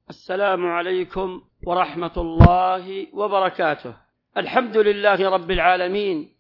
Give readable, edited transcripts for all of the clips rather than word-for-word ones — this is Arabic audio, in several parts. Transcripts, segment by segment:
السلام عليكم ورحمة الله وبركاته. الحمد لله رب العالمين،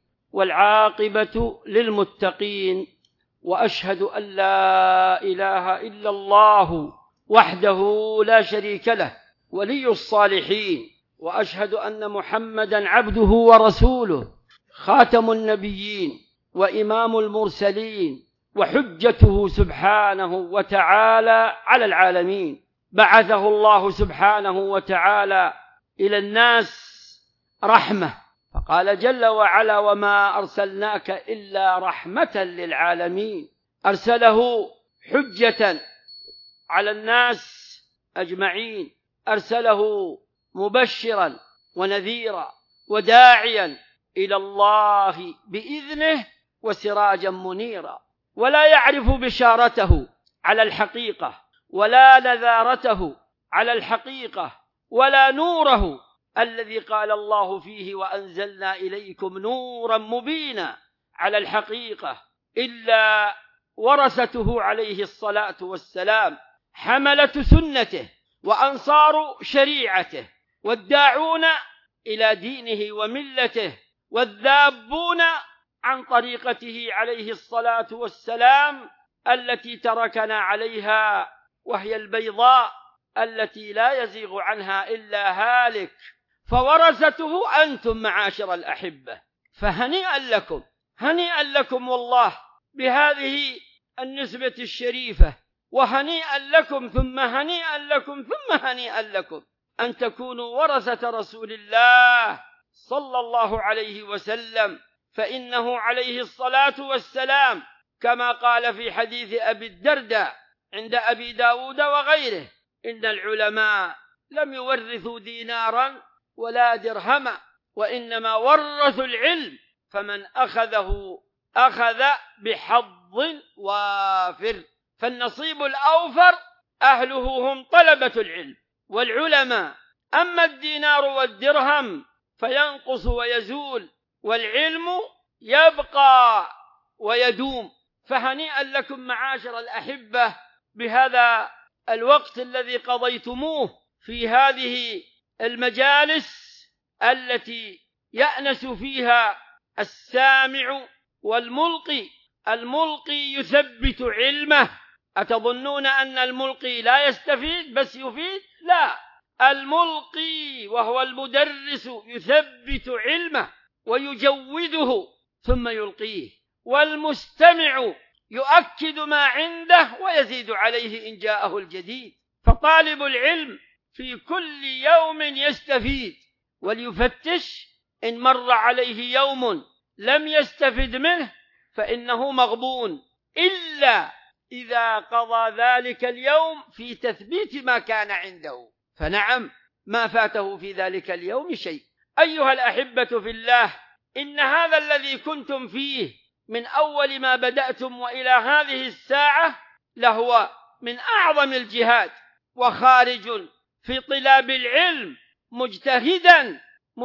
والعاقبة للمتقين، وأشهد أن لا إله إلا الله وحده لا شريك له ولي الصالحين، وأشهد أن محمدا عبده ورسوله، خاتم النبيين وإمام المرسلين، وحجته سبحانه وتعالى على العالمين. بعثه الله سبحانه وتعالى إلى الناس رحمة، فقال جل وعلا: وما أرسلناك إلا رحمة للعالمين. أرسله حجة على الناس أجمعين، أرسله مبشرا ونذيرا وداعيا إلى الله بإذنه وسراجا منيرا، ولا يعرف بشارته على الحقيقة، ولا نذارته على الحقيقة، ولا نوره الذي قال الله فيه: وأنزلنا إليكم نورا مبينا على الحقيقة، إلا ورثته عليه الصلاة والسلام، حملة سنته وأنصار شريعته، والداعون إلى دينه وملته، والذابون عن طريقته عليه الصلاة والسلام التي تركنا عليها، وهي البيضاء التي لا يزيغ عنها إلا هالك. فورثته أنتم معاشر الأحبة، فهنيئا لكم، هنيئا لكم والله بهذه النسبة الشريفة، وهنيئا لكم ثم هنيئا لكم ثم هنيئا لكم أن تكونوا ورثة رسول الله صلى الله عليه وسلم، فإنه عليه الصلاة والسلام كما قال في حديث أبي الدرداء عند أبي داود وغيره: إن العلماء لم يورثوا دينارا ولا درهما، وإنما ورثوا العلم، فمن أخذه أخذ بحظ وافر. فالنصيب الأوفر أهله هم طلبة العلم والعلماء. أما الدينار والدرهم فينقص ويزول، والعلم يبقى ويدوم. فهنيئا لكم معاشر الأحبة بهذا الوقت الذي قضيتموه في هذه المجالس التي يأنس فيها السامع والملقي. الملقي يثبت علمه. أتظنون أن الملقي لا يستفيد بس يفيد؟ لا، الملقي وهو المدرس يثبت علمه ويجوده ثم يلقيه، والمستمع يؤكد ما عنده ويزيد عليه إن جاءه الجديد. فطالب العلم في كل يوم يستفيد، وليفتش إن مر عليه يوم لم يستفد منه فإنه مغبون، إلا إذا قضى ذلك اليوم في تثبيت ما كان عنده، فنعم ما فاته في ذلك اليوم شيء. أيها الأحبة في الله، إن هذا الذي كنتم فيه من أول ما بدأتم وإلى هذه الساعة لهو من أعظم الجهاد، وخارج في طلاب العلم مجتهدا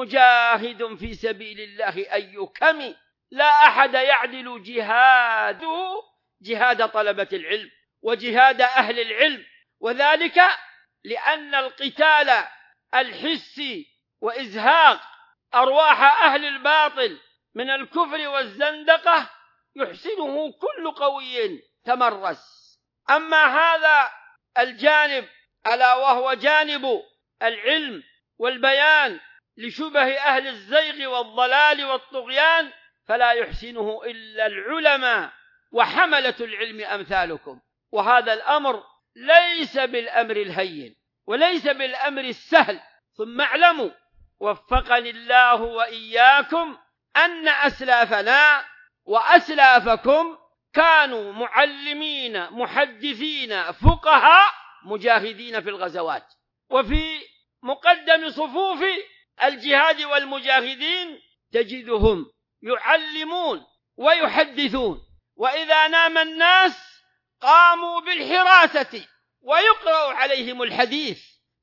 مجاهد في سبيل الله أي كم، لا أحد يعدل جهاده جهاد طلبة العلم وجهاد أهل العلم، وذلك لأن القتال الحسي وإزهاق أرواح أهل الباطل من الكفر والزندقة يحسنه كل قوي تمرس. أما هذا الجانب ألا وهو جانب العلم والبيان لشبه أهل الزيغ والضلال والطغيان فلا يحسنه إلا العلماء وحملة العلم أمثالكم. وهذا الأمر ليس بالأمر الهين وليس بالأمر السهل. ثم اعلموا وفقني الله وإياكم أن أسلافنا وأسلافكم كانوا معلمين محدثين فقهاء مجاهدين في الغزوات، وفي مقدم صفوف الجهاد والمجاهدين تجدهم يعلمون ويحدثون، وإذا نام الناس قاموا بالحراسة ويقرأ عليهم الحديث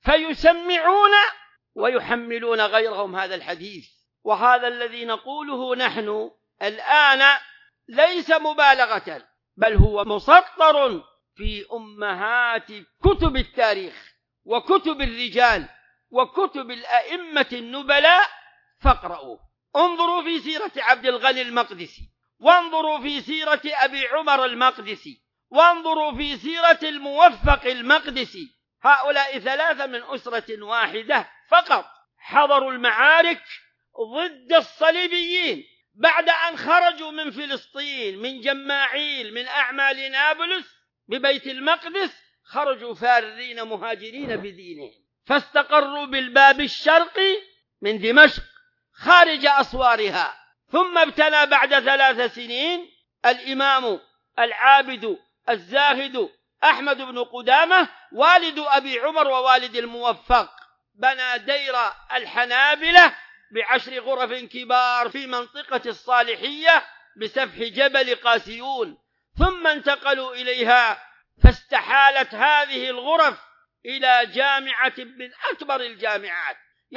فيسمعون ويحملون غيرهم هذا الحديث. وهذا الذي نقوله نحن الآن ليس مبالغة، بل هو مسطر في أمهات كتب التاريخ وكتب الرجال وكتب الأئمة النبلاء فاقرأوا. انظروا في سيرة عبد الغني المقدسي، وانظروا في سيرة أبي عمر المقدسي، وانظروا في سيرة الموفق المقدسي. هؤلاء ثلاثة من أسرة واحدة فقط حضروا المعارك ضد الصليبيين بعد أن خرجوا من فلسطين، من جماعيل، من أعمال نابلس ببيت المقدس، خرجوا فارين مهاجرين بدينهم، فاستقروا بالباب الشرقي من دمشق خارج أسوارها. ثم ابتلى بعد 3 سنين الإمام العابد الزاهد أحمد بن قدامة والد أبي عمر ووالد الموفق، بنى دير الحنابلة ب10 غرف كبار في منطقة الصالحية بسفح جبل قاسيون، ثم انتقلوا إليها، فاستحالت هذه الغرف إلى جامعة من أكبر الجامعات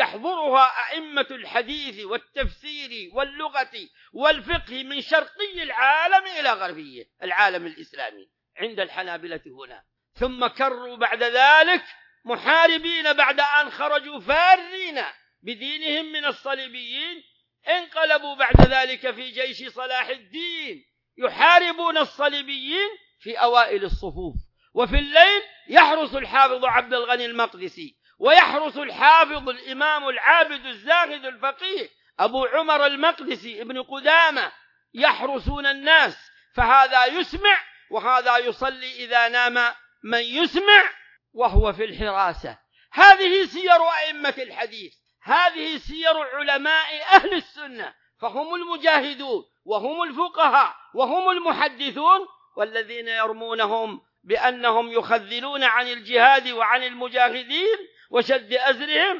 يحضرها أئمة الحديث والتفسير واللغة والفقه من شرقي العالم إلى غربيه العالم الإسلامي عند الحنابلة هنا. ثم كروا بعد ذلك محاربين بعد أن خرجوا فارين بدينهم من الصليبيين، انقلبوا بعد ذلك في جيش صلاح الدين يحاربون الصليبيين في أوائل الصفوف، وفي الليل يحرس الحافظ عبد الغني المقدسي، ويحرس الحافظ الإمام العابد الزاهد الفقيه أبو عمر المقدسي ابن قدامة، يحرسون الناس، فهذا يسمع وهذا يصلي إذا نام من يسمع وهو في الحراسة. هذه سير أئمة الحديث، هذه سير علماء أهل السنة، فهم المجاهدون وهم الفقهاء وهم المحدثون، والذين يرمونهم بأنهم يخذلون عن الجهاد وعن المجاهدين وشد أزرهم،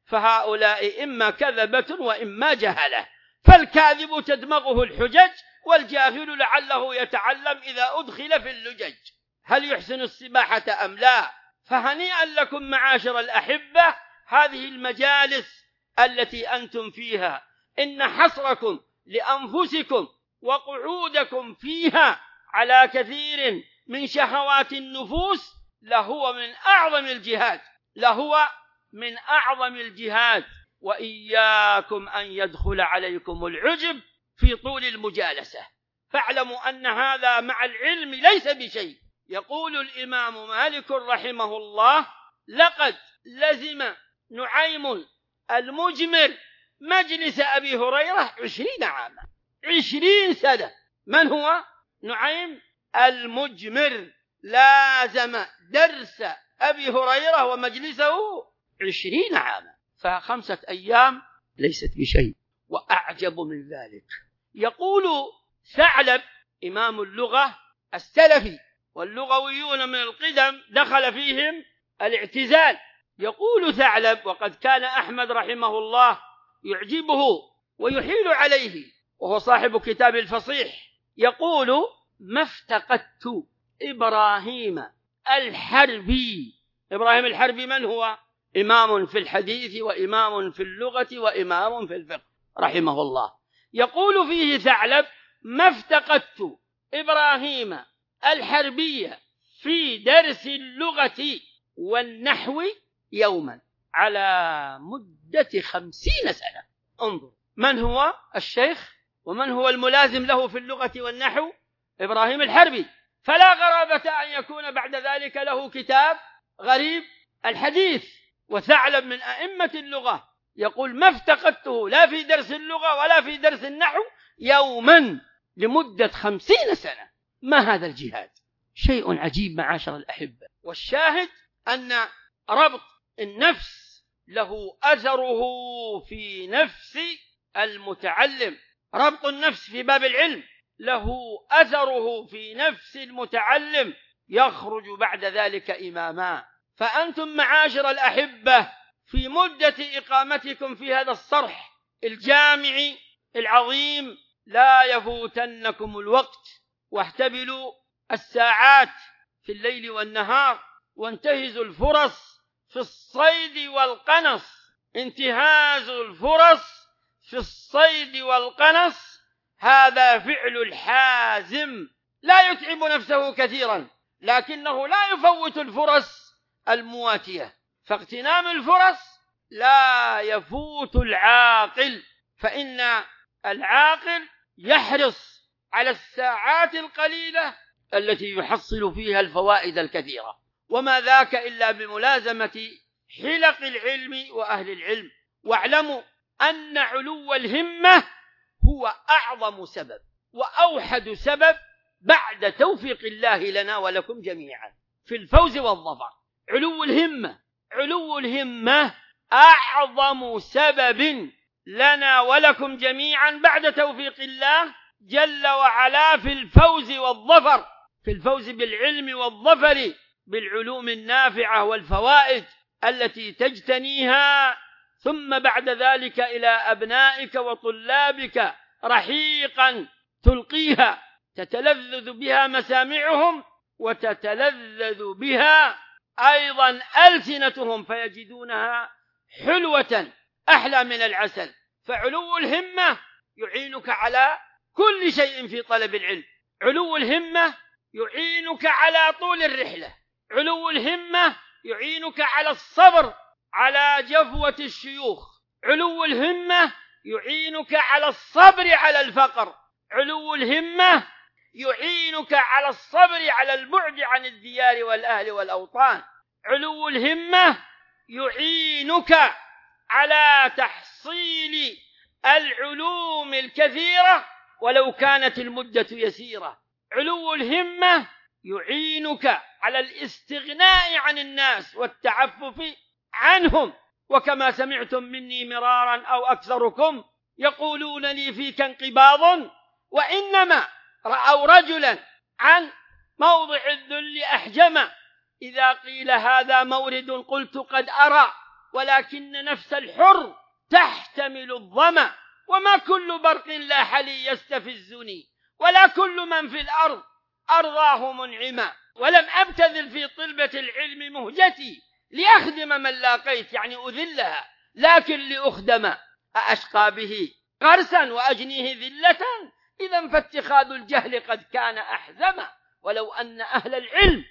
فهؤلاء إما كذبة وإما جهلة، فالكاذب تدمغه الحجج، والجاهل لعله يتعلم إذا أدخل في اللجج هل يحسن السباحة أم لا. فهنيئا لكم معاشر الأحبة هذه المجالس التي أنتم فيها، إن حصركم لأنفسكم وقعودكم فيها على كثير من شهوات النفوس لهو من أعظم الجهاد، لهو من أعظم الجهاد. وإياكم أن يدخل عليكم العجب في طول المجالسة، فاعلموا أن هذا مع العلم ليس بشيء. يقول الإمام مالك رحمه الله: لقد لزم نعيم المجمر مجلس أبي هريرة 20 عاما، 20 سنة. من هو نعيم المجمر؟ لازم درس أبي هريرة ومجلسه 20 عاما، ف5 أيام ليست بشيء. وأعجب من ذلك يقول ثعلب إمام اللغة السلفي، واللغويون من القدم دخل فيهم الاعتزال، يقول ثعلب، وقد كان أحمد رحمه الله يعجبه ويحيل عليه وهو صاحب كتاب الفصيح، يقول: ما افتقدت إبراهيم الحربي. إبراهيم الحربي من هو؟ إمام في الحديث وإمام في اللغة وإمام في الفقه رحمه الله. يقول فيه ثعلب: ما افتقدت إبراهيم الحربي في درس اللغة والنحو يوما، على مدة 50 سنة. انظر من هو الشيخ ومن هو الملازم له في اللغة والنحو؟ إبراهيم الحربي. فلا غرابة أن يكون بعد ذلك له كتاب غريب الحديث. وثعلب من أئمة اللغة يقول: ما افتقدته لا في درس اللغة ولا في درس النحو يوما لمدة 50 سنة. ما هذا الجهاد؟ شيء عجيب معاشر الأحبة. والشاهد أن ربط النفس له أثره في نفس المتعلم، ربط النفس في باب العلم له أثره في نفس المتعلم، يخرج بعد ذلك إماما. فأنتم معاشر الأحبة في مدة إقامتكم في هذا الصرح الجامع العظيم لا يفوتنكم الوقت، واحتبلوا الساعات في الليل والنهار، وانتهزوا الفرص في الصيد والقنص. انتهاز الفرص في الصيد والقنص هذا فعل الحازم، لا يتعب نفسه كثيرا، لكنه لا يفوت الفرص المواتية. فاغتنام الفرص لا يفوت العاقل، فإن العاقل يحرص على الساعات القليلة التي يحصل فيها الفوائد الكثيرة، وما ذاك إلا بملازمة حلق العلم وأهل العلم. واعلموا أن علو الهمة هو أعظم سبب وأوحد سبب بعد توفيق الله لنا ولكم جميعا في الفوز والظفر. علو الهمة أعظم سبب لنا ولكم جميعا بعد توفيق الله جل وعلا في الفوز والظفر، في الفوز بالعلم والظفر بالعلوم النافعة والفوائد التي تجتنيها، ثم بعد ذلك إلى أبنائك وطلابك رحيقا تلقيها تتلذذ بها مسامعهم وتتلذذ بها أيضا ألسنتهم، فيجدونها حلوة أحلى من العسل. فعلو الهمة يعينك على كل شيء في طلب العلم. علو الهمة يعينك على طول الرحلة. علو الهمة يعينك على الصبر على جفوة الشيوخ. علو الهمة يعينك على الصبر على الفقر. علو الهمة يعينك على الصبر على البعد عن الديار والأهل والأوطان. علو الهمة يعينك على تحصيل العلوم الكثيرة ولو كانت المدة يسيرة. علو الهمة يعينك على الاستغناء عن الناس والتعفف عنهم، وكما سمعتم مني مرارا أو أكثركم يقولون لي فيك انقباض، وإنما رأوا رجلا عن موضع الذل أحجم، إذا قيل هذا مورد قلت قد أرى، ولكن نفس الحر تحتمل الظما، وما كل برق لاح لي يستفزني، ولا كل من في الأرض أرضاه منعما، ولم أبتذل في طلبة العلم مهجتي لأخدم من لاقيت، يعني أذلها، لكن لأخدم أشقى به غرسا وأجنيه ذلة، إذا فاتخاذ الجهل قد كان أحزما، ولو أن أهل العلم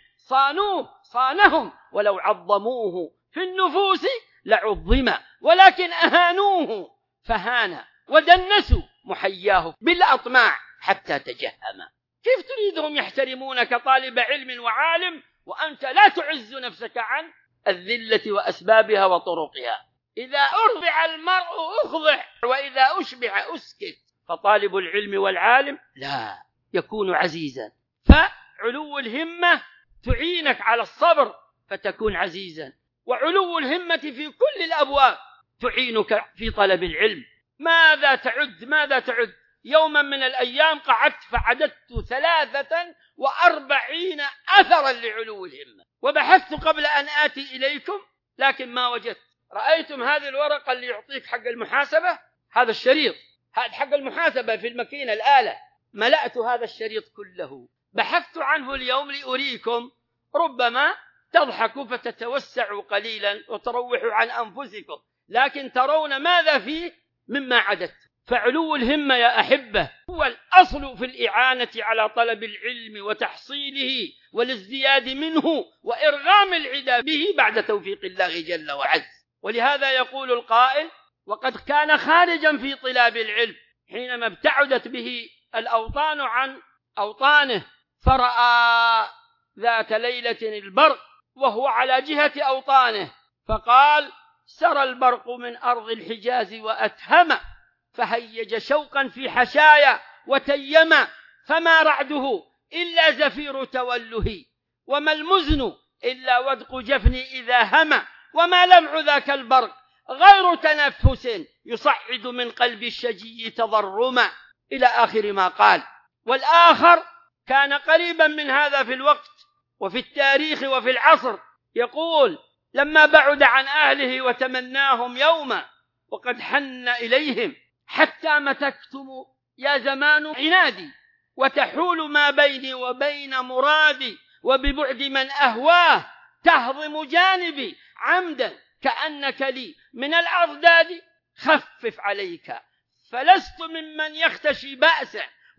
صانهم، ولو عظموه في النفوس لعظم، ولكن أهانوه فهان، ودنسوا محياه بالأطماع حتى تجهم. كيف تريدهم يحترمونك طالب علم وعالم وأنت لا تعز نفسك عن الذلة وأسبابها وطرقها؟ إذا أرضع المرء أخضع، وإذا أشبع أسكت. فطالب العلم والعالم لا يكون عزيزا. فعلو الهمة تعينك على الصبر فتكون عزيزا، وعلو الهمة في كل الأبواب تعينك في طلب العلم. ماذا تعد؟ يوما من الأيام قعدت فعددت 43 أثرا لعلو الهمة، وبحثت قبل أن آتي إليكم لكن ما وجدت. رأيتم هذه الورقة اللي يعطيك حق المحاسبة، هذا الشريط، هذا حق المحاسبة في الماكينة الآلة، ملأت هذا الشريط كله، بحثت عنه اليوم لأريكم، ربما تضحكوا فتتوسعوا قليلا وتروحوا عن أنفسكم، لكن ترون ماذا فيه مما عددت. فعلو الهمة يا أحبة هو الأصل في الإعانة على طلب العلم وتحصيله والازدياد منه وإرغام العدا به بعد توفيق الله جل وعز. ولهذا يقول القائل: وقد كان خارجا في طلاب العلم حينما ابتعدت به الأوطان عن أوطانه، فرأى ذات ليلة البرق وهو على جهة أوطانه، فقال: سرى البرق من أرض الحجاز وأتهم، فهيج شوقا في حشايا وتيما، فما رعده إلا زفير توله، وما المزن إلا ودق جفني إذا هم، وما لمع ذاك البرق غير تنفس يصعد من قلب الشجي تضرما، إلى آخر ما قال. والآخر كان قريبا من هذا في الوقت وفي التاريخ وفي العصر، يقول: لما بعد عن أهله وتمناهم يوما وقد حن إليهم، حتى متكتم يا زمان عنادي، وتحول ما بيني وبين مرادي، وببعد من أهواه تهضم جانبي عمدا، كأنك لي من الأضداد خفف عليك، فلست ممن يختشي بأسا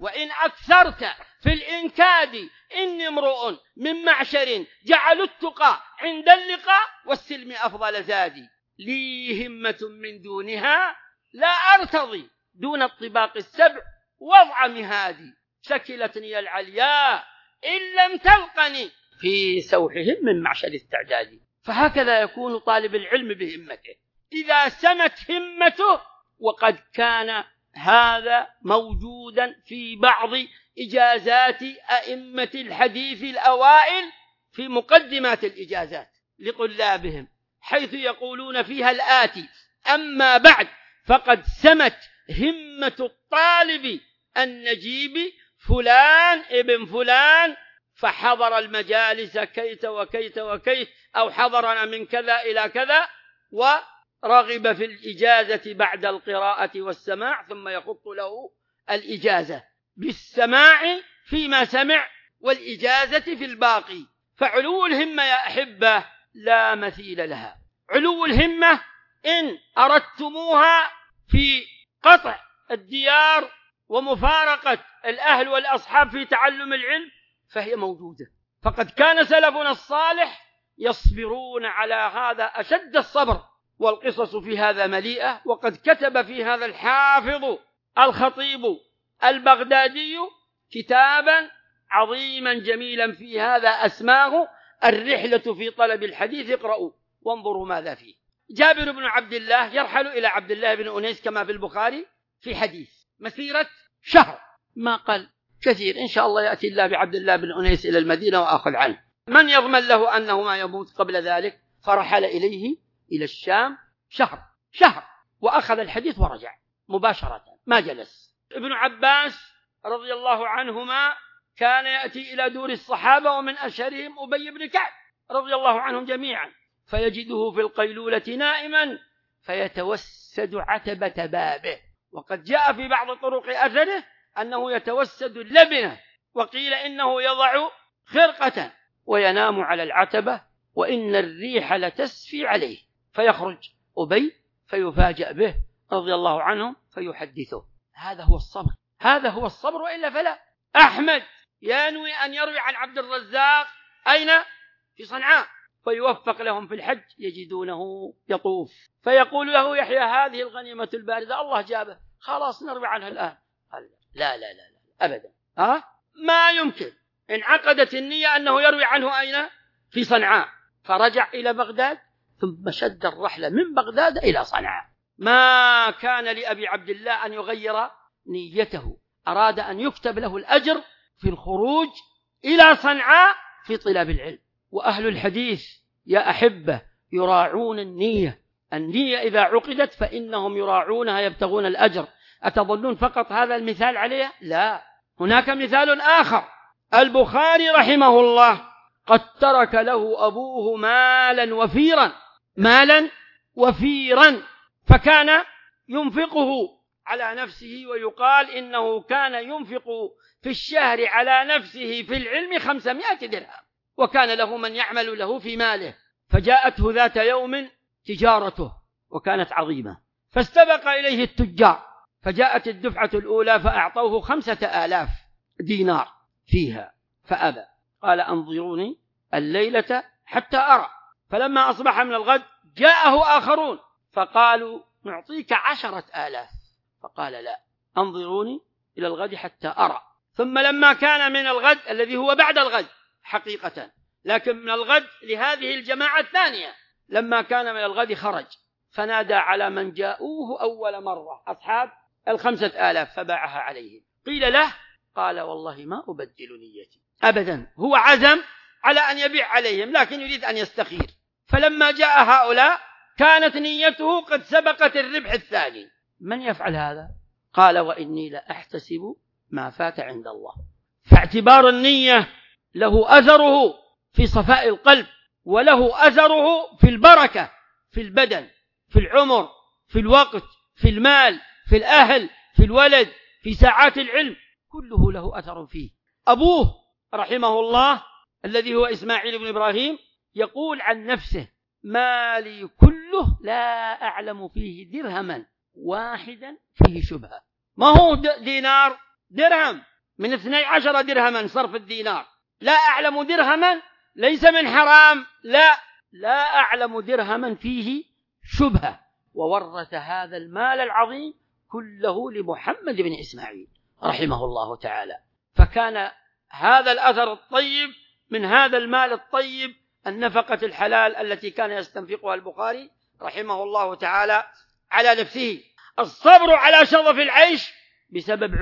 وإن أكثرت في الإنكاد إني امرؤ من معشر جعل التقى عند اللقاء والسلم أفضل زادي لي همة من دونها لا أرتضي دون الطباق السبع وضع مهادي شكلتني العلياء إن لم تلقني في سوحهم من معشر التعداد. فهكذا يكون طالب العلم بهمته إذا سمت همته، وقد كان هذا موجودا في بعض إجازات أئمة الحديث الأوائل في مقدمات الإجازات لطلابهم، حيث يقولون فيها الآتي: أما بعد فقد سمت همة الطالب النجيب فلان ابن فلان فحضر المجالس كيت وكيت وكيت، أو حضرنا من كذا إلى كذا، ورغب في الإجازة بعد القراءة والسماع، ثم يخط له الإجازة بالسماع فيما سمع والإجازة في الباقي. فعلو الهمة يا أحبة لا مثيل لها. علو الهمة إن أردتموها في قطع الديار ومفارقة الأهل والأصحاب في تعلم العلم فهي موجودة. فقد كان سلفنا الصالح يصبرون على هذا أشد الصبر، والقصص في هذا مليئة. وقد كتب في هذا الحافظ الخطيب البغدادي كتابا عظيما جميلا في هذا أسماه الرحلة في طلب الحديث، اقرأوا وانظروا ماذا فيه. جابر بن عبد الله يرحل إلى عبد الله بن أنيس كما في البخاري في حديث مسيرة شهر، ما قال كثير، إن شاء الله يأتي الله بعبد الله بن أنيس إلى المدينة وأخذ عنه، من يضمن له أنه ما يموت قبل ذلك؟ فرحل إليه إلى الشام شهر وأخذ الحديث ورجع مباشرة، ما جلس. ابن عباس رضي الله عنهما كان يأتي إلى دور الصحابة، ومن أشهرهم أبي بن كعب رضي الله عنهم جميعا، فيجده في القيلولة نائما فيتوسد عتبة بابه. وقد جاء في بعض طرق أثره أنه يتوسد اللبنة، وقيل إنه يضع خرقة وينام على العتبة وإن الريح لتسفي عليه، فيخرج أبي فيفاجأ به رضي الله عنه فيحدثه. هذا هو الصبر وإلا فلا. أحمد ينوي أن يروي عن عبد الرزاق أين؟ في صنعاء، فيوفق لهم في الحج يجدونه يطوف، فيقول له يحيى: هذه الغنيمة الباردة الله جابه، خلاص نروي عنها الآن. قال: لا لا لا لا أبدا، ما يمكن. انعقدت النية أنه يروي عنه أين؟ في صنعاء، فرجع إلى بغداد ثم شد الرحلة من بغداد إلى صنعاء. ما كان لأبي عبد الله أن يغير نيته، أراد أن يكتب له الأجر في الخروج إلى صنعاء في طلاب العلم. وأهل الحديث يا أحبة يراعون النية إذا عقدت فإنهم يراعونها يبتغون الأجر. أتظنون فقط هذا المثال عليه؟ لا، هناك مثال آخر. البخاري رحمه الله قد ترك له أبوه مالا وفيرا فكان ينفقه على نفسه، ويقال إنه كان ينفق في الشهر على نفسه في العلم 500 درهم، وكان له من يعمل له في ماله. فجاءته ذات يوم تجارته وكانت عظيمة، فاستبق إليه التجار، فجاءت الدفعة الأولى فأعطوه 5000 دينار فيها فأبى، قال: أنظروني الليلة حتى أرى. فلما أصبح من الغد جاءه آخرون فقالوا: نعطيك 10,000، فقال: لا، أنظروني إلى الغد حتى أرى. ثم لما كان من الغد الذي هو بعد الغد حقيقة، لكن من الغد لهذه الجماعة الثانية، لما كان من الغد خرج فنادى على من جاءوه أول مرة أصحاب 5,000 فباعها عليهم. قيل له، قال: والله ما أبدل نيتي أبدا. هو عزم على أن يبيع عليهم لكن يريد أن يستخير. فلما جاء هؤلاء كانت نيته قد سبقت الربح الثاني. من يفعل هذا؟ قال: وإني لأحتسب ما فات عند الله. فاعتبار النية له أثره في صفاء القلب، وله أثره في البركة في البدن، في العمر، في الوقت، في المال، في الأهل، في الولد، في ساعات العلم، كله له أثر فيه. أبوه رحمه الله الذي هو إسماعيل بن إبراهيم يقول عن نفسه: مالي كله لا أعلم فيه درهما واحدا فيه شبهة. ما هو دينار، درهم، من 12 درهما صرف الدينار. لا أعلم درهما ليس من حرام، لا أعلم درهما فيه شبهة. وورث هذا المال العظيم كله لمحمد بن إسماعيل رحمه الله تعالى. فكان هذا الأثر الطيب من هذا المال الطيب النفقة الحلال التي كان يستنفقها البخاري رحمه الله تعالى على نفسه. الصبر على شظف العيش بسبب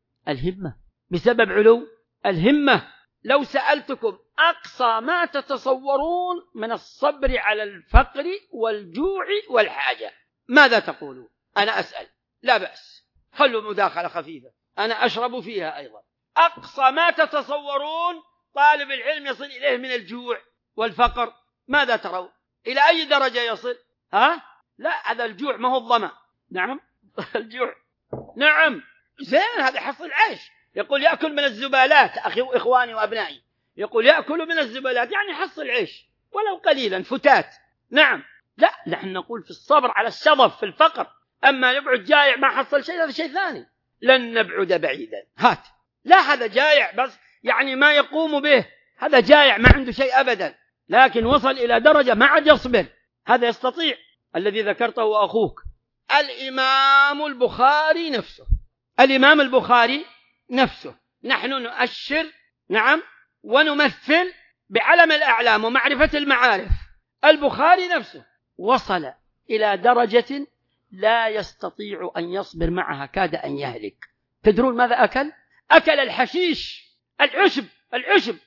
علو الهمة. لو سألتكم أقصى ما تتصورون من الصبر على الفقر والجوع والحاجة ماذا تقولون؟ أنا أسأل، لا بأس، خلوا مداخلة خفيفة أنا أشرب فيها أيضا. أقصى ما تتصورون طالب العلم يصل إليه من الجوع والفقر ماذا ترون؟ إلى أي درجة يصل؟ لا، هذا الجوع ما هو الظمأ. نعم الجوع نعم زين، هذا حصل عيش. يقول يأكل من الزبالات، إخواني وأبنائي، يقول يأكل من الزبالات يعني حصل عيش ولو قليلا فتات. نعم، لا، نحن نقول في الصبر على الشظف في الفقر. أما يقعد جايع ما حصل شيء هذا شيء ثاني. لن نبعد بعيدا، لا هذا جايع بس يعني ما يقوم به، هذا جايع ما عنده شيء أبدا، لكن وصل إلى درجة ما عاد يصبر، هذا يستطيع. الذي ذكرته أخوك الإمام البخاري نفسه نحن نؤشر نعم ونمثل بعلم الأعلام ومعرفة المعارف. البخاري نفسه وصل إلى درجة لا يستطيع أن يصبر معها، كاد أن يهلك. تدرون ماذا أكل الحشيش، العشب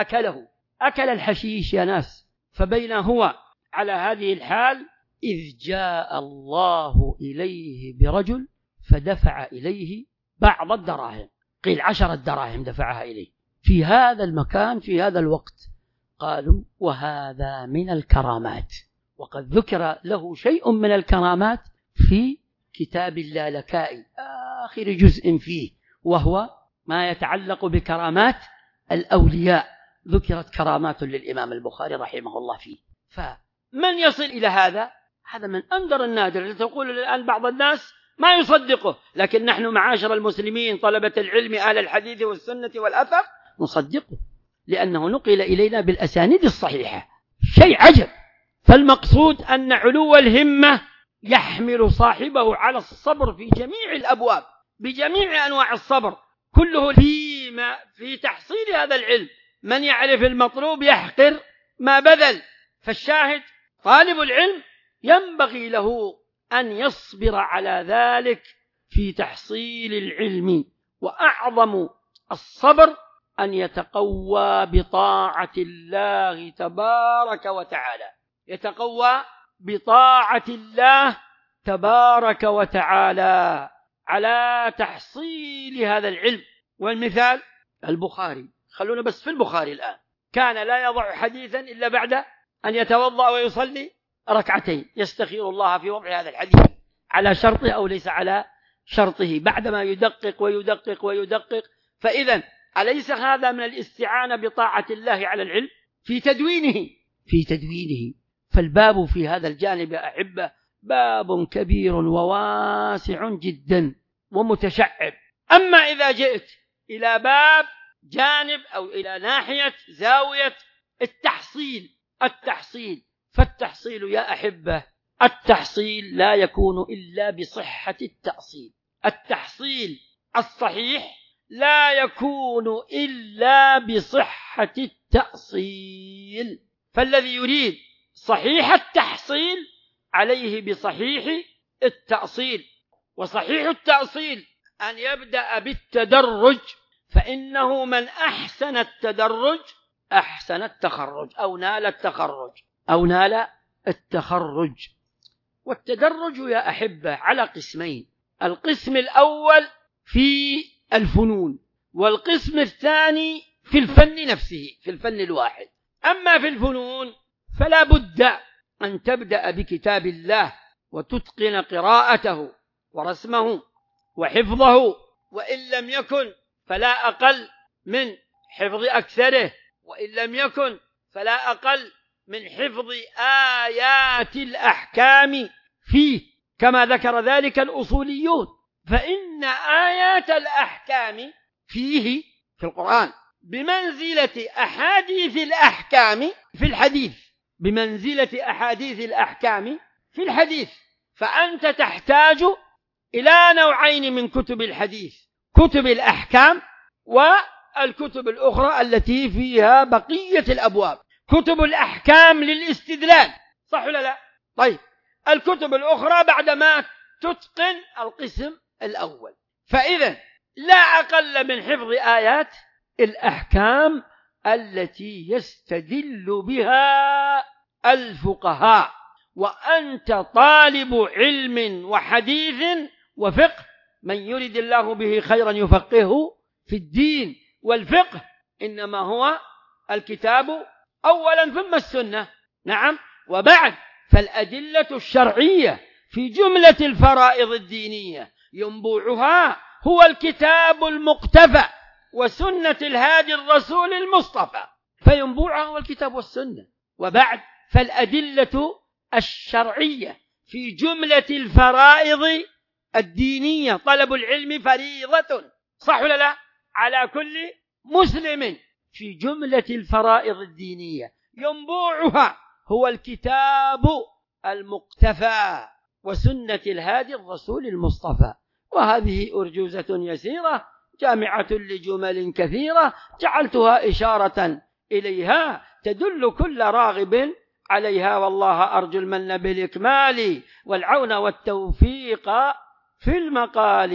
أكل الحشيش يا ناس. فبين هو على هذه الحال إذ جاء الله إليه برجل فدفع إليه بعض الدراهم، قيل 10 دراهم دفعها إليه في هذا المكان في هذا الوقت. قالوا وهذا من الكرامات، وقد ذكر له شيء من الكرامات في كتاب اللالكائي آخر جزء فيه، وهو ما يتعلق بكرامات الأولياء. ذكرت كرامات للإمام البخاري رحمه الله فيه. فمن يصل إلى هذا من أندر النادر. تقول الآن بعض الناس ما يصدقه، لكن نحن معاشر المسلمين طلبة العلم أهل الحديث والسنة والأثر نصدقه، لأنه نقل إلينا بالأسانيد الصحيحة. شيء عجب. فالمقصود أن علو الهمة يحمل صاحبه على الصبر في جميع الأبواب، بجميع أنواع الصبر كله في تحصيل هذا العلم. من يعرف المطلوب يحقر ما بذل. فالشاهد طالب العلم ينبغي له أن يصبر على ذلك في تحصيل العلم. وأعظم الصبر أن يتقوى بطاعة الله تبارك وتعالى، يتقوى بطاعة الله تبارك وتعالى على تحصيل هذا العلم. والمثال البخاري، خلونا بس في البخاري الآن، كان لا يضع حديثا إلا بعد أن يتوضأ ويصلي ركعتين يستخير الله في وضع هذا الحديث على شرطه أو ليس على شرطه، بعدما يدقق. فإذا أليس هذا من الاستعانة بطاعة الله على العلم في تدوينه؟ فالباب في هذا الجانب أحبة باب كبير وواسع جدا ومتشعب. أما إذا جئت إلى باب جانب أو إلى ناحية زاوية التحصيل فالتحصيل يا أحبة، التحصيل لا يكون إلا بصحة التأصيل. التحصيل الصحيح لا يكون إلا بصحة التأصيل. فالذي يريد صحيح التحصيل عليه بصحيح التأصيل. وصحيح التأصيل أن يبدأ بالتدرج، فإنه من أحسن التدرج أحسن التخرج أو نال التخرج. والتدرج يا أحبة على قسمين: القسم الأول في الفنون، والقسم الثاني في الفن نفسه، في الفن الواحد. أما في الفنون فلا بد أن تبدأ بكتاب الله وتتقن قراءته ورسمه وحفظه، وإن لم يكن فلا أقل من حفظ أكثره، وإن لم يكن فلا أقل من حفظ آيات الأحكام فيه، كما ذكر ذلك الأصوليون. فإن آيات الأحكام فيه في القرآن بمنزلة أحاديث الأحكام في الحديث، بمنزلة أحاديث الأحكام في الحديث. فأنت تحتاج إلى نوعين من كتب الحديث: كتب الأحكام والكتب الأخرى التي فيها بقية الأبواب. كتب الأحكام للاستدلال، صح ولا لا؟ طيب، الكتب الأخرى بعدما تتقن القسم الأول. فإذا لا أقل من حفظ آيات الأحكام التي يستدل بها الفقهاء. وأنت طالب علم وحديث وفقه، من يرد الله به خيرا يفقهه في الدين. والفقه إنما هو الكتاب أولا ثم السنة. نعم. وبعد فالأدلة الشرعية في جملة الفرائض الدينية ينبوعها هو الكتاب المقتفى وسنة الهادي الرسول المصطفى، فينبوعها هو الكتاب والسنة. وبعد فالأدلة الشرعية في جملة الفرائض الدينية، طلب العلم فريضة، صح ولا لا؟ على كل مسلم. في جملة الفرائض الدينية ينبوعها هو الكتاب المقتفى وسنة الهادي الرسول المصطفى. وهذه أرجوزة يسيرة جامعة لجمل كثيرة جعلتها إشارة إليها تدل كل راغب عليها. والله أرجو المن بالإكمال والعون والتوفيق في المقال.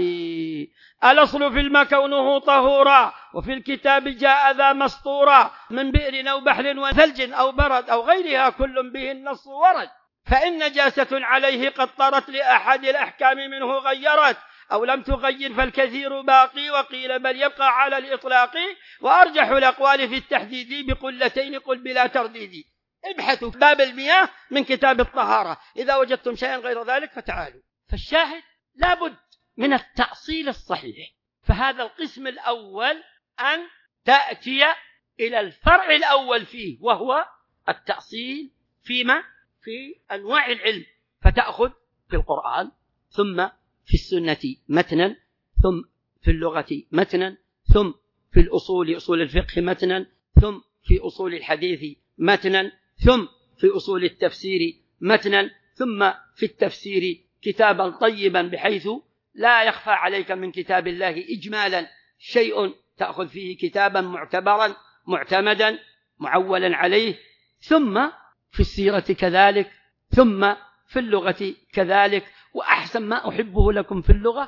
الأصل في الماء كونه طهورا، وفي الكتاب جاء ذا مسطورا، من بئر أو بحر وثلج أو برد أو غيرها كل به النص ورد. فإن نجاسة عليه قد طرت لأحد الأحكام منه غيرت، أو لم تغير فالكثير باقي، وقيل بل يبقى على الإطلاق، وأرجح الأقوال في التحديد بقلتين قل بلا ترديد. ابحثوا باب المياه من كتاب الطهارة، إذا وجدتم شيئا غير ذلك فتعالوا. فالشاهد لابد من التأصيل الصحيح. فهذا القسم الأول أن تأتي إلى الفرع الأول فيه، وهو التأصيل فيما في أنواع العلم، فتأخذ في القرآن، ثم في السنة متنا، ثم في اللغة متنا، ثم في الأصول أصول الفقه متنا، ثم في أصول الحديث متنا، ثم في أصول التفسير متنا، ثم في التفسير كتابا طيبا بحيث لا يخفى عليك من كتاب الله إجمالا شيء، تأخذ فيه كتابا معتبرا معتمدا معولا عليه، ثم في السيرة كذلك، ثم في اللغة كذلك. وأحسن ما أحبه لكم في اللغة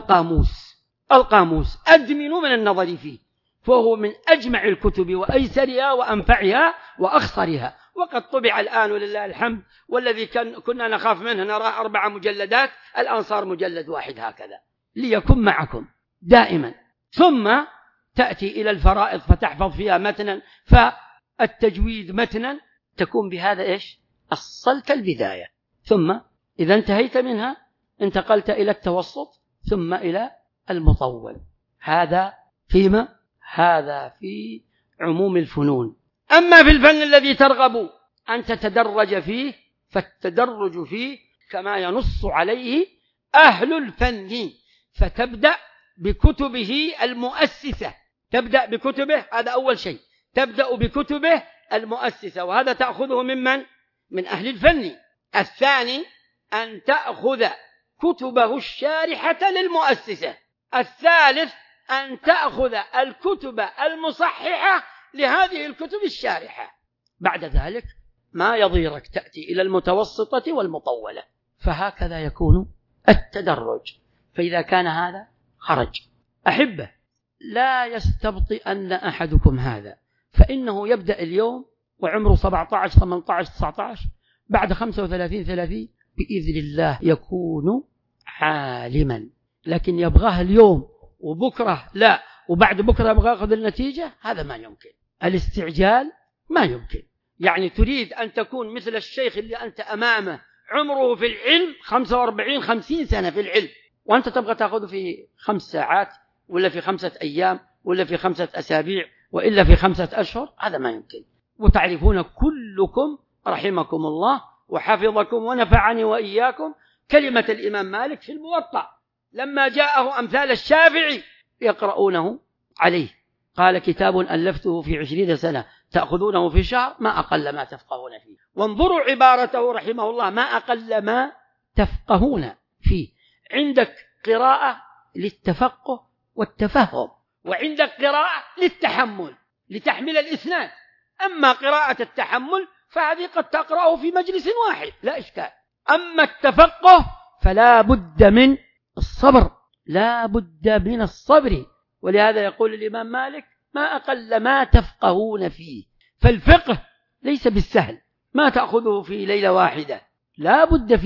القاموس أدمنوا من النظر فيه، فهو من أجمع الكتب وأيسرها وأنفعها وأخصرها. وقد طبع الآن ولله الحمد، والذي كنا نخاف منه نرى 4 مجلدات، الآن صار مجلد واحد هكذا، ليكن معكم دائما. ثم تأتي إلى الفرائض فتحفظ فيها متنا، فالتجويد متنا، تكون بهذا إيش؟ أصلت البداية. ثم إذا انتهيت منها انتقلت إلى التوسط، ثم إلى المطول. هذا في عموم الفنون. أما في الفن الذي ترغب أن تتدرج فيه، فالتدرج فيه كما ينص عليه أهل الفن، فتبدأ بكتبه المؤسسة، تبدأ بكتبه، هذا أول شيء، تبدأ بكتبه المؤسسة، وهذا تأخذه من أهل الفن. الثاني أن تأخذ كتبه الشارحة للمؤسسة. الثالث أن تأخذ الكتب المصححة لهذه الكتب الشارحة. بعد ذلك ما يضيرك تأتي إلى المتوسطة والمطولة. فهكذا يكون التدرج. فإذا كان هذا خرج. أحبه، لا يستبطئن أحدكم هذا، فإنه يبدأ اليوم وعمره 17 18 19، بعد 35 بإذن الله يكون عالما. لكن يبغاه اليوم وبكرة لا، وبعد بكرة يبغى يأخذ النتيجة، هذا ما يمكن. الاستعجال ما يمكن. يعني تريد أن تكون مثل الشيخ اللي أنت أمامه عمره في العلم 45-50 سنة في العلم، وأنت تبغى تأخذه في 5 ساعات ولا في 5 أيام ولا في 5 أسابيع وإلا في 5 أشهر، هذا ما يمكن. وتعرفون كلكم رحمكم الله وحفظكم ونفعني وإياكم كلمة الإمام مالك في الموطأ لما جاءه أمثال الشافعي يقرؤونه عليه. قال كتاب ألفته في 20 سنة تأخذونه في شهر ما أقل ما تفقهون فيه. وانظروا عبارته رحمه الله، ما أقل ما تفقهون فيه. عندك قراءة للتفقه والتفهم، وعندك قراءة للتحمل لتحمل الإسناد. أما قراءة التحمل فهذه قد تقرأه في مجلس واحد لا إشكال. أما التفقه فلا بد من الصبر، لا بد من الصبر. ولهذا يقول الإمام مالك ما أقل ما تفقهون فيه. فالفقه ليس بالسهل، ما تأخذه في ليلة واحدة، لا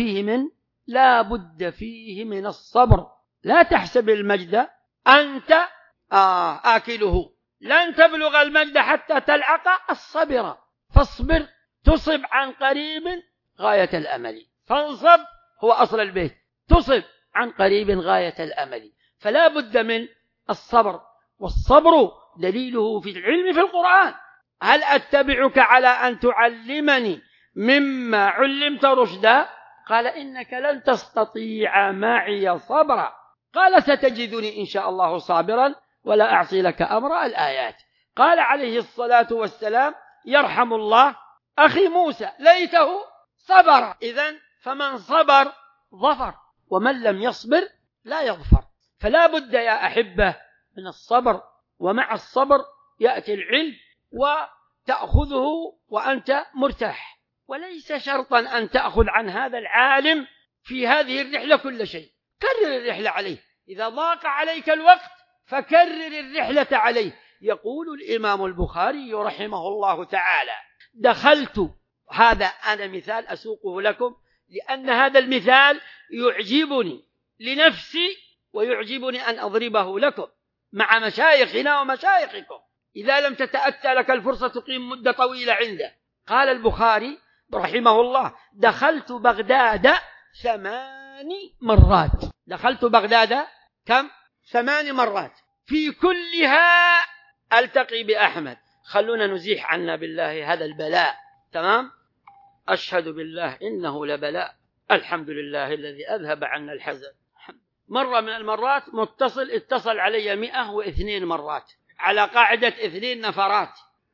بد فيه من الصبر. لا تحسب المجد أنت آكله، لن تبلغ المجد حتى تلعق الصبر، فاصبر تصب عن قريب غاية الأمل. فانصب هو أصل البيت، تصب عن قريب غاية الأمل. فلا بد من الصبر، والصبر دليله في العلم في القرآن. هل أتبعك على أن تعلمني مما علمت رشدا؟ قال إنك لن تستطيع معي صبرا. قال ستجدني إن شاء الله صابرا ولا أعصي لك أمر الآيات. قال عليه الصلاة والسلام يرحم الله أخي موسى ليته صبر. إذن فمن صبر ظفر، ومن لم يصبر لا يظفر. فلا بد يا أحبة من الصبر، ومع الصبر يأتي العلم وتأخذه وأنت مرتاح. وليس شرطا أن تأخذ عن هذا العالم في هذه الرحلة كل شيء. كرر الرحلة عليه، إذا ضاق عليك الوقت فكرر الرحلة عليه. يقول الإمام البخاري رحمه الله تعالى دخلت، هذا أنا مثال أسوقه لكم لأن هذا المثال يعجبني لنفسي ويعجبني أن أضربه لكم مع مشايخنا ومشايخكم إذا لم تتأتى لك الفرصة تقيم مدة طويلة عنده. قال البخاري رحمه الله دخلت بغداد 8 مرات. دخلت بغداد كم؟ 8 مرات، في كلها ألتقي بأحمد. خلونا نزيح عنا بالله هذا البلاء. تمام؟ أشهد بالله إنه لبلاء، الحمد لله الذي أذهب عنا الحزن. مرة من المرات اتصل علي 102 مرات على قاعدة 2 نفرات،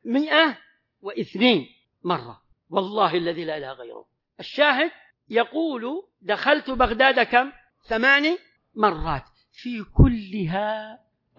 102 مرة والله الذي لا إله غيره. الشاهد يقول دخلت بغداد كم؟ 8 مرات، في كلها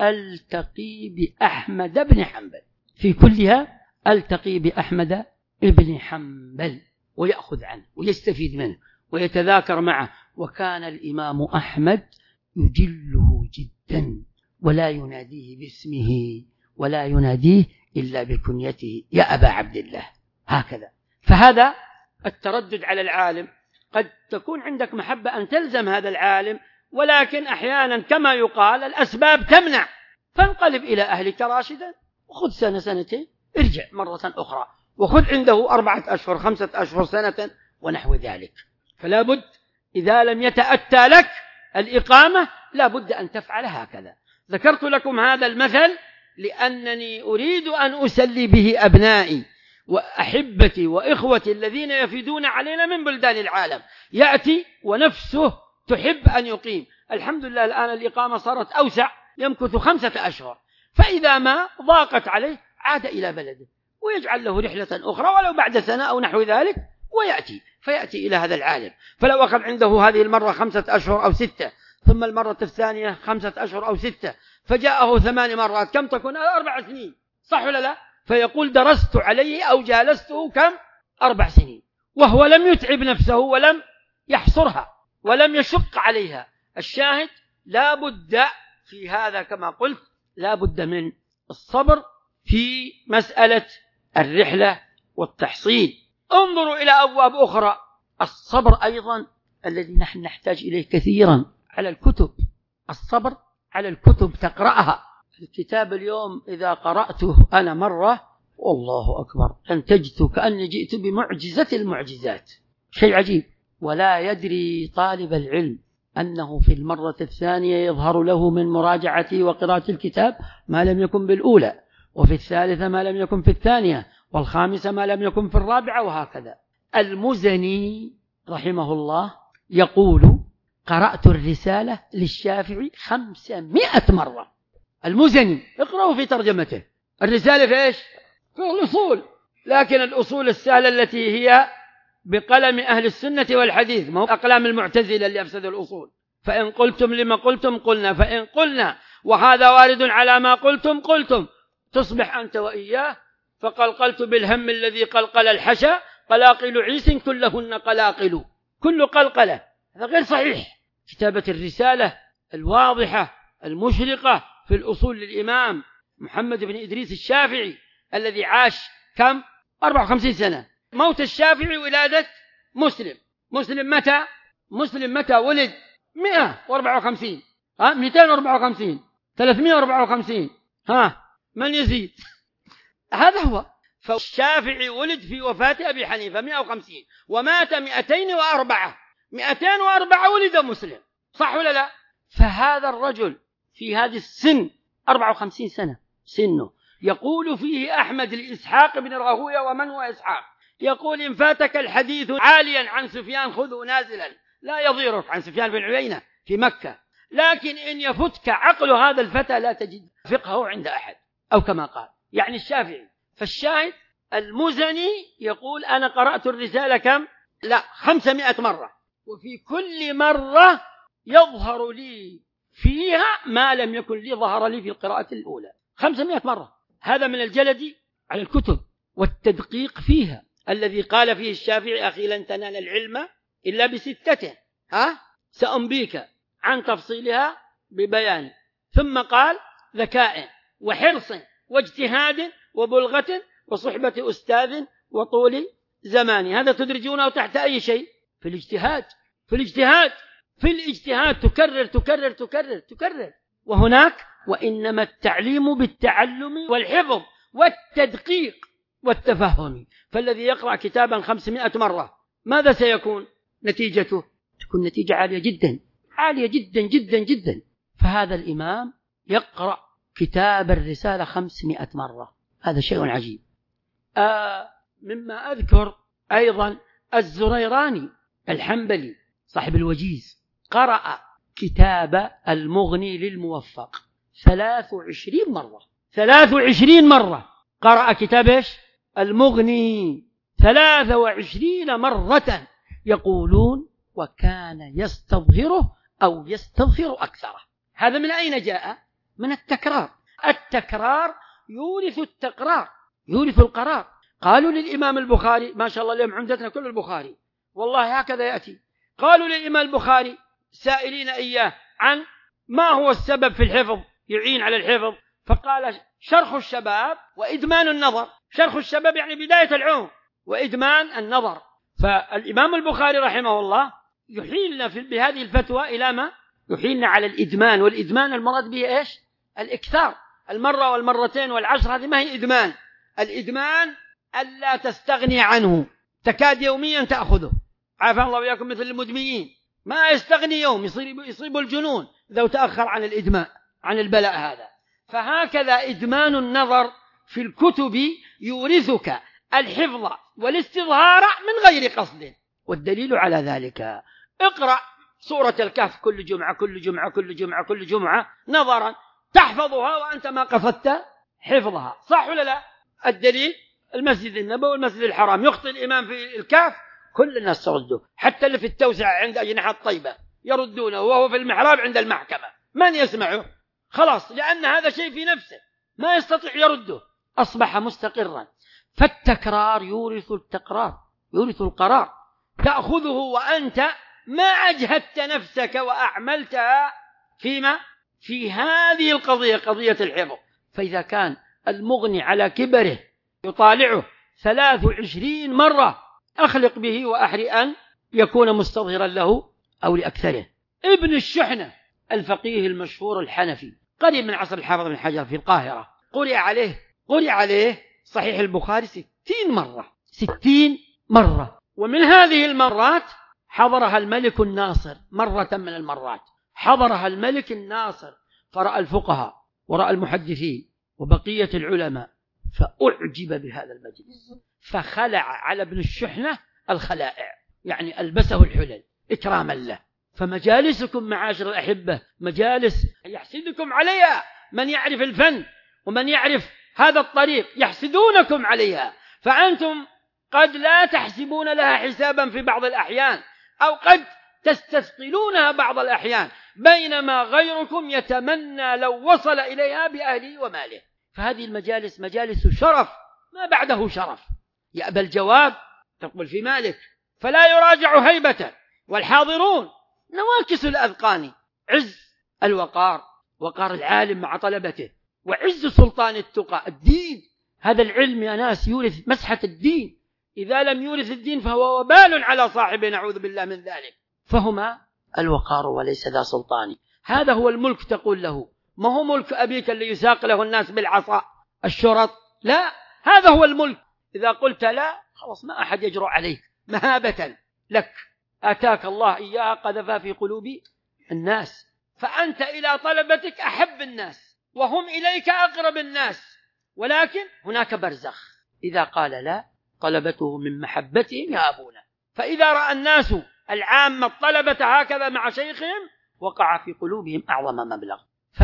ألتقي بأحمد بن حنبل، في كلها ألتقي بأحمد بن حنبل ويأخذ عنه ويستفيد منه ويتذاكر معه. وكان الإمام أحمد يجله جدا ولا يناديه باسمه ولا يناديه إلا بكنيته يا أبا عبد الله، هكذا. فهذا التردد على العالم، قد تكون عندك محبة أن تلزم هذا العالم، ولكن أحيانا كما يقال الأسباب تمنع، فانقلب إلى أهلك راشدا وخذ 1 2 ارجع مرة أخرى وخذ عنده 4 أشهر 5 أشهر سنة ونحو ذلك. فلا بد إذا لم يتأتى لك الإقامة لا بد أن تفعل هكذا. ذكرت لكم هذا المثل لأنني أريد أن أسلي به أبنائي وأحبتي وإخوتي الذين يفيدون علينا من بلدان العالم. يأتي ونفسه تحب أن يقيم، الحمد لله الآن الإقامة صارت أوسع، يمكث 5 أشهر، فإذا ما ضاقت عليه عاد إلى بلده ويجعل له رحلة أخرى ولو بعد سنة أو نحو ذلك فيأتي إلى هذا العالم. فلو أخذ عنده هذه المرة 5 أشهر أو 6، ثم المرة الثانية 5 أشهر أو 6، فجاءه 8 مرات، كم تكون؟ 4 سنين، صح ولا لا؟ فيقول درست عليه أو جالسته كم؟ 4 سنين، وهو لم يتعب نفسه ولم يحصرها ولم يشق عليها. الشاهد لا بد في هذا كما قلت لا بد من الصبر في مسألة الرحلة والتحصيل. انظروا إلى أبواب أخرى. الصبر أيضا الذي نحن نحتاج إليه كثيرا على الكتب، الصبر على الكتب تقرأها. الكتاب اليوم إذا قرأته أنا مرة والله أكبر أنتجت كأني جئت بمعجزة المعجزات، شيء عجيب. ولا يدري طالب العلم أنه في المرة الثانية يظهر له من مراجعته وقراءة الكتاب ما لم يكن بالأولى، وفي الثالثة ما لم يكن في الثانية، والخامسة ما لم يكن في الرابعة، وهكذا. المزني رحمه الله يقول قرأت الرسالة للشافعي 500 مرة. المزني، اقرأوا في ترجمته. الرسالة في إيش؟ في الأصول، لكن الأصول السهلة التي هي بقلم أهل السنة والحديث، ما هو أقلام المعتزلة اللي أفسدوا الأصول. فإن قلتم لما قلتم قلنا، فإن قلنا وهذا وارد على ما قلتم قلتم، تصبح أنت وإياه. فقلقلت بالهم الذي قلقل الحشا، قلاقل عيس كلهن قلاقل. كل قلقلة، هذا غير صحيح. كتابة الرسالة الواضحة المشرقة في الأصول للإمام محمد بن إدريس الشافعي الذي عاش كم؟ 54 سنة. موت الشافعي ولادة مسلم. مسلم متى ولد؟ 154، 254، 354. من يزيد؟ هذا هو. فالشافعي ولد في وفاة أبي حنيفة 150 ومات 204. 204 ولد مسلم، صح ولا لا؟ فهذا الرجل في هذه السن 54 سنة سنه، يقول فيه أحمد لإسحاق بن راهويه، ومن هو إسحاق؟ يقول: إن فاتك الحديث عاليا عن سفيان خذه نازلا، لا يضيرك، عن سفيان بن عيينة في مكة. لكن إن يفتك عقل هذا الفتى لا تجد فقهه عند أحد، أو كما قال يعني الشافعي. فالشاهد المزني يقول: أنا قرأت الرسالة كم؟ 500 مرة، وفي كل مرة يظهر لي فيها ما لم يكن لي ظهر لي في القراءة الأولى. 500 مرة. هذا من الجلد على الكتب والتدقيق فيها، الذي قال فيه الشافعي: أخي لن تنال العلم إلا بستة، سأنبيك عن تفصيلها ببيان. ثم قال: ذكاء وحرص واجتهاد وبلغة وصحبة أستاذ وطول زمان. هذا تدرجونه تحت أي شيء؟ في الاجتهاد تكرر. وهناك: وإنما التعليم بالتعلم والحفظ والتدقيق والتفهم. فالذي يقرأ كتابا 500 مرة ماذا سيكون نتيجته؟ تكون نتيجة عالية جدا. فهذا الإمام يقرأ كتاب الرسالة 500 مرة، هذا شيء عجيب. مما أذكر أيضا الزريراني الحنبلي صاحب الوجيز قرأ كتاب المغني للموفق 23 مرة قرأ كتاب إيش؟ المغني 23 مرة. يقولون: وكان يستظهره أو يستظهر أكثره. هذا من أين جاء؟ من التكرار. التكرار يورث التقرار، يورث القرار. قالوا للإمام البخاري، ما شاء الله اليوم عندنا كل البخاري، والله هكذا يأتي. قالوا للإمام البخاري سائلين إياه عن ما هو السبب في الحفظ، يعين على الحفظ، فقال: شرخ الشباب وإدمان النظر. شرخ الشباب يعني بداية العمر، وإدمان النظر. فالإمام البخاري رحمه الله يحيلنا بهذه الفتوى إلى ما؟ يحيلنا على الإدمان. والإدمان المراد به إيش؟ الإكثار، المرة والمرتين والعشر. هذه ما هي إدمان. الإدمان ألا تستغني عنه، تكاد يوميا تأخذه. عافا الله وإياكم. مثل المدمنين ما يستغني يوم، يصيب الجنون إذا تأخر عن الإدمان، عن البلاء هذا. فهكذا إدمان النظر في الكتب يورثك الحفظ والاستظهار من غير قصد. والدليل على ذلك: اقرأ سورة الكهف كل جمعة نظرا، تحفظها وأنت ما قصدت حفظها، صح ولا لا؟ الدليل: المسجد النبوي والمسجد الحرام، يخطئ الإمام في الكهف كل الناس ترده، حتى اللي في التوسعة عند أجنحة الطيبة يردونه، وهو في المحراب عند المحكمة من يسمعه؟ خلاص، لأن هذا شيء في نفسه ما يستطيع يرده، أصبح مستقرا. فالتكرار يورث القرار. تأخذه وأنت ما أجهدت نفسك وأعملتها في هذه القضية، قضية الحفظ. فإذا كان المغني على كبره يطالعه 23 مرة، أخلق به وأحري أن يكون مستظهرا له أو لأكثره. ابن الشحنة الفقيه المشهور الحنفي قريب من عصر الحافظ بن حجر في القاهرة، قرئ عليه صحيح البخاري 60 مرة. ومن هذه المرات حضرها الملك الناصر مرة من المرات، حضرها الملك الناصر فرأى الفقهاء ورأى المحدثين وبقية العلماء، فأعجب بهذا المجلس، فخلع على ابن الشحنة الخلائع، يعني ألبسه الحلل إكراما له. فمجالسكم معاشر الأحبة مجالس يحسدكم عليها من يعرف الفن ومن يعرف هذا الطريق يحسدونكم عليها، فأنتم قد لا تحسبون لها حسابا في بعض الأحيان، أو قد تستثقلونها بعض الأحيان، بينما غيركم يتمنى لو وصل إليها بأهله وماله. فهذه المجالس مجالس شرف ما بعده شرف، يأبى الجواب تقبل في مالك فلا يراجع هيبة، والحاضرون نواكس الأذقان. عز الوقار، وقار العالم مع طلبته، وعز سلطان التقى الدين. هذا العلم يا ناس يورث مسحة الدين، إذا لم يورث الدين فهو وبال على صاحبه، نعوذ بالله من ذلك. فهما الوقار وليس ذا سلطان. هذا هو الملك تقول له، ما هو ملك أبيك اللي يساق له الناس بالعصا الشرط، لا، هذا هو الملك. إذا قلت لا خلاص ما أحد يجرؤ عليك مهابة لك، آتاك الله إياها قذفها في قلوب الناس، فأنت إلى طلبتك أحب الناس وهم إليك أقرب الناس، ولكن هناك برزخ. إذا قال لا طلبته من محبتهم يهابون، فإذا رأى الناس العامة الطلبة هكذا مع شيخهم وقع في قلوبهم أعظم مبلغ.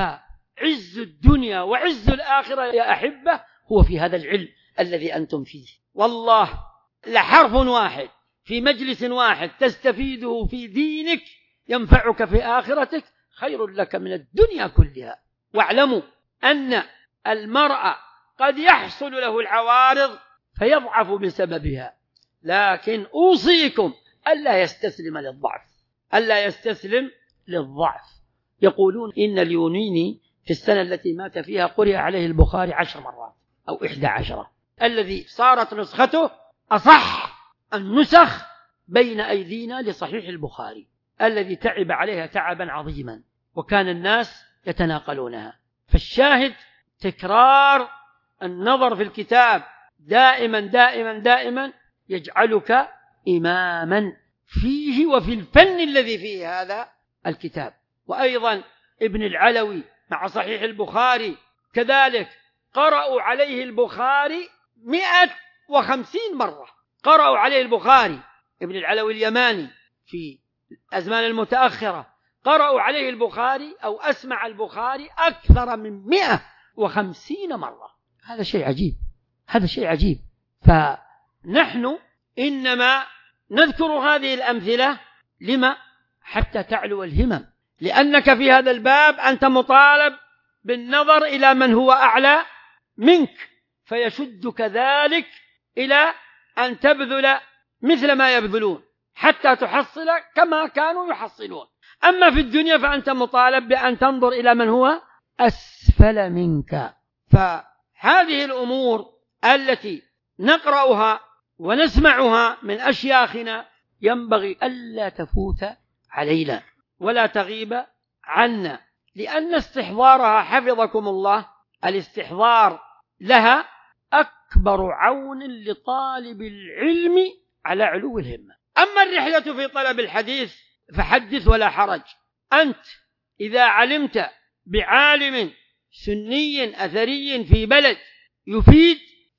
فعز الدنيا وعز الآخرة يا أحبة هو في هذا العلم الذي أنتم فيه. والله لحرف واحد في مجلس واحد تستفيده في دينك ينفعك في آخرتك خير لك من الدنيا كلها. واعلموا أن المرء قد يحصل له العوارض فيضعف بسببها، لكن أوصيكم ألا يستسلم للضعف، ألا يستسلم للضعف. يقولون إن اليونيني في السنة التي مات فيها قرئ عليه البخاري 10 مرات أو 11، الذي صارت نسخته أصح النسخ بين أيدينا لصحيح البخاري، الذي تعب عليها تعبا عظيما وكان الناس يتناقلونها. فالشاهد تكرار النظر في الكتاب دائما دائما دائما يجعلك إماما فيه وفي الفن الذي فيه هذا الكتاب. وأيضا ابن العلوي مع صحيح البخاري كذلك قرأوا عليه البخاري 150 مرة، قرأوا عليه البخاري. ابن العلوي اليماني في الأزمان المتأخرة قرأوا عليه البخاري أو أسمع البخاري أكثر من 150 مرة. هذا شيء عجيب، هذا شيء عجيب. فنحن إنما نذكر هذه الأمثلة لما؟ حتى تعلو الهمم، لأنك في هذا الباب أنت مطالب بالنظر إلى من هو أعلى منك، فيشدك ذلك إلى أن تبذل مثل ما يبذلون حتى تحصل كما كانوا يحصلون. أما في الدنيا فأنت مطالب بأن تنظر إلى من هو أسفل منك. فهذه الأمور التي نقرأها ونسمعها من أشياخنا ينبغي ألا تفوت علينا ولا تغيب عنا، لأن استحضارها حفظكم الله، الاستحضار لها أكبر عون لطالب العلم على علو الهمة. أما الرحلة في طلب الحديث فحدث ولا حرج. أنت إذا علمت بعالم سني أثري في بلد يفيد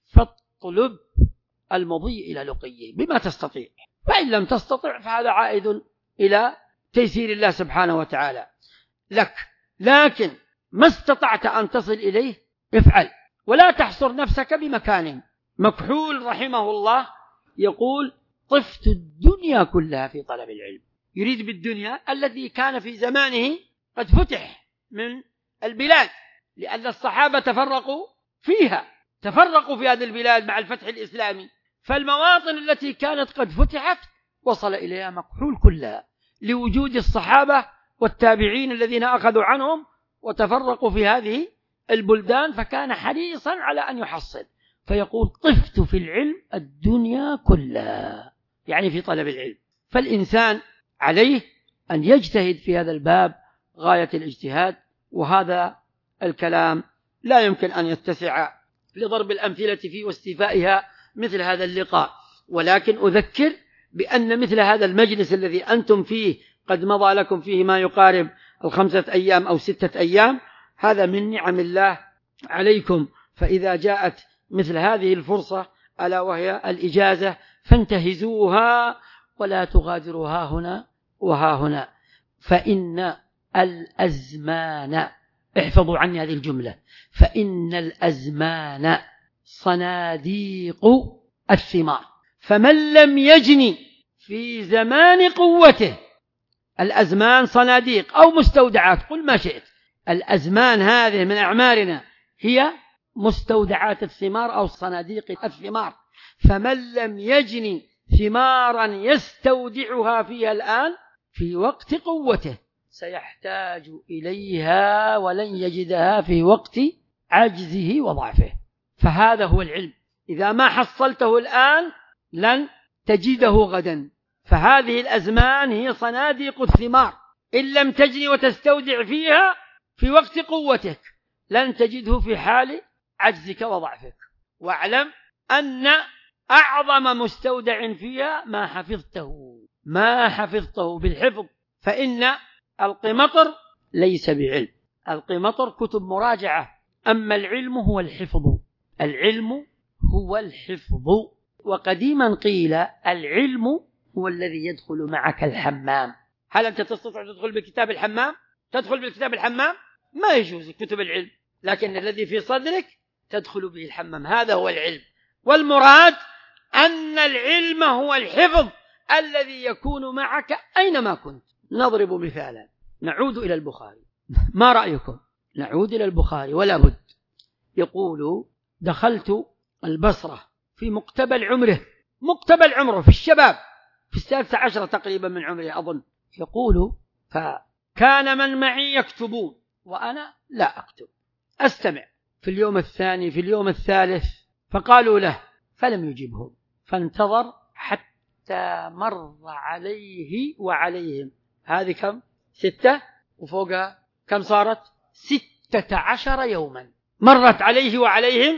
فاطلب المضي إلى لقيه بما تستطيع، فإن لم تستطع فهذا عائد إلى تيسير الله سبحانه وتعالى لك، لكن ما استطعت أن تصل إليه افعل، ولا تحصر نفسك بمكان. مكحول رحمه الله يقول طفت الدنيا كلها في طلب العلم، يريد بالدنيا الذي كان في زمانه قد فتح من البلاد، لأن الصحابة تفرقوا فيها، تفرقوا في هذه البلاد مع الفتح الإسلامي، فالمواطن التي كانت قد فتحت وصل إليها مكحول كلها لوجود الصحابة والتابعين الذين أخذوا عنهم وتفرقوا في هذه البلدان، فكان حريصا على أن يحصل. فيقول طفت في العلم الدنيا كلها، يعني في طلب العلم. فالإنسان عليه أن يجتهد في هذا الباب غاية الاجتهاد، وهذا الكلام لا يمكن أن يتسع لضرب الأمثلة فيه واستيفائها مثل هذا اللقاء، ولكن أذكر بأن مثل هذا المجلس الذي أنتم فيه قد مضى لكم فيه ما يقارب 5 أيام أو 6 أيام، هذا من نعم الله عليكم. فإذا جاءت مثل هذه الفرصة ألا وهي الإجازة فانتهزوها ولا تغادروا ها هنا وها هنا، فإن الأزمان احفظوا عني هذه الجملة: فإن الأزمان صناديق الثمار، فمن لم يجني في زمان قوته. الأزمان صناديق أو مستودعات، قل ما شئت. الأزمان هذه من أعمارنا هي مستودعات الثمار أو صناديق الثمار، فمن لم يجني ثمارا يستودعها فيها الآن في وقت قوته سيحتاج إليها ولن يجدها في وقت عجزه وضعفه. فهذا هو العلم، إذا ما حصلته الآن لن تجده غدا. فهذه الأزمان هي صناديق الثمار، إن لم تجني وتستودع فيها في وقت قوتك لن تجده في حال عجزك وضعفك. واعلم أن أعظم مستودع فيها ما حفظته بالحفظ. فإن القمطر ليس بعلم، القمطر كتب مراجعة، أما العلم هو الحفظ. العلم هو الحفظ. وقديما قيل العلم هو الذي يدخل معك الحمام. هل أنت تستطيع تدخل بكتاب الحمام؟ تدخل بالكتاب الحمام؟ ما يجوز كتب العلم، لكن الذي في صدرك تدخل به الحمام، هذا هو العلم. والمراد أن العلم هو الحفظ الذي يكون معك أينما كنت. نضرب مثالا، نعود إلى البخاري. ما رأيكم؟ نعود إلى البخاري ولا بد. يقول: دخلت البصرة في مقتبل عمره في الشباب، في 16 تقريبا من عمره أظن. يقول: فكان من معي يكتبون وأنا لا أكتب، أستمع في اليوم الثاني، في اليوم الثالث، فقالوا له، فلم يجبهم، فانتظر حتى مر عليه وعليهم. هذه كم؟ 6 وفوقها كم صارت؟ 16 يوما مرت عليه وعليهم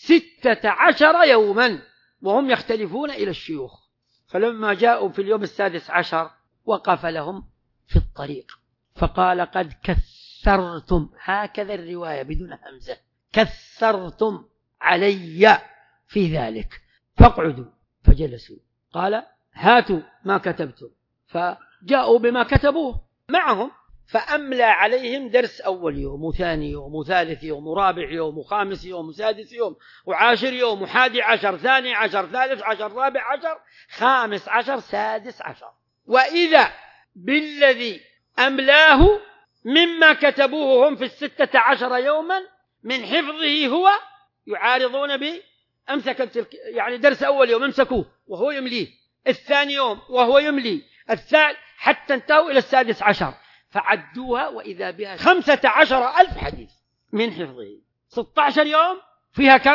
16 يوما، وهم يختلفون إلى الشيوخ. فلما جاءوا في اليوم 16 وقف لهم في الطريق فقال: قد كثرتم، هكذا الرواية بدون همزة، كثرتم علي في ذلك، فاقعدوا. فجلسوا. قال: هاتوا ما كتبتم. فجاءوا بما كتبوه معهم، فأملى عليهم درس أول يوم وثاني يوم وثالث يوم ورابع يوم وخامس يوم وسادس يوم وعاشر يوم وحادي عشر، ثاني عشر، ثالث عشر، رابع عشر، خامس عشر، سادس عشر. وإذا بالذي أملاه مما كتبوه هم في 16 يوما من حفظه هو يعارضون به. يعني درس أول يوم امسكوه وهو يمليه، الثاني يوم وهو يملي، الثالث، حتى انتهوا إلى 16 فعدوها، وإذا بها 15,000 حديث من حفظه. 16 يوم فيها كم؟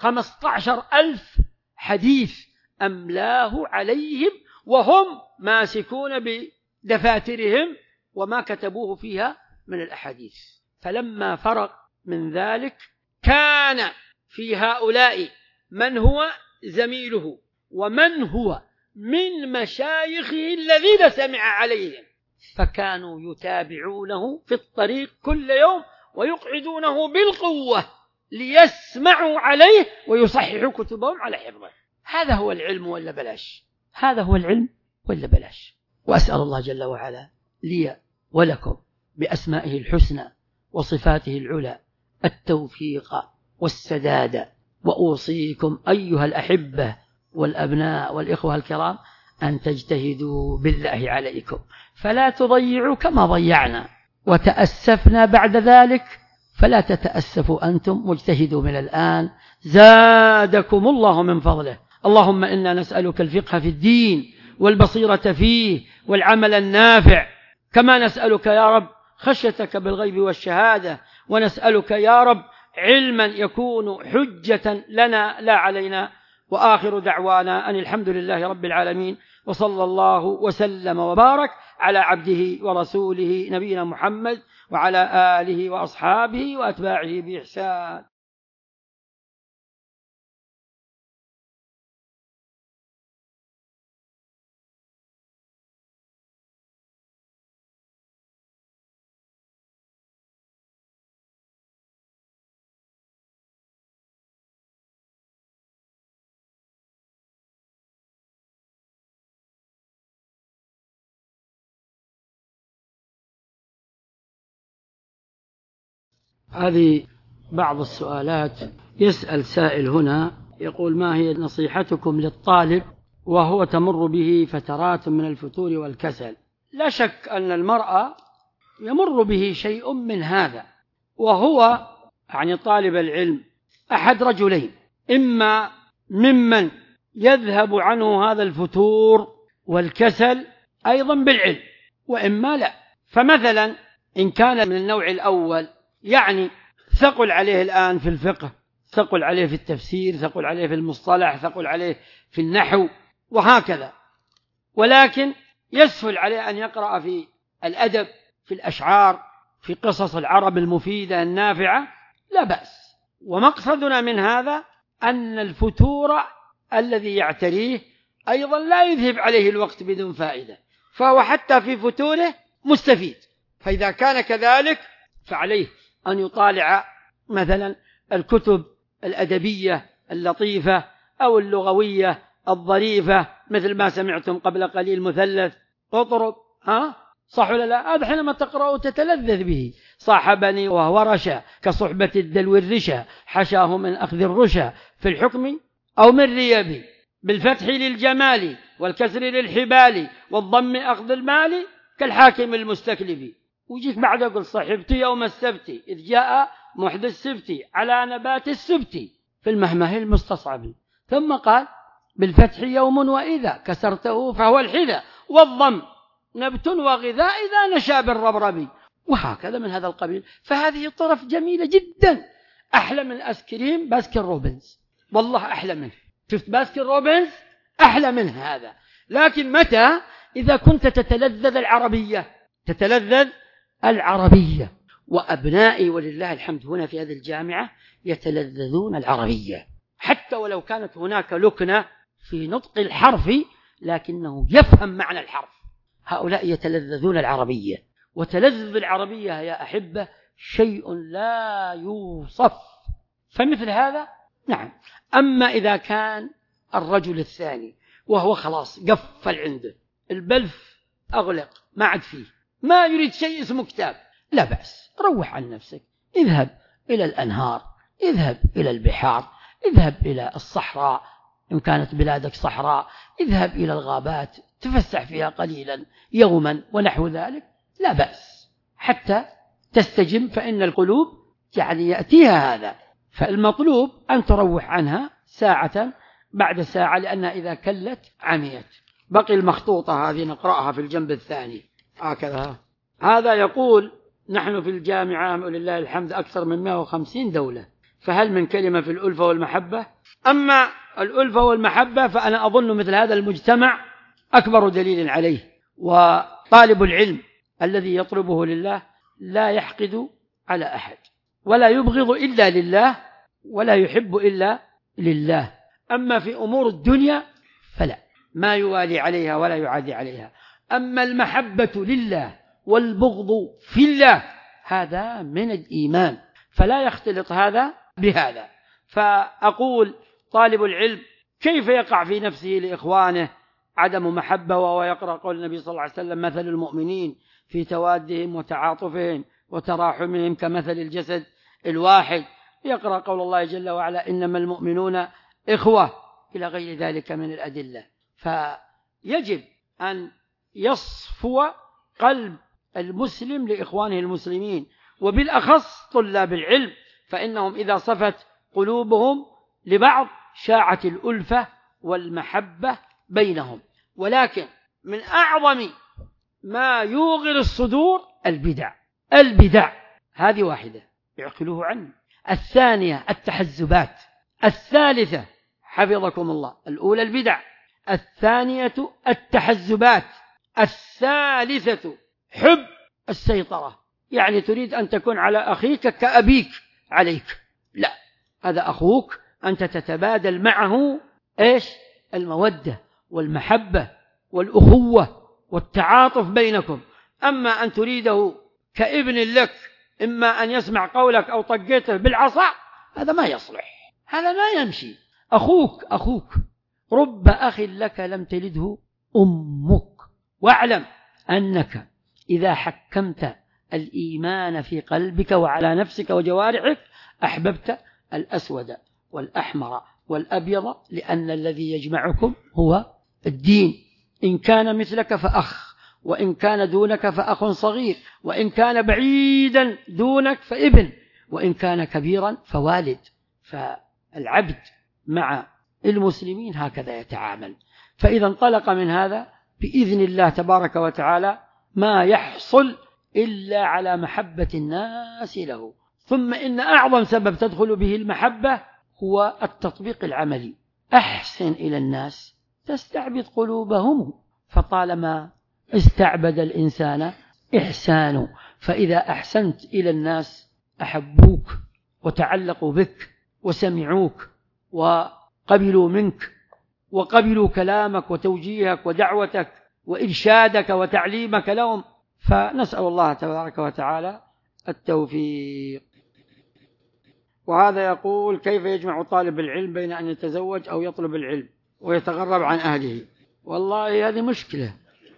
15,000 حديث أملاه عليهم وهم ماسكون بدفاترهم وما كتبوه فيها من الأحاديث. فلما فرغ من ذلك كان في هؤلاء من هو زميله ومن هو من مشايخه الذين سمع عليهم، فكانوا يتابعونه في الطريق كل يوم ويقعدونه بالقوة ليسمعوا عليه ويصححوا كتبهم على حفظه. هذا هو العلم ولا بلاش؟ هذا هو العلم ولا بلاش؟ وأسأل الله جل وعلا لي ولكم بأسمائه الحسنى وصفاته العلى التوفيق والسداد. وأوصيكم أيها الأحبة والأبناء والإخوة الكرام أن تجتهدوا بالله عليكم، فلا تضيعوا كما ضيعنا وتأسفنا بعد ذلك، فلا تتأسفوا أنتم، واجتهدوا من الآن زادكم الله من فضله. اللهم إنا نسألك الفقه في الدين والبصيرة فيه والعمل النافع، كما نسألك يا رب خشيتك بالغيب والشهادة، ونسألك يا رب علما يكون حجة لنا لا علينا. وآخر دعوانا أن الحمد لله رب العالمين، وصلى الله وسلم وبارك على عبده ورسوله نبينا محمد وعلى آله وأصحابه وأتباعه بإحسان. هذه بعض السؤالات. يسأل سائل هنا يقول: ما هي نصيحتكم للطالب وهو تمر به فترات من الفتور والكسل؟ لا شك أن المرأة يمر به شيء من هذا، وهو يعني طالب العلم أحد رجلين: إما ممن يذهب عنه هذا الفتور والكسل أيضا بالعلم، وإما لا. فمثلا إن كان من النوع الأول، يعني ثقل عليه الآن في الفقه، ثقل عليه في التفسير، ثقل عليه في المصطلح، ثقل عليه في النحو وهكذا، ولكن يسهل عليه أن يقرأ في الأدب، في الأشعار، في قصص العرب المفيدة النافعة، لا بأس. ومقصدنا من هذا أن الفتور الذي يعتريه أيضا لا يذهب عليه الوقت بدون فائدة، فهو حتى في فتوره مستفيد. فإذا كان كذلك فعليه أن يطالع مثلا الكتب الأدبية اللطيفة أو اللغوية الظريفة، مثل ما سمعتم قبل قليل مثلث قطرب، صح ولا لا؟ هذا حينما تقرأه تتلذذ به. صاحبني وهو رشا كصحبة الدلو الرشا، حشاه من أخذ الرشا في الحكم أو من ريبي، بالفتح للجمال والكسر للحبال والضم أخذ المال كالحاكم المستكلف. ويجيك بعد يقول: صحبت يوم السبت إذ جاء محدث السبت على نبات السبت في المهمه المستصعب، ثم قال: بالفتح يوم وإذا كسرته فهو الحذا، والضم نبت وغذاء إذا نشا بالربرب، وهكذا من هذا القبيل. فهذه طرف جميلة جدا، أحلى من أسكريم باسكن روبنز، والله أحلى منه. شفت باسكن روبنز؟ أحلى من هذا. لكن متى؟ إذا كنت تتلذذ العربية. وأبنائي ولله الحمد هنا في هذه الجامعة يتلذذون العربية، حتى ولو كانت هناك لكنة في نطق الحرف لكنه يفهم معنى الحرف. هؤلاء يتلذذون العربية، وتلذذ العربية يا أحبة شيء لا يوصف. فمثل هذا نعم. أما إذا كان الرجل الثاني وهو خلاص قفل عنده البلف، أغلق، ما عاد فيه، ما يريد شيء اسمه كتاب، لا بأس، روح عن نفسك، اذهب إلى الأنهار، اذهب إلى البحار، اذهب إلى الصحراء إن كانت بلادك صحراء، اذهب إلى الغابات تفسح فيها قليلا يوما ونحو ذلك، لا بأس، حتى تستجم، فإن القلوب يعني يأتيها هذا. فالمطلوب أن تروح عنها ساعة بعد ساعة، لأنها إذا كلت عميت. بقي المخطوطة هذه نقرأها في الجنب الثاني هكذا. هذا يقول: نحن في الجامعة ولله الحمد أكثر من 150 دولة، فهل من كلمة في الألفة والمحبة؟ أما الألفة والمحبة فأنا أظن مثل هذا المجتمع أكبر دليل عليه. وطالب العلم الذي يطلبه لله لا يحقد على أحد، ولا يبغض إلا لله، ولا يحب إلا لله. أما في أمور الدنيا فلا، ما يوالي عليها ولا يعادي عليها. أما المحبة لله والبغض في الله هذا من الإيمان، فلا يختلط هذا بهذا. فأقول: طالب العلم كيف يقع في نفسه لإخوانه عدم محبة وهو يقرأ قول النبي صلى الله عليه وسلم: مثل المؤمنين في توادهم وتعاطفهم وتراحمهم كمثل الجسد الواحد، يقرأ قول الله جل وعلا: إنما المؤمنون إخوة، إلى غير ذلك من الأدلة. فيجب أن يصفو قلب المسلم لإخوانه المسلمين، وبالأخص طلاب العلم، فإنهم إذا صفت قلوبهم لبعض شاعت الألفة والمحبة بينهم. ولكن من أعظم ما يوغر الصدور البدع هذه واحدة يعقلوه عنه، الثانية التحزبات، الثالثة حفظكم الله الأولى البدع، الثانية التحزبات، الثالثة حب السيطرة، يعني تريد أن تكون على أخيك كأبيك عليك، لا، هذا أخوك أنت تتبادل معه المودة والمحبة والأخوة والتعاطف بينكم. أما أن تريده كابن لك، إما أن يسمع قولك أو طقيته بالعصا، هذا ما يصلح، هذا ما يمشي. أخوك رب أخ لك لم تلده أمك، واعلم أنك إذا حكمت الإيمان في قلبك وعلى نفسك وجوارحك أحببت الأسود والأحمر والأبيض، لأن الذي يجمعكم هو الدين. إن كان مثلك فأخ، وإن كان دونك فأخ صغير، وإن كان بعيدا دونك فابن، وإن كان كبيرا فوالد. فالعبد مع المسلمين هكذا يتعامل. فإذا انطلق من هذا بإذن الله تبارك وتعالى ما يحصل إلا على محبة الناس له. ثم إن أعظم سبب تدخل به المحبة هو التطبيق العملي. أحسن إلى الناس تستعبد قلوبهم، فطالما استعبد الإنسان إحسانه، فإذا أحسنت إلى الناس أحبوك وتعلقوا بك وسمعوك وقبلوا منك وقبلوا كلامك وتوجيهك ودعوتك وإرشادك وتعليمك لهم. فنسأل الله تبارك وتعالى التوفيق. وهذا يقول: كيف يجمع طالب العلم بين أن يتزوج أو يطلب العلم ويتغرب عن أهله؟ والله هذه مشكلة،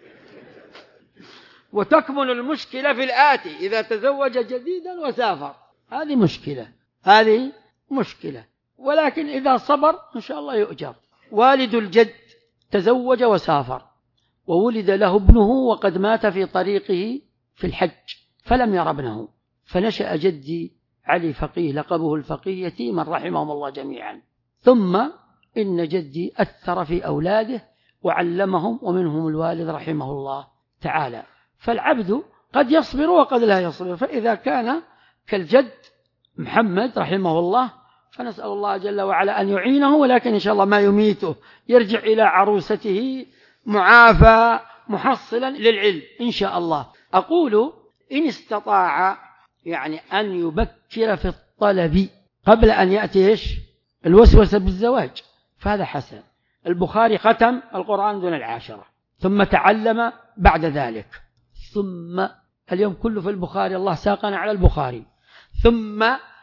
وتكمن المشكلة في الآتي: إذا تزوج جديدا وسافر، هذه مشكلة. ولكن إذا صبر إن شاء الله يؤجر. والد الجد تزوج وسافر، وولد له ابنه وقد مات في طريقه في الحج فلم ير ابنه، فنشأ جدي علي فقيه لقبه الفقيه يتيما رحمهم الله جميعا. ثم إن جدي أثر في أولاده وعلمهم، ومنهم الوالد رحمه الله تعالى. فالعبد قد يصبر وقد لا يصبر. فإذا كان كالجد محمد رحمه الله فنسأل الله جل وعلا أن يعينه، ولكن إن شاء الله ما يميته، يرجع إلى عروسته معافى محصلا للعلم إن شاء الله. أقول إن استطاع يعني أن يبكر في الطلب قبل أن يأتي الوسوسة بالزواج فهذا حسن. البخاري ختم القرآن دون 10 ثم تعلم بعد ذلك، ثم اليوم كله في البخاري، الله ساقنا على البخاري. ثم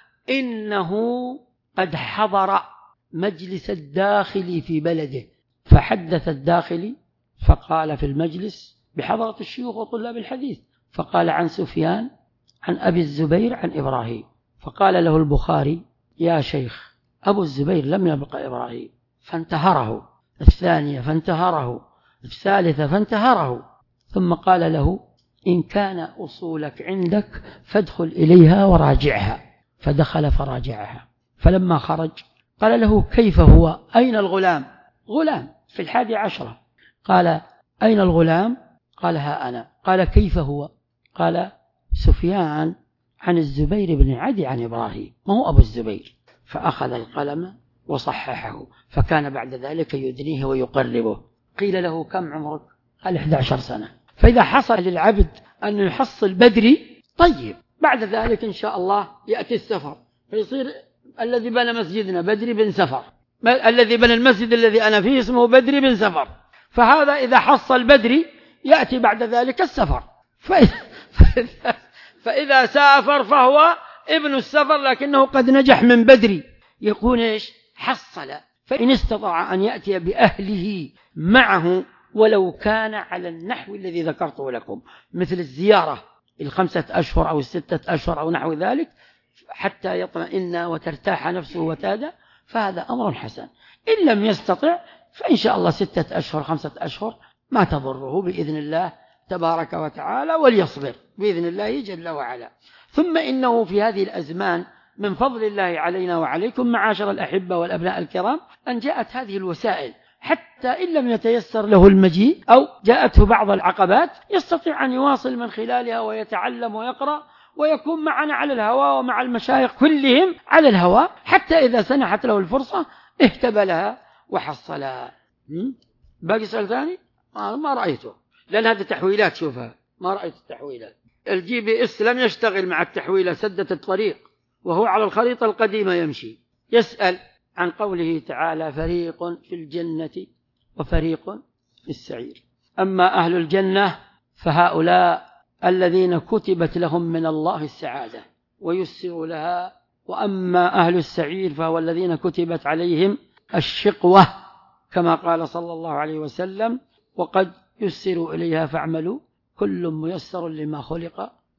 إنه قد حضر مجلس الداخلي في بلده، فحدث الداخلي فقال في المجلس بحضرة الشيوخ وطلاب الحديث، فقال عن سفيان عن أبي الزبير عن إبراهيم، فقال له البخاري: يا شيخ، أبو الزبير لم يبقى إبراهيم. فانتهره الثانية، فانتهره الثالثة، فانتهره. ثم قال له: إن كان أصولك عندك فادخل إليها وراجعها. فدخل فراجعها. فلما خرج قال له: كيف هو؟ أين الغلام؟ غلام في 11. قال: أين الغلام؟ قال: ها أنا. قال: كيف هو؟ قال: سفيان عن الزبير بن عدي عن إبراهيم، ما هو أبو الزبير. فأخذ القلم وصححه، فكان بعد ذلك يدنيه ويقربه. قيل له: كم عمرك؟ قال: 11 سنة. فإذا حصل للعبد أن يحصل بدري طيب، بعد ذلك إن شاء الله يأتي السفر، فيصير الذي بنى مسجدنا بدري بن سفر، الذي بنى المسجد الذي أنا فيه اسمه بدري بن سفر. فهذا إذا حصل بدري يأتي بعد ذلك السفر. فإذا سافر فهو ابن السفر، لكنه قد نجح من بدري، يكون حصل. فإن استطاع أن يأتي بأهله معه ولو كان على النحو الذي ذكرته لكم، مثل الزيارة 5 أشهر أو 6 أشهر أو نحو ذلك، حتى يطمئن وترتاح نفسه وتادى، فهذا أمر حسن. إن لم يستطع فإن شاء الله 6 أشهر 5 أشهر ما تضره بإذن الله تبارك وتعالى، وليصبر بإذن الله جل وعلا. ثم إنه في هذه الأزمان من فضل الله علينا وعليكم معاشر الأحبة والأبناء الكرام أن جاءت هذه الوسائل، حتى إن لم يتيسر له المجيء أو جاءته بعض العقبات يستطيع أن يواصل من خلالها ويتعلم ويقرأ ويكون معنا على الهواء ومع المشايخ كلهم على الهواء، حتى إذا سنحت له الفرصة اهتبلها وحصلها. باقي سؤال ثاني؟ ما رأيته، لأن هذه تحويلات، شوفها ما رأيت التحويلات. الجي بي اس لم يشتغل مع التحويلة، سدت الطريق وهو على الخريطة القديمة يمشي. يسأل عن قوله تعالى: فريق في الجنة وفريق في السعير. أما أهل الجنة فهؤلاء الذين كتبت لهم من الله السعادة ويسروا لها، وأما أهل السعير فهو الذين كتبت عليهم الشقوة، كما قال صلى الله عليه وسلم: وقد يسروا إليها فاعملوا كل ميسر لما خلق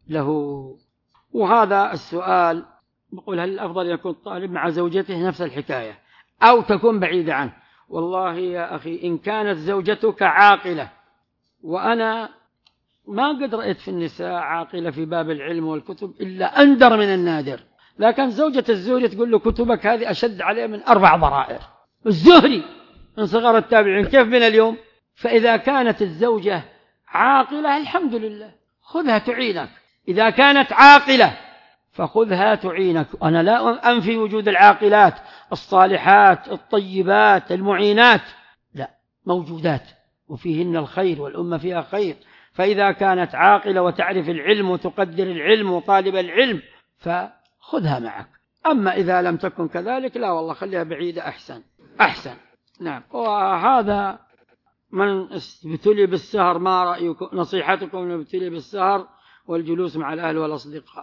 له. وهذا السؤال نقول هل الأفضل يكون الطالب مع زوجته نفس الحكاية أو تكون بعيدة عنه؟ والله يا أخي إن كانت زوجتك عاقلة، وأنا ما قد رأيت في النساء عاقلة في باب العلم والكتب إلا أندر من النادر، لكن زوجة الزهري تقول له كتبك هذه أشد عليه من 4 ضرائر. الزهري من صغار التابعين، كيف من اليوم؟ فإذا كانت الزوجة عاقلة الحمد لله خذها تعينك، إذا كانت عاقلة فخذها تعينك. أنا لا أنفي وجود العاقلات الصالحات الطيبات المعينات، لا، موجودات وفيهن الخير والأمة فيها خير. فإذا كانت عاقلة وتعرف العلم وتقدر العلم وطالب العلم فخذها معك. أما إذا لم تكن كذلك لا والله خليها بعيدة أحسن. نعم. وهذا من ابتلي بالسهر ما رأيكم؟ نصيحتكم من ابتلي بالسهر والجلوس مع الأهل والأصدقاء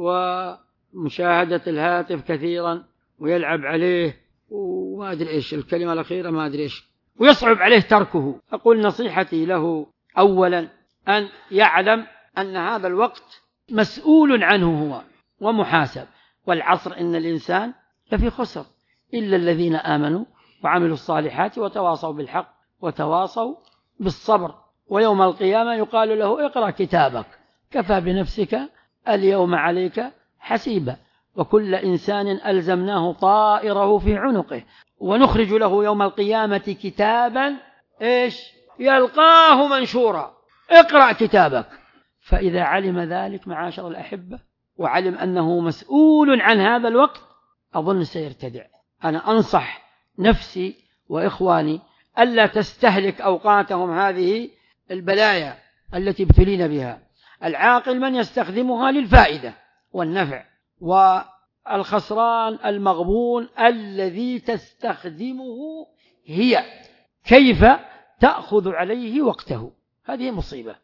ومشاهدة الهاتف كثيرا ويلعب عليه وما أدري إيش الكلمة الأخيرة ما أدري إيش، ويصعب عليه تركه. أقول نصيحتي له أولا أن يعلم أن هذا الوقت مسؤول عنه هو ومحاسب. والعصر إن الإنسان لفي خسر إلا الذين آمنوا وعملوا الصالحات وتواصوا بالحق وتواصوا بالصبر. ويوم القيامة يقال له اقرأ كتابك كفى بنفسك اليوم عليك حسيبا. وكل إنسان ألزمناه طائره في عنقه ونخرج له يوم القيامة كتابا إيش يلقاه منشورا. اقرأ كتابك. فإذا علم ذلك معاشر الأحبة وعلم أنه مسؤول عن هذا الوقت أظن سيرتدع. أنا أنصح نفسي وإخواني ألا تستهلك أوقاتهم هذه البلايا التي ابتلينا بها. العاقل من يستخدمها للفائدة والنفع، والخسران المغبون الذي تستخدمه هي كيف تأخذ عليه وقته. هذه مصيبة.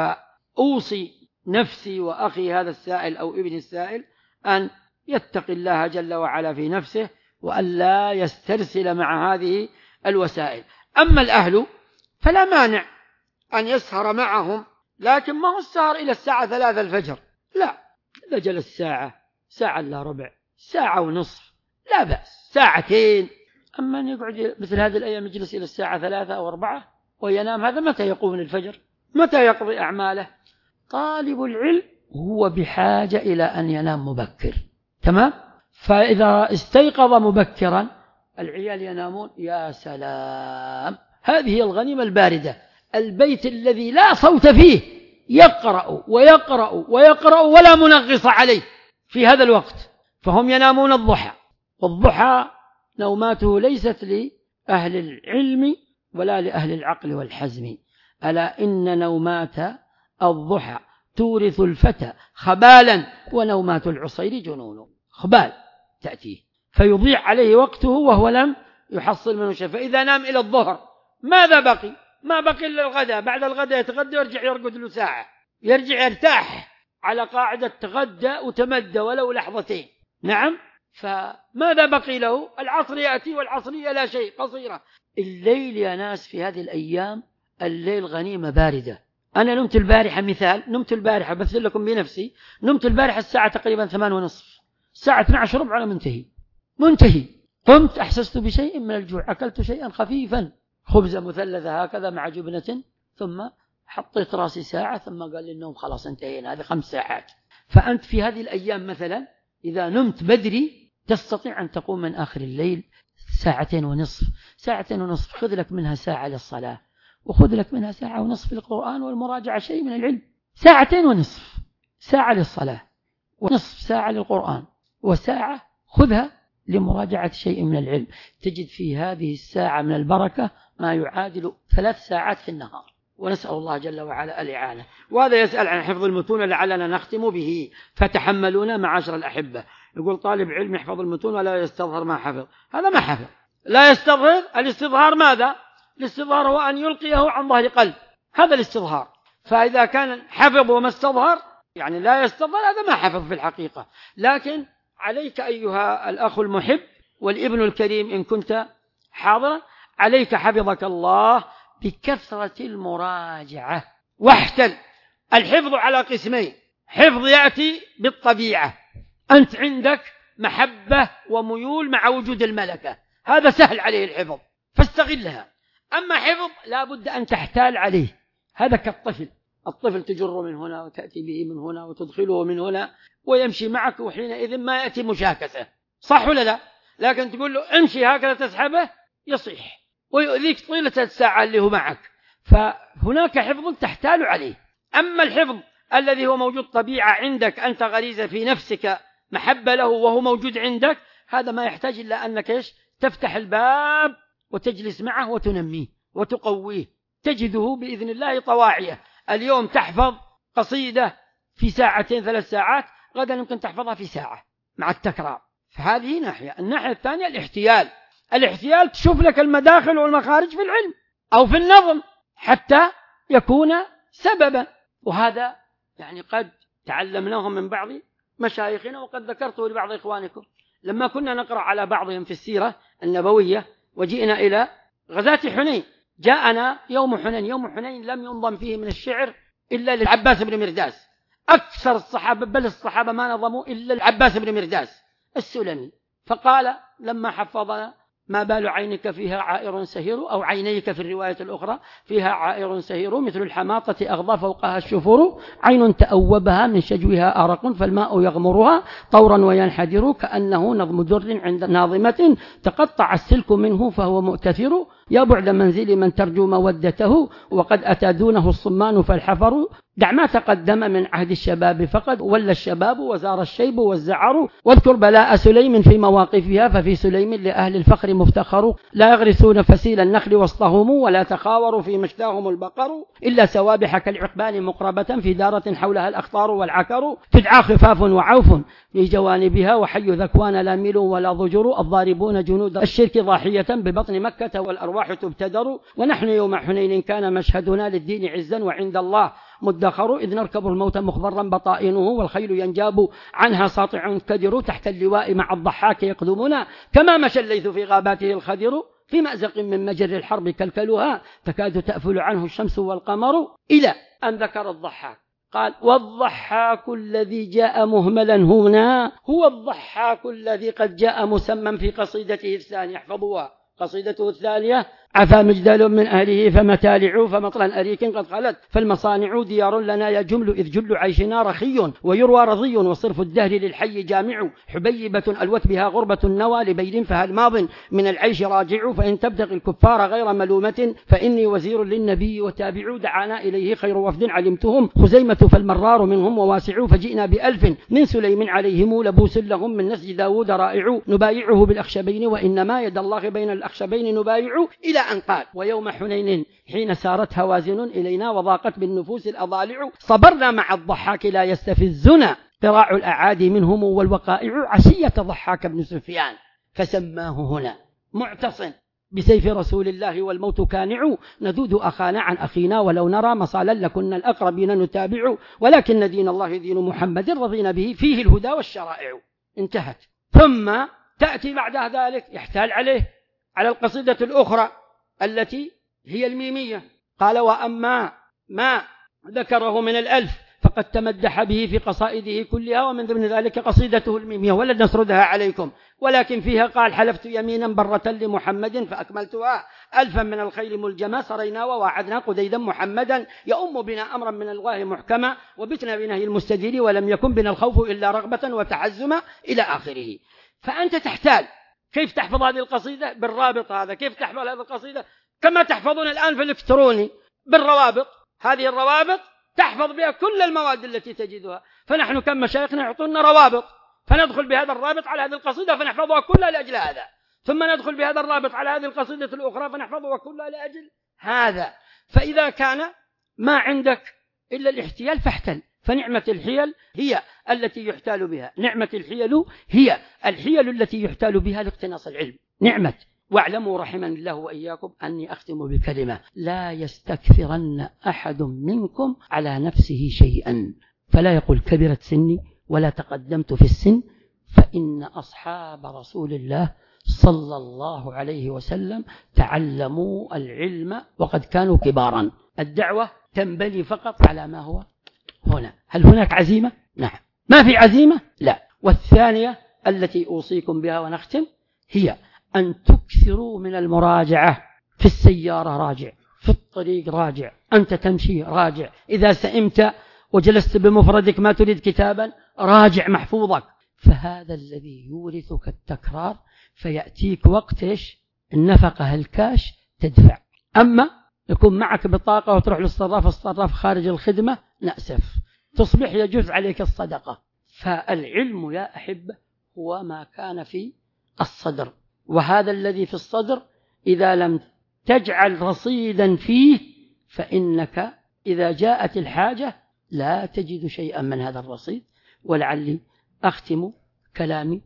فأوصي نفسي وأخي هذا السائل أو ابن السائل أن يتقي الله جل وعلا في نفسه وأن لا يسترسل مع هذه الوسائل. أما الأهل فلا مانع أن يسهر معهم، لكن ما هو السهر إلى الساعة 3 الفجر، لا، إذا جلس ساعة إلا ربع، ساعة ونصف لا بأس، 2 ساعة. أما أن يقعد مثل هذه الأيام يجلس إلى الساعة 3 أو 4 وينام، هذا متى يقوم من الفجر؟ متى يقضي أعماله؟ طالب العلم هو بحاجة إلى أن ينام مبكر، تمام؟ فإذا استيقظ مبكرا العيال ينامون، يا سلام، هذه هي الغنيمة الباردة. البيت الذي لا صوت فيه يقرأ ويقرأ ويقرأ ولا منغص عليه في هذا الوقت، فهم ينامون الضحى. والضحى نوماته ليست لأهل العلم ولا لأهل العقل والحزم. ألا إن نومات الضحى تورث الفتى خبالا ونومات العصير جنون. خبال تأتيه فيضيع عليه وقته وهو لم يحصل منه شيء. فإذا نام إلى الظهر ماذا بقي؟ ما بقي إلا الغداء. بعد الغداء يتغدى ويرجع يرقد له ساعة، يرجع يرتاح على قاعدة تغدى وتمدى ولو 2 لحظة. نعم. فماذا بقي له؟ العصر يأتي والعصرية لا شيء، قصيرة. الليل يا ناس في هذه الأيام الليل غنيمة باردة. أنا نمت البارحة، مثال، نمت البارحة بثل لكم بنفسي، نمت البارحة الساعة تقريبا 8:30، الساعة 12 على منتهي. قمت أحسست بشيء من الجوع، أكلت شيئا خفيفا، خبزة مثلثة هكذا مع جبنة، ثم حطيت راسي ساعة، ثم قال لي النوم خلاص انتهينا، هذه 5 ساعات. فأنت في هذه الأيام مثلا إذا نمت بدري تستطيع أن تقوم من آخر الليل 2.5 ساعة، خذ لك منها ساعة للصلاة، وخذ لك منها 1.5 ساعة للقرآن والمراجعة شيء من العلم. 2.5 ساعة للصلاة، ونصف ساعة للقرآن، وساعة خذها لمراجعة شيء من العلم. تجد في هذه الساعة من البركة ما يعادل 3 ساعات في النهار. ونسأل الله جل وعلا الإعانة. وهذا يسأل عن حفظ المتون لعلنا نختم به، فتحملونا معاشر الأحبة. يقول طالب علم يحفظ المتون ولا يستظهر ما حفظ، هذا ما حفظ، لا يستظهر. الاستظهار ماذا؟ الاستظهار هو أن يلقيه عن ظهر قلب، هذا الاستظهار. فإذا كان حفظ وما استظهر يعني لا يستظهر، هذا ما حفظ في الحقيقة. لكن عليك أيها الأخ المحب والابن الكريم إن كنت حاضرا، عليك حفظك الله بكثرة المراجعة. واحتل الحفظ على قسمين: حفظ يأتي بالطبيعة، أنت عندك محبة وميول مع وجود الملكة، هذا سهل عليه الحفظ فاستغلها. أما حفظ لا بد أن تحتال عليه، هذا كالطفل، الطفل تجره من هنا وتأتي به من هنا وتدخله من هنا ويمشي معك، وحينئذ ما يأتي مشاكسة، صح ولا لا؟ لكن تقول له امشي هكذا تسحبه يصيح ويؤذيك طيلة الساعة اللي هو معك، فهناك حفظ تحتال عليه. أما الحفظ الذي هو موجود طبيعة عندك، أنت غريزة في نفسك محبة له وهو موجود عندك، هذا ما يحتاج إلا أنك تفتح الباب وتجلس معه وتنميه وتقويه، تجده بإذن الله طواعية. اليوم تحفظ قصيدة في ساعتين 3 ساعات، غدا يمكن تحفظها في ساعة مع التكرار. فهذه ناحية. الناحية الثانية الاحتيال تشوف لك المداخل والمخارج في العلم أو في النظم حتى يكون سببا، وهذا يعني قد تعلمناه من بعض مشايخنا، وقد ذكرته لبعض إخوانكم لما كنا نقرأ على بعضهم في السيرة النبوية وجئنا إلى غزاة حنين. جاءنا يوم حنين، يوم حنين لم ينظم فيه من الشعر إلا للعباس بن مرداس، أكثر الصحابة بل الصحابة ما نظموا إلا العباس بن مرداس السلمي، فقال لما حفظنا: ما بال عينك فيها عائر سهير، أو عينيك في الرواية الأخرى فيها عائر سهير، مثل الحماطة أغضى فوقها الشفور، عين تأوبها من شجوها أرق، فالماء يغمرها طورا وينحدر، كأنه نظم در عند ناظمة تقطع السلك منه فهو مؤتثر، يا بعد منزل من ترجو مودته، وقد أتى دونه الصمان فالحفر، دع ما تقدم من عهد الشباب فقد ولى الشباب وزار الشيب والزعر، واذكر بلاء سليم في مواقفها، ففي سليم لأهل الفخر مفتخر، لا يغرسون فسيل النخل وسطهم، ولا تخاور في مشتاهم البقر، إلا سوابح كالعقبان مقربة في دارة حولها الأخطار والعكر، تدعى خفاف وعوف في جوانبها، وحي ذكوان لا ميل ولا ضجر، الضاربون جنود الشرك ضاحية ببطن مكة والأرواح تبتدر، ونحن يوم حنين كان مشهدنا للدين عزا وعند الله مدخر، إذ نركب الموت مخضرا بطائنه، والخيل ينجاب عنها ساطع كدر، تحت اللواء مع الضحاك يقدمنا، كما مشى الليث في غاباته الخدر، في مأزق من مجر الحرب كلكلها، تكاد تأفل عنه الشمس والقمر، إلى أن ذكر الضحاك قال: والضحاك الذي جاء مهملا هنا هو الضحاك الذي قد جاء مسمى في قصيدته الثانية. احفظوها، قصيدته الثانية: عفا مجدل من أهله فمتالع، فمطلا أريك قد خلت، فالمصانع ديار لنا يجمل، إذ جل عيشنا رخي ويروى رضي، وصرف الدهر للحي جامع، حبيبة ألوت بها غربة النوى لبيل، فهل ماض من العيش راجع، فإن تبتغي الكفار غير ملومة، فإني وزير للنبي وتابع، دعانا إليه خير وفد علمتهم، خزيمة فالمرار منهم وواسع، فجئنا ب1000 من سليم عليهم، لبوس لهم من نسج داود رائع، نبايعه بالأخشبين، وإنما يد الله بين الأخشبين نبايع، إلى أن قال: ويوم حنين حين سارت هوازن إلينا وضاقت بالنفوس الأضالع، صبرنا مع الضحاك لا يستفزنا قراع الأعادي منهم والوقائع، عشية ضحاك بن سفيان فسماه هنا معتصم بسيف رسول الله والموت كانع، نذود أخانا عن أخينا، ولو نرى مصالا لكنا الأقربين نتابع، ولكن دين الله دين محمد رضينا به فيه الهدى والشرائع. انتهت. ثم تأتي بعد ذلك يحتال عليه على القصيدة الأخرى التي هي الميمية، قال: وأما ما ذكره من 1000 فقد تمدح به في قصائده كلها، ومن ضمن ذلك قصيدته الميمية، ولن نسردها عليكم، ولكن فيها قال: حلفت يمينا برة لمحمد فأكملتها 1000 من الخيل ملجمة، سرينا وواعدنا قديدا محمدا، يؤم بنا أمرا من الله محكما، وبتنا بنهي المستدير، ولم يكن بنا الخوف إلا رغبة وتعزما، إلى آخره. فأنت تحتاج كيف تحفظ هذه القصيدة بالرابط هذا، كيف تحفظ هذه القصيدة كما تحفظون الآن في الإلكتروني بالروابط، هذه الروابط تحفظ بها كل المواد التي تجدها. فنحن كم مشايخنا يعطونا روابط، فندخل بهذا الرابط على هذه القصيدة فنحفظها كلها لأجل هذا، ثم ندخل بهذا الرابط على هذه القصيدة الأخرى فنحفظها كلها لأجل هذا. فإذا كان ما عندك إلا الاحتيال فاحتل، فنعمة الحيل هي التي يحتال بها، نعمة الحيل هي الحيل التي يحتال بها لاقتناص العلم، نعمة. واعلموا رحمني الله وإياكم أني أختم بكلمة: لا يستكثرن أحد منكم على نفسه شيئا، فلا يقول كبرت سني ولا تقدمت في السن، فإن أصحاب رسول الله صلى الله عليه وسلم تعلموا العلم وقد كانوا كبارا. الدعوة تنبني فقط على ما هو هنا. هل هناك عزيمة؟ نعم. ما في عزيمة؟ لا. والثانية التي أوصيكم بها ونختم هي أن تكثروا من المراجعة. في السيارة راجع، في الطريق راجع، أنت تمشي راجع، إذا سئمت وجلست بمفردك ما تريد كتابا راجع محفوظك. فهذا الذي يورثك التكرار، فيأتيك وقت النفقة الكاش تدفع. أما يكون معك بطاقة وتروح للصراف، الصراف خارج الخدمة، نأسف، تصبح يجوز عليك الصدقة. فالعلم يا أحبة هو ما كان في الصدر، وهذا الذي في الصدر إذا لم تجعل رصيدا فيه فإنك إذا جاءت الحاجة لا تجد شيئا من هذا الرصيد. ولعلي أختم كلامي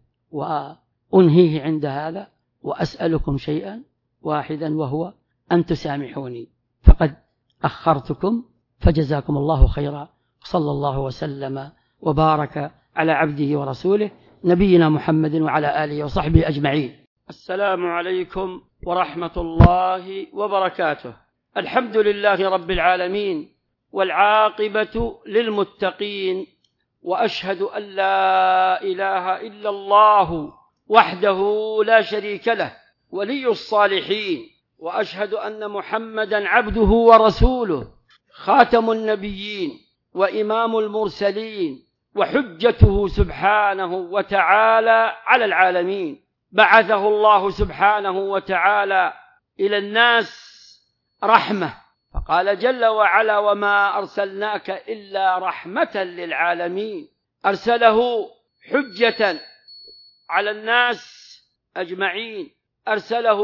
وأنهيه عند هذا، وأسألكم شيئا واحدا وهو أن تسامحوني، فقد أخرتكم، فجزاكم الله خيرا، صلى الله وسلم وبارك على عبده ورسوله نبينا محمد وعلى آله وصحبه أجمعين. السلام عليكم ورحمة الله وبركاته. الحمد لله رب العالمين، والعاقبة للمتقين، وأشهد أن لا إله إلا الله وحده لا شريك له ولي الصالحين، وأشهد أن محمدا عبده ورسوله خاتم النبيين وإمام المرسلين، وحجته سبحانه وتعالى على العالمين. بعثه الله سبحانه وتعالى إلى الناس رحمة، فقال جل وعلا: وما أرسلناك إلا رحمة للعالمين. أرسله حجة على الناس أجمعين، أرسله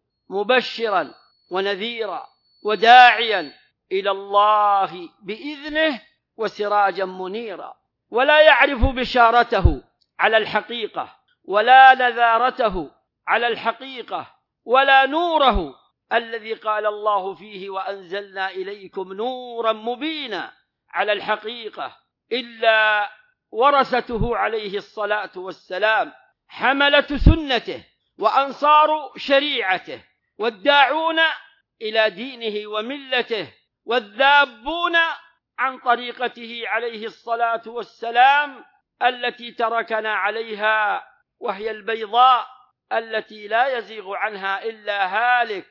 مبشرا ونذيرا وداعيا إلى الله بإذنه وسراجا منيرا. ولا يعرف بشارته على الحقيقة، ولا نذارته على الحقيقة، ولا نوره الذي قال الله فيه: وأنزلنا إليكم نورا مبينا على الحقيقة، إلا ورثته عليه الصلاة والسلام، حملة سنته وأنصار شريعته، والداعون إلى دينه وملته، والذابون عن طريقته عليه الصلاة والسلام التي تركنا عليها، وهي البيضاء التي لا يزيغ عنها إلا هالك.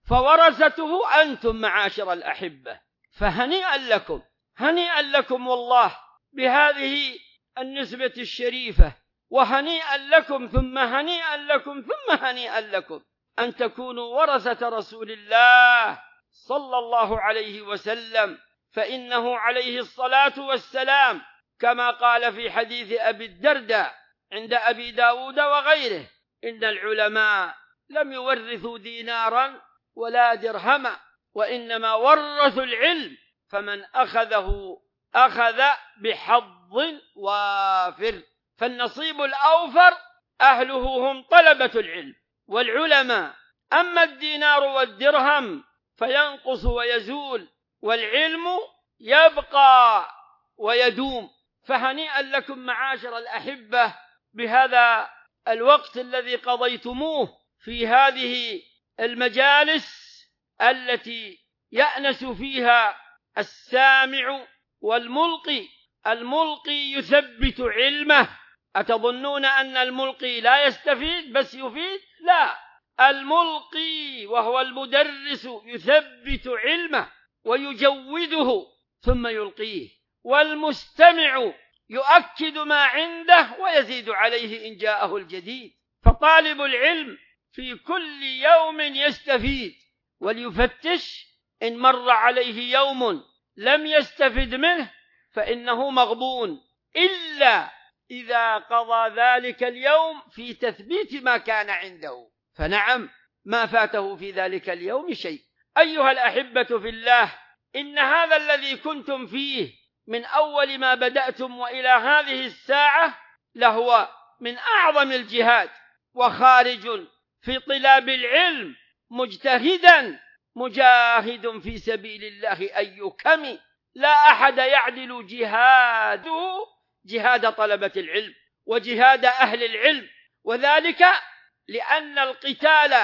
فورثته أنتم معاشر الأحبة، فهنيئا لكم، هنيئا لكم والله بهذه النسبة الشريفة، وهنيئا لكم ثم هنيئا لكم ثم هنيئا لكم أن تكونوا ورثة رسول الله صلى الله عليه وسلم. فإنه عليه الصلاة والسلام كما قال في حديث أبي الدرداء عند أبي داود وغيره: إن العلماء لم يورثوا دينارا ولا درهما، وإنما ورثوا العلم، فمن أخذه أخذ بحظ وافر. فالنصيب الأوفر أهله هم طلبة العلم والعلماء. أما الدينار والدرهم فينقص ويزول، والعلم يبقى ويدوم. فهنيئا لكم معاشر الأحبة بهذا الوقت الذي قضيتموه في هذه المجالس التي يأنس فيها السامع والملقي. الملقي يثبت علمه. أتظنون أن الملقي لا يستفيد بس يفيد؟ لا، الملقي وهو المدرس يثبت علمه ويجوده ثم يلقيه، والمستمع يؤكد ما عنده ويزيد عليه إن جاءه الجديد. فطالب العلم في كل يوم يستفيد، وليفتش إن مر عليه يوم لم يستفد منه فإنه مغبون، إلا إذا قضى ذلك اليوم في تثبيت ما كان عنده، فنعم ما فاته في ذلك اليوم شيء. أيها الأحبة في الله، إن هذا الذي كنتم فيه من أول ما بدأتم وإلى هذه الساعة لهو من أعظم الجهاد، وخارج في طلاب العلم مجتهدا مجاهد في سبيل الله أي كم، لا أحد يعدل جهاده جهاد طلبة العلم وجهاد أهل العلم. وذلك لأن القتال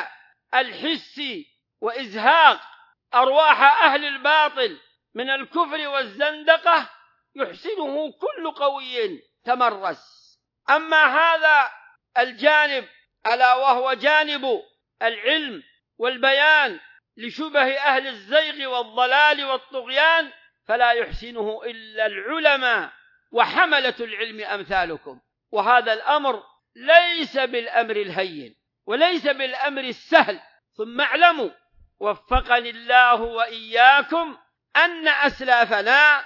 الحسي وإزهاق أرواح أهل الباطل من الكفر والزندقة يحسنه كل قوي تمرس. أما هذا الجانب ألا وهو جانب العلم والبيان لشبه أهل الزيغ والضلال والطغيان فلا يحسنه إلا العلماء وحملة العلم أمثالكم. وهذا الأمر ليس بالأمر الهين وليس بالأمر السهل. ثم اعلموا وفقني الله وإياكم أن أسلافنا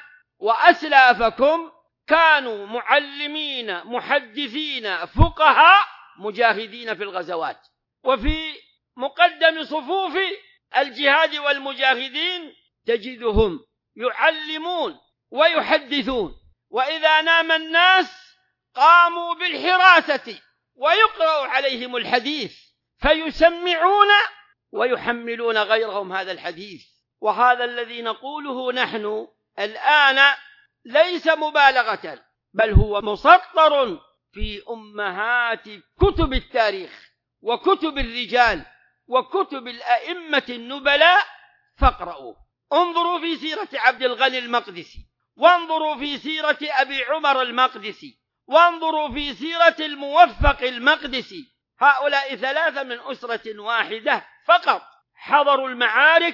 وأسلافكم كانوا معلمين محدثين فقهاء مجاهدين في الغزوات، وفي مقدم صفوف الجهاد والمجاهدين تجدهم يعلمون ويحدثون، وإذا نام الناس قاموا بالحراسة ويقرأ عليهم الحديث فيسمعون ويحملون غيرهم هذا الحديث. وهذا الذي نقوله نحن الآن ليس مبالغة، بل هو مسطر في أمهات كتب التاريخ وكتب الرجال وكتب الأئمة النبلاء فاقرأوه. انظروا في سيرة عبد الغني المقدسي، وانظروا في سيرة أبي عمر المقدسي، وانظروا في سيرة الموفق المقدسي. هؤلاء ثلاثة من أسرة واحدة فقط حضروا المعارك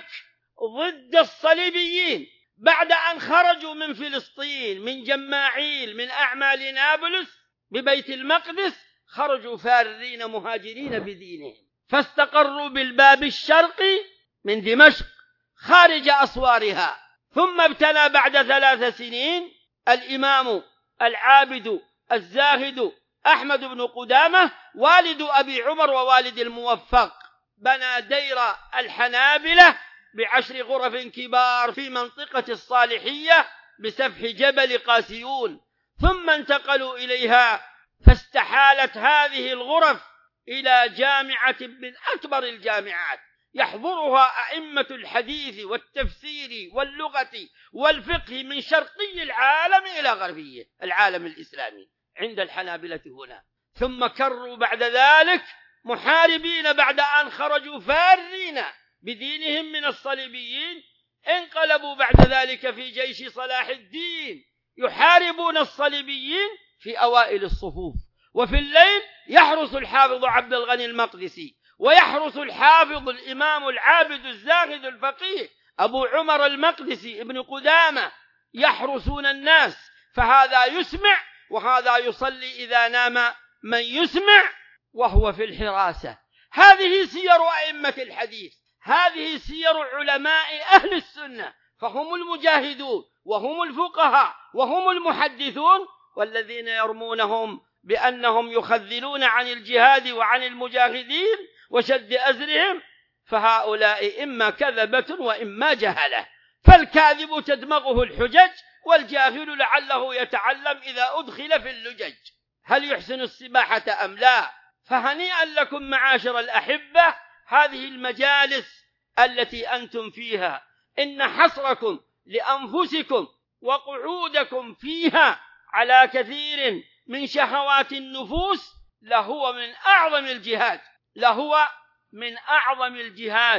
ضد الصليبيين بعد أن خرجوا من فلسطين، من جماعيل، من أعمال نابلس ببيت المقدس، خرجوا فارين مهاجرين بدينهم، فاستقروا بالباب الشرقي من دمشق خارج أسوارها. ثم ابتلى بعد 3 سنين الإمام العابد الزاهد أحمد بن قدامة والد أبي عمر ووالد الموفق، بنى دير الحنابلة ب10 غرف كبار في منطقة الصالحية بسفح جبل قاسيون، ثم انتقلوا إليها، فاستحالت هذه الغرف إلى جامعة من أكبر الجامعات يحضرها أئمة الحديث والتفسير واللغة والفقه من شرقي العالم إلى غربيه العالم الإسلامي عند الحنابلة هنا. ثم كروا بعد ذلك محاربين بعد أن خرجوا فارين بدينهم من الصليبيين، انقلبوا بعد ذلك في جيش صلاح الدين يحاربون الصليبيين في أوائل الصفوف، وفي الليل يحرس الحافظ عبد الغني المقدسي ويحرس الحافظ الإمام العابد الزاهد الفقيه أبو عمر المقدسي ابن قدامة، يحرسون الناس، فهذا يسمع وهذا يصلي إذا نام من يسمع وهو في الحراسة. هذه سير أئمة الحديث، هذه سير علماء أهل السنة، فهم المجاهدون وهم الفقهاء وهم المحدثون، والذين يرمونهم بأنهم يخذلون عن الجهاد وعن المجاهدين وشد أزرهم، فهؤلاء إما كذبة وإما جهلة. فالكاذب تدمغه الحجج، والجاهل لعله يتعلم إذا أدخل في اللجج. هل يحسن السباحة أم لا؟ فهنيئا لكم معاشر الأحبة هذه المجالس التي أنتم فيها، إن حصركم لأنفسكم وقعودكم فيها على كثير من شهوات النفوس لهو من أعظم الجهاد، لهو من أعظم الجهاد.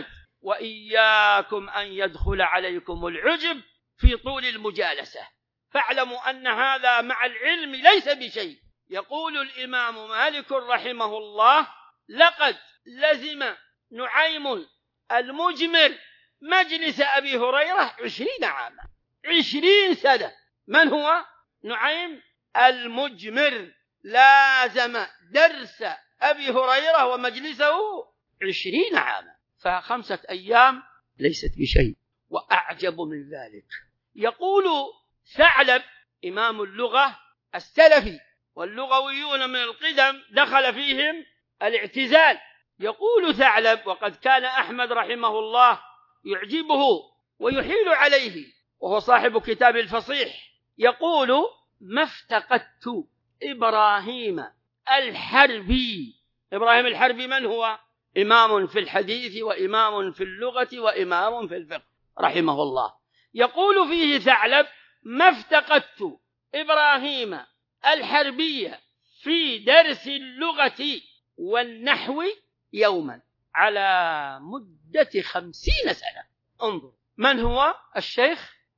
وإياكم أن يدخل عليكم العجب في طول المجالسة، فاعلموا أن هذا مع العلم ليس بشيء. يقول الإمام مالك رحمه الله: لقد لزم نعيم المجمر مجلس أبي هريرة 20 عاما، 20 سنة. من هو نعيم المجمر؟ لازم درس أبي هريرة ومجلسه 20 عاما، ف5 أيام ليست بشيء. وأعجب من ذلك يقول ثعلب إمام اللغة السلفي، واللغويون من القدم دخل فيهم الاعتزال، يقول ثعلب: وقد كان أحمد رحمه الله يعجبه ويحيل عليه، وهو صاحب كتاب الفصيح، يقول: ما افتقدت إبراهيم الحربي. إبراهيم الحربي من هو؟ إمام في الحديث وإمام في اللغة وإمام في الفقه رحمه الله. يقول فيه ثعلب: ما افتقدت إبراهيم الحربي في درس اللغة والنحو يوما، على مدة 50 سنة. انظر من هو الشيخ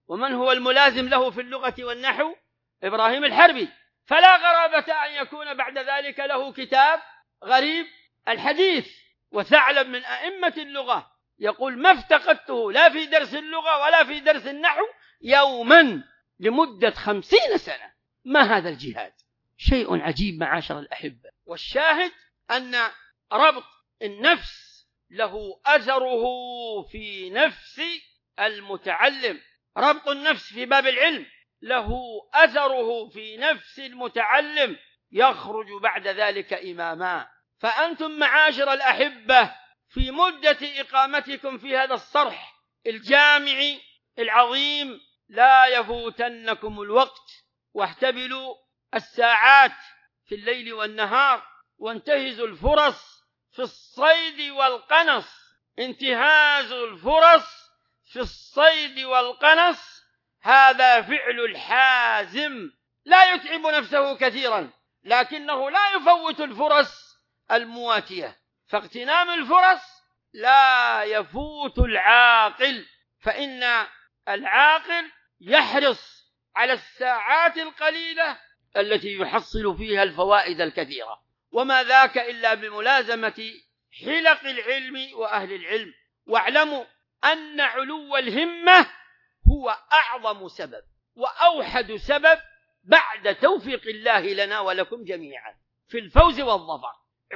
ومن هو الملازم له في اللغة والنحو؟ إبراهيم الحربي. فلا غرابة أن يكون بعد ذلك له كتاب غريب الحديث. وثعلب من أئمة اللغة يقول ما افتقدته لا في درس اللغة ولا في درس النحو يوما لمدة 50 سنة. ما هذا الجهاد؟ شيء عجيب معاشر الأحبة. والشاهد أن ربط النفس له أثره في نفس المتعلم. ربط النفس في باب العلم له أثره في نفس المتعلم، يخرج بعد ذلك إماما. فأنتم معاشر الأحبة في مدة إقامتكم في هذا الصرح الجامعي العظيم لا يفوتنكم الوقت، واحتبلوا الساعات في الليل والنهار، وانتهزوا الفرص في الصيد والقنص. انتهاز الفرص في الصيد والقنص هذا فعل الحازم لا يتعب نفسه كثيرا، لكنه لا يفوت الفرص المواتية. فاغتنام الفرص لا يفوت العاقل، فإن العاقل يحرص على الساعات القليلة التي يحصل فيها الفوائد الكثيرة، وما ذاك إلا بملازمة حلق العلم وأهل العلم. واعلموا أن علو الهمة هو أعظم سبب وأوحد سبب بعد توفيق الله لنا ولكم جميعا في الفوز والظفر.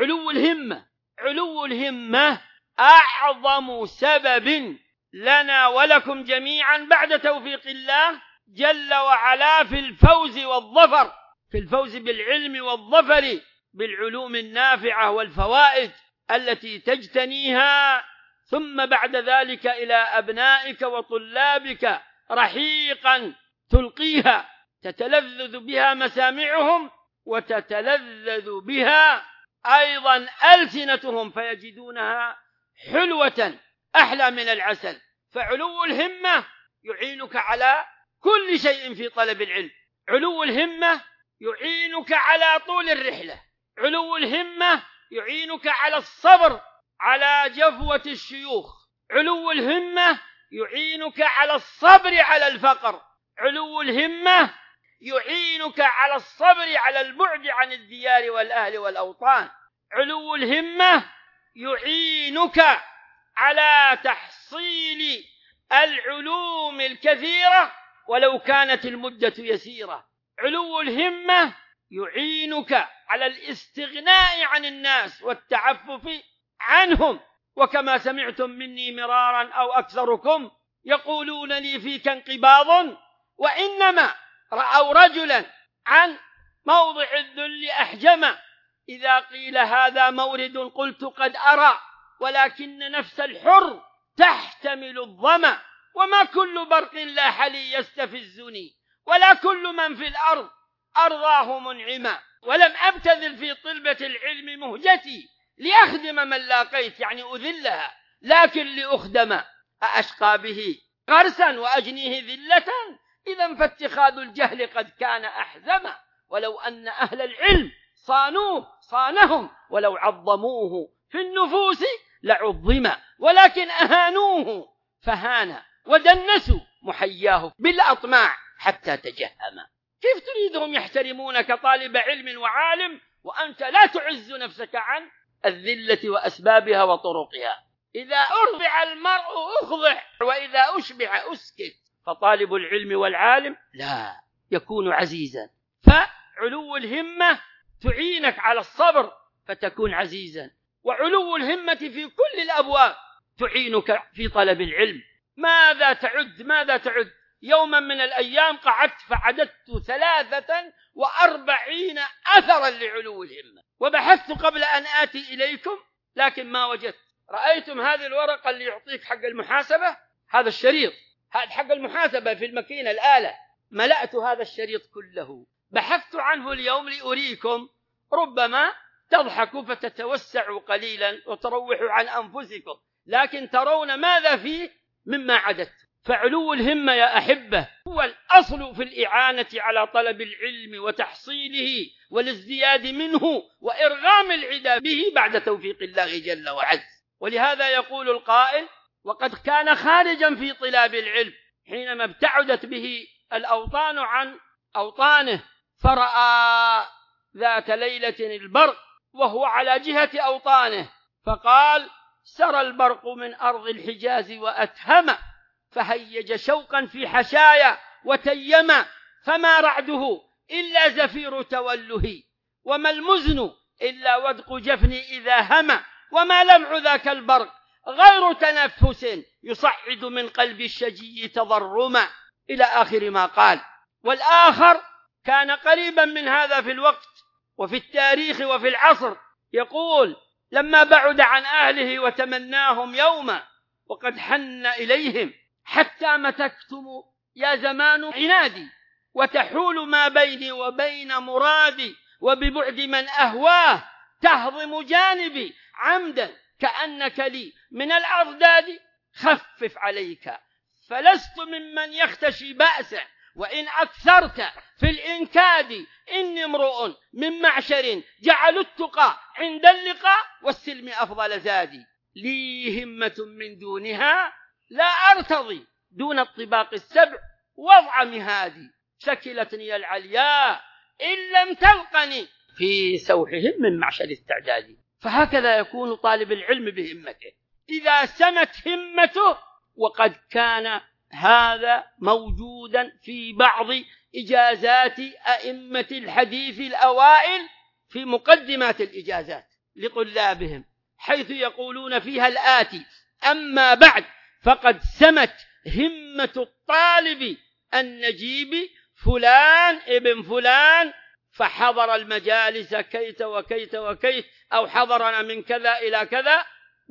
علو الهمة أعظم سبب لنا ولكم جميعا بعد توفيق الله جل وعلا في الفوز والظفر، في الفوز بالعلم والظفر بالعلوم النافعة والفوائد التي تجتنيها، ثم بعد ذلك إلى أبنائك وطلابك رحيقا تلقيها تتلذذ بها مسامعهم وتتلذذ بها أيضا ألسنتهم، فيجدونها حلوة أحلى من العسل. فعلو الهمة يعينك على كل شيء في طلب العلم. علو الهمة يعينك على طول الرحلة. علو الهمة يعينك على الصبر على جفوة الشيوخ. علو الهمة يعينك على الصبر على الفقر. علو الهمة يعينك على الصبر على البعد عن الديار والأهل والأوطان. علو الهمة يعينك على تحصيل العلوم الكثيرة ولو كانت المدة يسيرة. علو الهمة يعينك على الاستغناء عن الناس والتعفف عنهم. وكما سمعتم مني مرارا أو أكثركم يقولون لي فيك انقباض، وإنما رأوا رجلا عن موضع الذل أحجم. إذا قيل هذا مورد قلت قد أرى، ولكن نفس الحر تحتمل الظما. وما كل برق لاح لي يستفزني، ولا كل من في الأرض أرضاه منعما. ولم أبتذل في طلبة العلم مهجتي لأخدم من لاقيت، يعني أذلها، لكن لأخدم أشقى به غرسا وأجنيه ذلة. إذا فاتخاذ الجهل قد كان أحزما. ولو أن أهل العلم صانهم، ولو عظموه في النفوس لعظم، ولكن أهانوه فهان ودنسوا محياه بالأطماع حتى تجهم. كيف تريدهم يحترمونك طالب علم وعالم وأنت لا تعز نفسك عن الذلة وأسبابها وطرقها؟ إذا أرضع المرء أخضع، وإذا أشبع أسكت. فطالب العلم والعالم لا يكون عزيزا. فعلو الهمة تعينك على الصبر فتكون عزيزا، وعلو الهمة في كل الأبواب تعينك في طلب العلم. ماذا تعد؟ يوما من الأيام قعدت فعددت 43 أثرا لعلو الهمة، وبحثت قبل أن آتي إليكم لكن ما وجدت. رأيتم هذه الورقة اللي يعطيك حق المحاسبة؟ هذا الشريط، هذا حق المحاسبة في الماكينة الآلة. ملأت هذا الشريط كله، بحثت عنه اليوم لأريكم، ربما تضحكوا فتتوسعوا قليلا وتروحوا عن أنفسكم، لكن ترون ماذا فيه مما عددت. فعلو الهمة يا أحبة هو الأصل في الإعانة على طلب العلم وتحصيله والازدياد منه وإرغام العدا به بعد توفيق الله جل وعز. ولهذا يقول القائل: وقد كان خارجا في طلاب العلم حينما ابتعدت به الأوطان عن أوطانه، فرأى ذات ليلة البرق وهو على جهة أوطانه، فقال: سرى البرق من أرض الحجاز وأتهم، فهيج شوقا في حشايا وتيم، فما رعده إلا زفير توله، وما المزن إلا ودق جفني إذا هم، وما لمع ذاك البرق غير تنفس يصعد من قلب الشجي تضرما، إلى آخر ما قال. والآخر كان قريبا من هذا في الوقت وفي التاريخ وفي العصر، يقول: لما بعد عن أهله وتمناهم يوما وقد حن إليهم، حتى متكتم يا زمان عنادي، وتحول ما بيني وبين مرادي، وببعد من أهواه تهضم جانبي عمدا، كأنك لي من الأضداد خفف عليك، فلست ممن يختشي بأسا، وإن أكثرت في الإنكاد، إني امرؤ من معشر جعلوا التقى عند اللقاء والسلم أفضل زادي، لي همة من دونها لا أرتضي، دون الطباق السبع وضع مهادي، شكلتني العلياء إن لم تلقني في سوحهم من معشر استعدادي. فهكذا يكون طالب العلم بهمته إذا سمت همته، وقد كان هذا موجودا في بعض إجازات أئمة الحديث الأوائل في مقدمات الإجازات لطلابهم، حيث يقولون فيها الآتي: أما بعد فقد سمت همة الطالب النجيب فلان ابن فلان، فحضر المجالس كيت وكيت وكيت، أو حضرنا من كذا إلى كذا،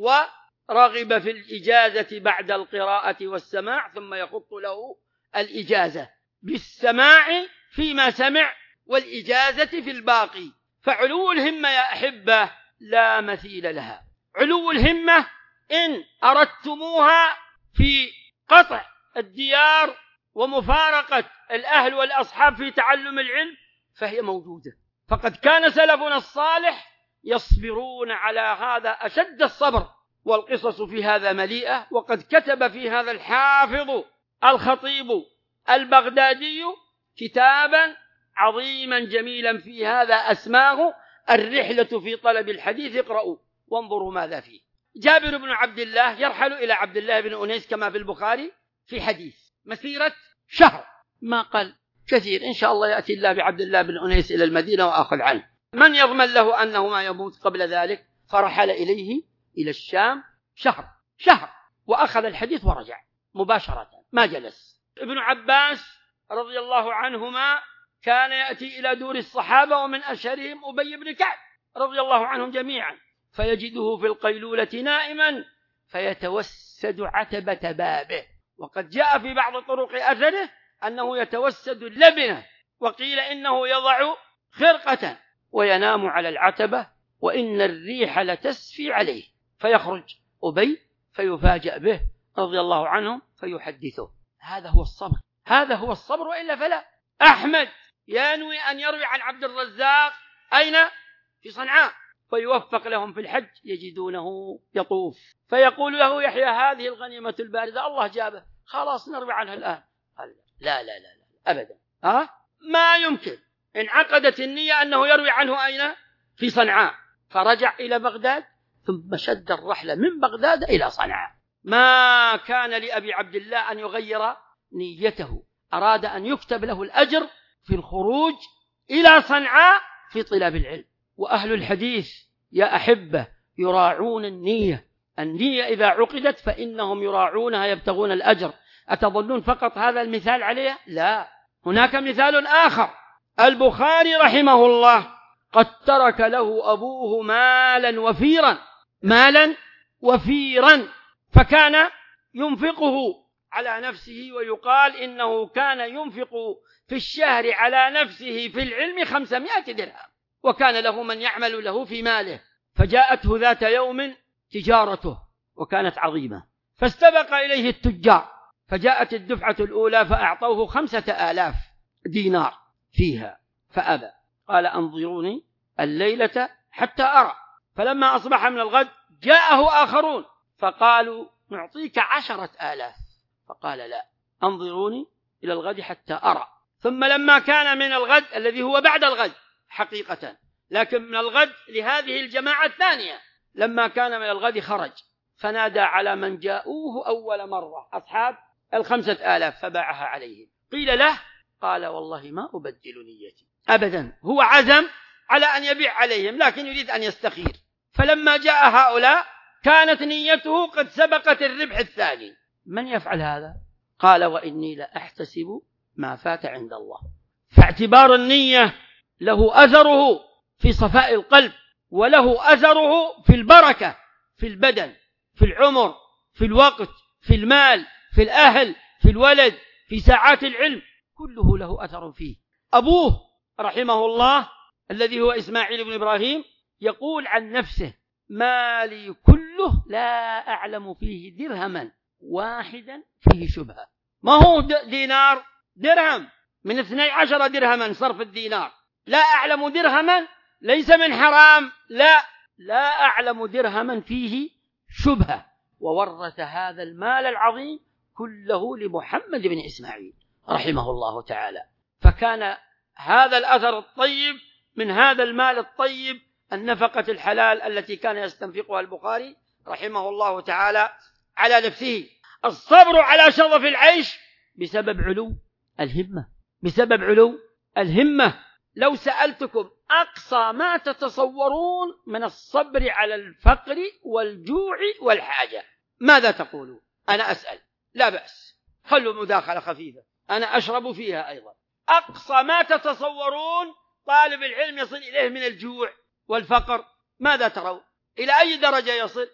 ورغب في الإجازة بعد القراءة والسماع، ثم يخط له الإجازة بالسماع فيما سمع والإجازة في الباقي. فعلو الهمة يا أحبة لا مثيل لها. علو الهمة إن أردتموها في قطع الديار ومفارقة الأهل والأصحاب في تعلم العلم فهي موجودة، فقد كان سلفنا الصالح يصبرون على هذا أشد الصبر، والقصص في هذا مليئة. وقد كتب في هذا الحافظ الخطيب البغدادي كتابا عظيما جميلا في هذا، أسماه الرحلة في طلب الحديث، اقرأوا وانظروا ماذا فيه. جابر بن عبد الله يرحل إلى عبد الله بن أنيس كما في البخاري في حديث مسيرة شهر، ما قال كثير، إن شاء الله يأتي الله بعبد الله بن أنيس إلى المدينة وأخذ عنه، من يضمن له أنه ما يموت قبل ذلك؟ فرحل إليه إلى الشام شهر وأخذ الحديث ورجع مباشرة، ما جلس. ابن عباس رضي الله عنهما كان يأتي إلى دور الصحابة، ومن أشهرهم أبي بن كعب رضي الله عنهم جميعا، فيجده في القيلولة نائما فيتوسد عتبة بابه، وقد جاء في بعض طرق أثره أنه يتوسد اللبنة، وقيل إنه يضع خرقة وينام على العتبة، وإن الريح لتسفي عليه، فيخرج أبي فيفاجأ به رضي الله عنه فيحدثه. هذا هو الصبر، وإلا فلا. أحمد ينوي أن يروي عن عبد الرزاق أين؟ في صنعاء، فيوفق لهم في الحج، يجدونه يطوف، فيقول له يحيى: هذه الغنيمة الباردة الله جابه، خلاص نروي عنها الآن. قال: لا لا لا لا أبدا، ما يمكن. انعقدت النية أنه يروي عنه أين؟ في صنعاء، فرجع إلى بغداد، ثم شد الرحلة من بغداد إلى صنعاء. ما كان لأبي عبد الله أن يغير نيته، أراد أن يكتب له الأجر في الخروج إلى صنعاء في طلاب العلم. وأهل الحديث يا أحبة يراعون النية إذا عقدت فإنهم يراعونها، يبتغون الأجر. أتظنون فقط هذا المثال عليه؟ لا، هناك مثال آخر. البخاري رحمه الله قد ترك له أبوه مالا وفيرا، فكان ينفقه على نفسه، ويقال إنه كان ينفق في الشهر على نفسه في العلم 500 درهم، وكان له من يعمل له في ماله. فجاءته ذات يوم تجارته وكانت عظيمة، فاستبق إليه التجار، فجاءت الدفعة الأولى فأعطوه 5000 دينار فيها، فأبى، قال: أنظروني الليلة حتى أرى. فلما أصبح من الغد جاءه آخرون فقالوا: نعطيك 10,000، فقال: لا، أنظروني إلى الغد حتى أرى. ثم لما كان من الغد الذي هو بعد الغد حقيقة، لكن من الغد لهذه الجماعة الثانية، لما كان من الغد خرج فنادى على من جاءوه أول مرة أصحاب 5,000 فباعها عليهم. قيل له قال والله ما أبدل نيتي أبدا، هو عزم على أن يبيع عليهم لكن يريد أن يستخير. فلما جاء هؤلاء كانت نيته قد سبقت الربح الثاني. من يفعل هذا؟ قال وإني لأحتسب ما فات عند الله. فاعتبار النية له أثره في صفاء القلب، وله أثره في البركة في البدن، في العمر، في الوقت، في المال، في الأهل، في الولد، في ساعات العلم، كله له أثر فيه. أبوه رحمه الله الذي هو إسماعيل بن إبراهيم يقول عن نفسه مالي كله لا أعلم فيه درهما واحدا فيه شبهة. ما هو دينار، درهم، من 12 درهما صرف الدينار. لا أعلم درهما ليس من حرام، لا أعلم درهما فيه شبهة. وورث هذا المال العظيم كله لمحمد بن إسماعيل رحمه الله تعالى. فكان هذا الأثر الطيب من هذا المال الطيب النفقة الحلال التي كان يستنفقها البخاري رحمه الله تعالى على نفسه. الصبر على شظف العيش بسبب علو الهمة، بسبب علو الهمة. لو سألتكم أقصى ما تتصورون من الصبر على الفقر والجوع والحاجة ماذا تقولون؟ أنا أسأل، لا بأس، خلوا مداخلة خفيفة أنا أشرب فيها أيضا. أقصى ما تتصورون طالب العلم يصل إليه من الجوع والفقر ماذا ترون؟ إلى أي درجة يصل؟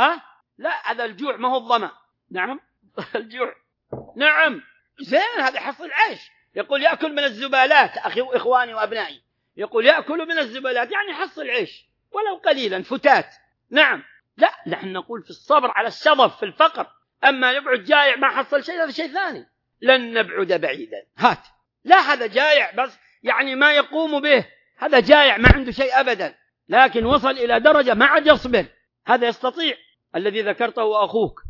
لا، هذا الجوع ما هو الظمأ. نعم الجوع، نعم زين، هذا حصل عيش. يقول يأكل من الزبالات، أخي وإخواني وأبنائي، يقول يأكل من الزبالات يعني حصل عيش ولو قليلا فتات. نعم، لا، نحن نقول في الصبر على الشظف في الفقر. أما يقعد جائع ما حصل شيء هذا شيء ثاني. لن نبعد بعيدا، لا، هذا جائع بس يعني ما يقوم به، هذا جائع ما عنده شيء أبدا، لكن وصل إلى درجة ما عاد يصبر، هذا يستطيع. الذي ذكرته أخوك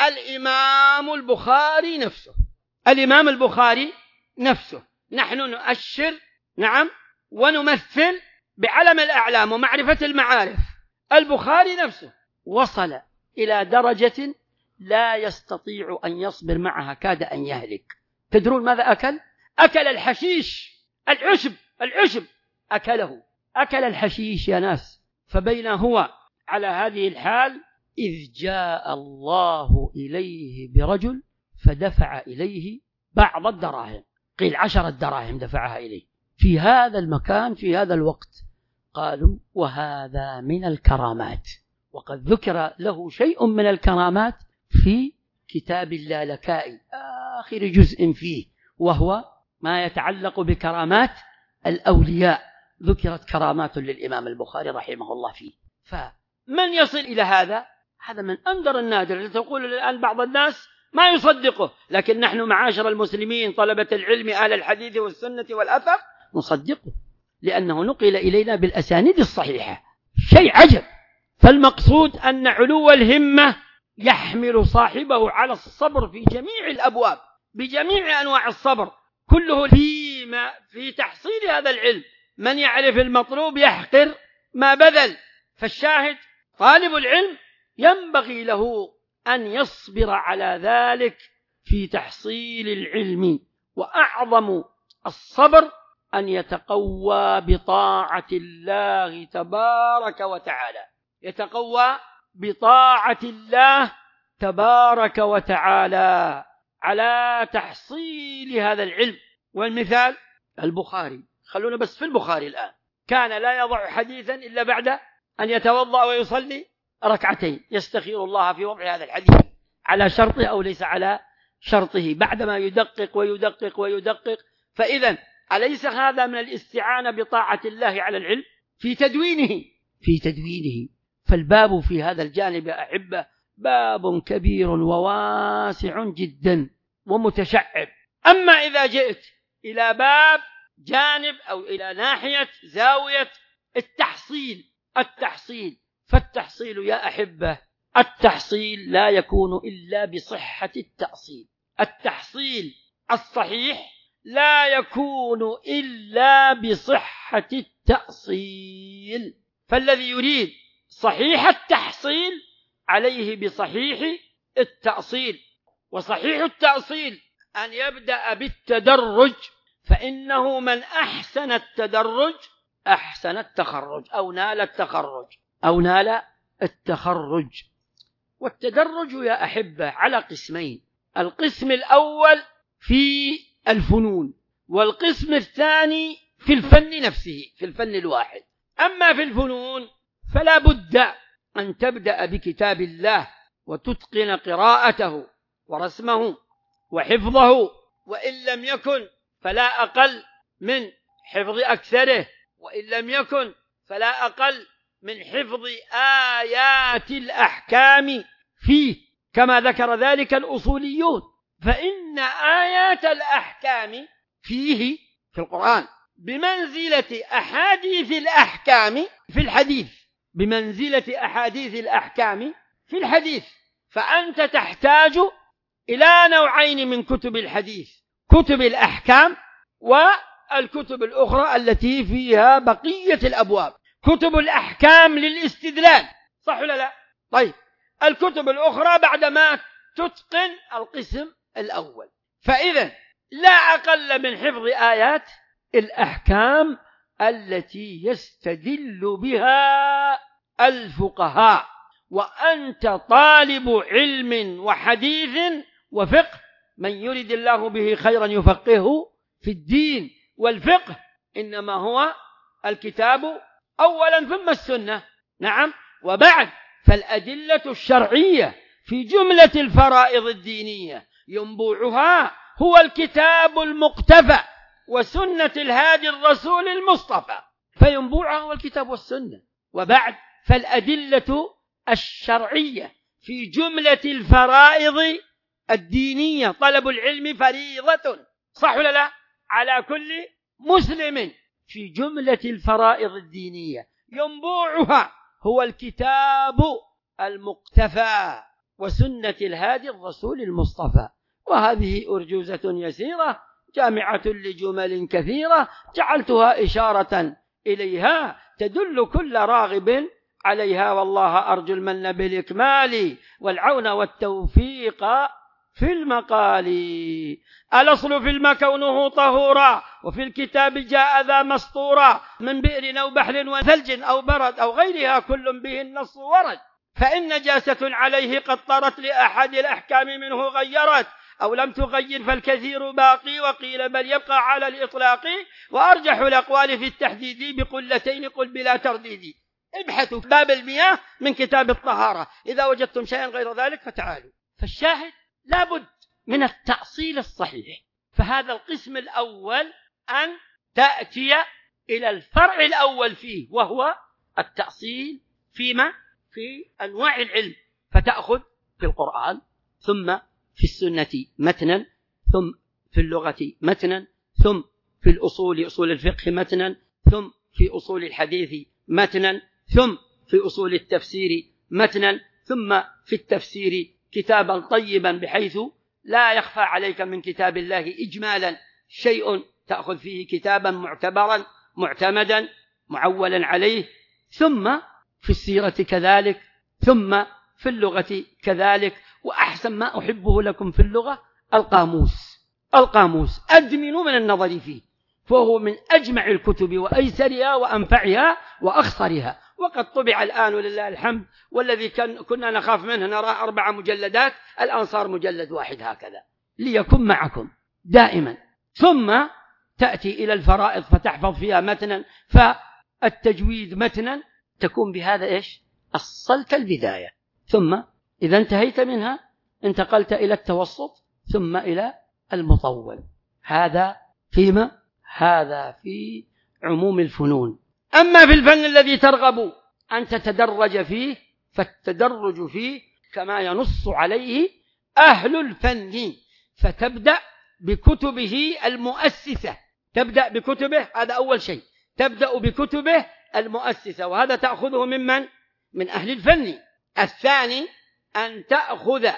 الإمام البخاري نفسه، الإمام البخاري نفسه نحن نؤشر نعم ونمثل بعلم الأعلام ومعرفة المعارف. البخاري نفسه وصل إلى درجة لا يستطيع أن يصبر معها، كاد أن يهلك. تدرون ماذا أكل؟ أكل الحشيش، العشب أكل الحشيش يا ناس. فبين هو على هذه الحال إذ جاء الله إليه برجل فدفع إليه بعض الدراهم، قيل 10 دراهم دفعها إليه في هذا المكان في هذا الوقت. قالوا وهذا من الكرامات، وقد ذكر له شيء من الكرامات في كتاب اللالكائي آخر جزء فيه، وهو ما يتعلق بكرامات الأولياء. ذكرت كرامات للإمام البخاري رحمه الله فيه. فمن يصل إلى هذا من أندر النادر. تقول الآن بعض الناس ما يصدقه، لكن نحن معاشر المسلمين طلبة العلم أهل الحديث والسنة والأثر نصدقه، لأنه نقل إلينا بالأسانيد الصحيحة. شيء عجب. فالمقصود أن علو الهمة يحمل صاحبه على الصبر في جميع الأبواب، بجميع أنواع الصبر، كله في تحصيل هذا العلم. من يعرف المطلوب يحقر ما بذل. فالشاهد طالب العلم ينبغي له أن يصبر على ذلك في تحصيل العلم. وأعظم الصبر أن يتقوى بطاعة الله تبارك وتعالى، يتقوى بطاعة الله تبارك وتعالى على تحصيل هذا العلم. والمثال البخاري، خلونا بس في البخاري الآن، كان لا يضع حديثا إلا بعد أن يتوضأ ويصلي ركعتين، يستخير الله في وضع هذا الحديث على شرطه أو ليس على شرطه، بعدما يدقق ويدقق ويدقق. فإذا أليس هذا من الاستعانة بطاعة الله على العلم في تدوينه؟ فالباب في هذا الجانب يا أحبة باب كبير وواسع جدا ومتشعب. أما إذا جئت إلى باب جانب أو إلى ناحية زاوية التحصيل، فالتحصيل يا أحبة، التحصيل لا يكون إلا بصحة التأصيل. التحصيل الصحيح لا يكون إلا بصحة التأصيل، فالذي يريد صحيح التحصيل عليه بصحيح التأصيل. وصحيح التأصيل أن يبدأ بالتدرج، فإنه من أحسن التدرج أحسن التخرج أو نال التخرج. والتدرج يا أحبة على قسمين: القسم الأول في الفنون، والقسم الثاني في الفن نفسه، في الفن الواحد. أما في الفنون فلا بد أن تبدأ بكتاب الله وتتقن قراءته ورسمه وحفظه، وإن لم يكن فلا أقل من حفظ أكثره، وإن لم يكن فلا أقل من حفظ آيات الأحكام فيه، كما ذكر ذلك الأصوليون، فإن آيات الأحكام فيه في القرآن بمنزلة أحاديث الأحكام في الحديث، بمنزلة أحاديث الأحكام في الحديث. فأنت تحتاج إلى نوعين من كتب الحديث: كتب الأحكام والكتب الأخرى التي فيها بقية الأبواب. كتب الأحكام للاستدلال، صح ولا لا؟ طيب، الكتب الأخرى بعدما تتقن القسم الأول. فإذا لا أقل من حفظ آيات الأحكام التي يستدل بها الفقهاء. وأنت طالب علم وحديث وفقه، من يرد الله به خيرا يفقهه في الدين. والفقه إنما هو الكتاب أولا ثم السنة، نعم، وبعد فالأدلة الشرعية في جملة الفرائض الدينية ينبوعها هو الكتاب المقتفى وسنة الهادي الرسول المصطفى، فينبوعها هو الكتاب والسنة. وبعد فالأدلة الشرعية في جملة الفرائض الدينية، طلب العلم فريضة، صح ولا لا، على كل مسلم، في جملة الفرائض الدينية ينبوعها هو الكتاب المقتفى وسنة الهادي الرسول المصطفى. وهذه أرجوزة يسيرة جامعة لجمل كثيرة جعلتها إشارة إليها تدل كل راغب عليها، والله أرجو المن بالإكمال والعون والتوفيق في المقال. الأصل في الماء كونه طهورا، وفي الكتاب جاء ذا مسطورا، من بئر أو بحر وثلج أو برد أو غيرها كل به النص ورد. فإن نجاسة عليه قد طرت لأحد الأحكام منه غيرت، أو لم تغير فالكثير باقي، وقيل بل يبقى على الإطلاق، وأرجح الأقوال في التحديد بقلتين قل بلا ترديد. ابحثوا باب المياه من كتاب الطهارة، إذا وجدتم شيئا غير ذلك فتعالوا. فالشاهد لابد من التأصيل الصحيح. فهذا القسم الأول أن تأتي إلى الفرع الأول فيه، وهو التأصيل فيما في أنواع العلم، فتأخذ في القرآن، ثم في السنة متنا، ثم في اللغة متنا، ثم في الأصول أصول الفقه متنا، ثم في أصول الحديث متنا، ثم في أصول التفسير متنا، ثم في التفسير كتابا طيبا بحيث لا يخفى عليك من كتاب الله إجمالا شيء، تأخذ فيه كتابا معتبرا معتمدا معولا عليه، ثم في السيرة كذلك، ثم في اللغة كذلك. وأحسن ما أحبه لكم في اللغة القاموس أدمنوا من النظر فيه، فهو من أجمع الكتب وأيسرها وأنفعها وأخصرها. وقد طبع الآن ولله الحمد، والذي كنا نخاف منه نرى 4 مجلدات، الآن صار مجلد واحد هكذا، ليكن معكم دائما. ثم تأتي إلى الفرائض فتحفظ فيها متنا، فالتجويد متنا، تكون بهذا إيش؟ أصلت البداية. ثم إذا انتهيت منها انتقلت إلى التوسط، ثم إلى المطول. هذا في عموم الفنون. أما في الفن الذي ترغب أن تتدرج فيه، فالتدرج فيه كما ينص عليه أهل الفن، فتبدأ بكتبه المؤسسة، تبدأ بكتبه، هذا أول شيء، تبدأ بكتبه المؤسسة، وهذا تأخذه من أهل الفن. الثاني أن تأخذ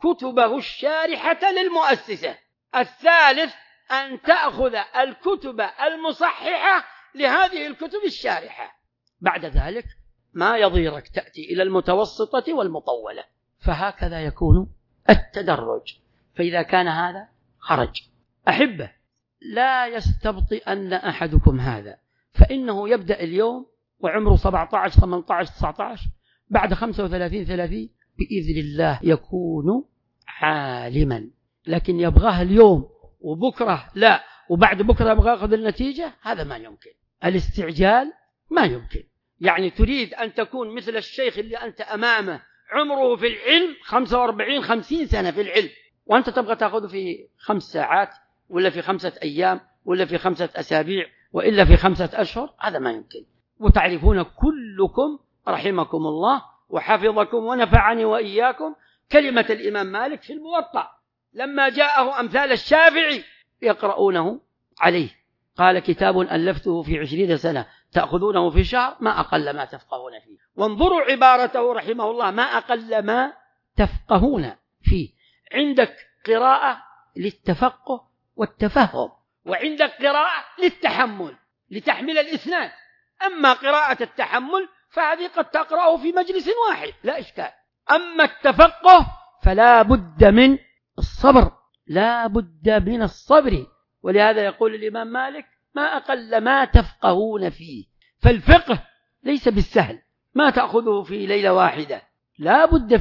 كتبه الشارحة للمؤسسة. الثالث أن تأخذ الكتب المصححة لهذه الكتب الشارحة. بعد ذلك ما يضيرك تأتي إلى المتوسطة والمطولة. فهكذا يكون التدرج. فإذا كان هذا خرج. أحبه، لا يستبطئن أحدكم هذا، فإنه يبدأ اليوم وعمره 17 18 19، بعد 35 30 بإذن الله يكون عالما. لكن يبغاه اليوم وبكرة لا، وبعد بكرة يبغى يأخذ النتيجة، هذا ما يمكن. الاستعجال ما يمكن. يعني تريد أن تكون مثل الشيخ اللي أنت أمامه عمره في العلم 45 50 سنة في العلم، وأنت تبغى تأخذه في 5 ساعات ولا في 5 أيام ولا في 5 أسابيع وإلا في 5 أشهر، هذا ما يمكن. وتعرفون كلكم رحمكم الله وحفظكم ونفعني وإياكم كلمة الإمام مالك في الموطأ لما جاءه أمثال الشافعي يقرؤونه عليه، قال: كتاب ألفته في 20 سنة تأخذونه في شهر، ما أقل ما تفقهون فيه. وانظروا عبارته رحمه الله: ما أقل ما تفقهون فيه. عندك قراءة للتفقه والتفهم، وعندك قراءة للتحمل لتحمل الإسناد. أما قراءة التحمل فهذه قد تقرأه في مجلس واحد لا إشكال. أما التفقه فلا بد من الصبر، لا بد من الصبر. ولهذا يقول الإمام مالك: ما أقل ما تفقهون فيه. فالفقه ليس بالسهل، ما تأخذه في ليلة واحدة، لا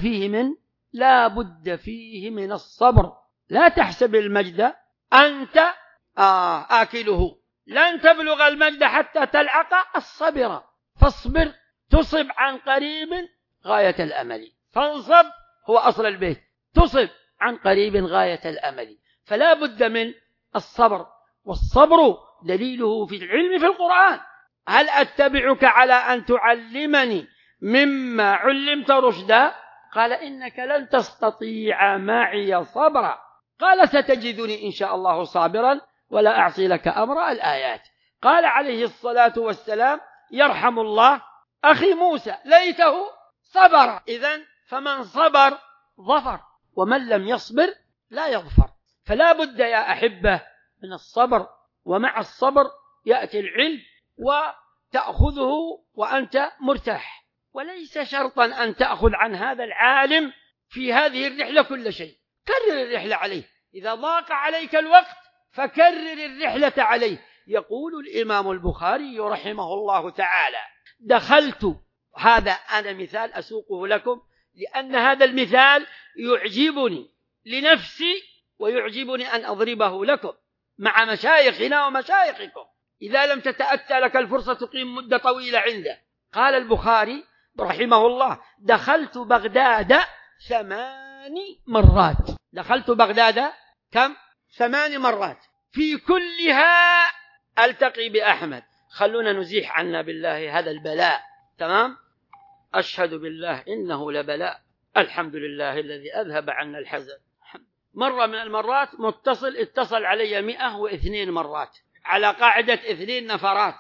بد فيه من الصبر. لا تحسب المجد أنت آكله، لن تبلغ المجد حتى تلعق الصبر، فاصبر تصب عن قريب غاية الأمل. فانصب هو أصل البيت، تصب عن قريب غاية الأمل. فلا بد من الصبر، والصبر دليله في العلم في القرآن: هل أتبعك على أن تعلمني مما علمت رشدا؟ قال: إنك لن تستطيع معي صبرا. قال: ستجدني إن شاء الله صابرا ولا أعصي لك أمر. الآيات. قال عليه الصلاة والسلام: يرحم الله أخي موسى ليته صبر. إذن فمن صبر ظفر، ومن لم يصبر لا يظفر. فلا بد يا أحبة من الصبر، ومع الصبر يأتي العلم وتأخذه وأنت مرتاح. وليس شرطا أن تأخذ عن هذا العالم في هذه الرحلة كل شيء، كرر الرحلة عليه. إذا ضاق عليك الوقت فكرر الرحلة عليه. يقول الإمام البخاري رحمه الله تعالى: دخلت، هذا أنا مثال أسوقه لكم لأن هذا المثال يعجبني لنفسي ويعجبني أن أضربه لكم مع مشايخنا ومشايخكم إذا لم تتأتى لك الفرصة تقيم مدة طويلة عنده. قال البخاري رحمه الله: دخلت بغداد 8 مرات. دخلت بغداد كم؟ 8 مرات، في كلها ألتقي بأحمد. خلونا نزيح عنا بالله هذا البلاء. تمام؟ أشهد بالله إنه لبلاء، الحمد لله الذي أذهب عنا الحزن. مرة من المرات اتصل علي 102 مرات على قاعدة 2 نفرات،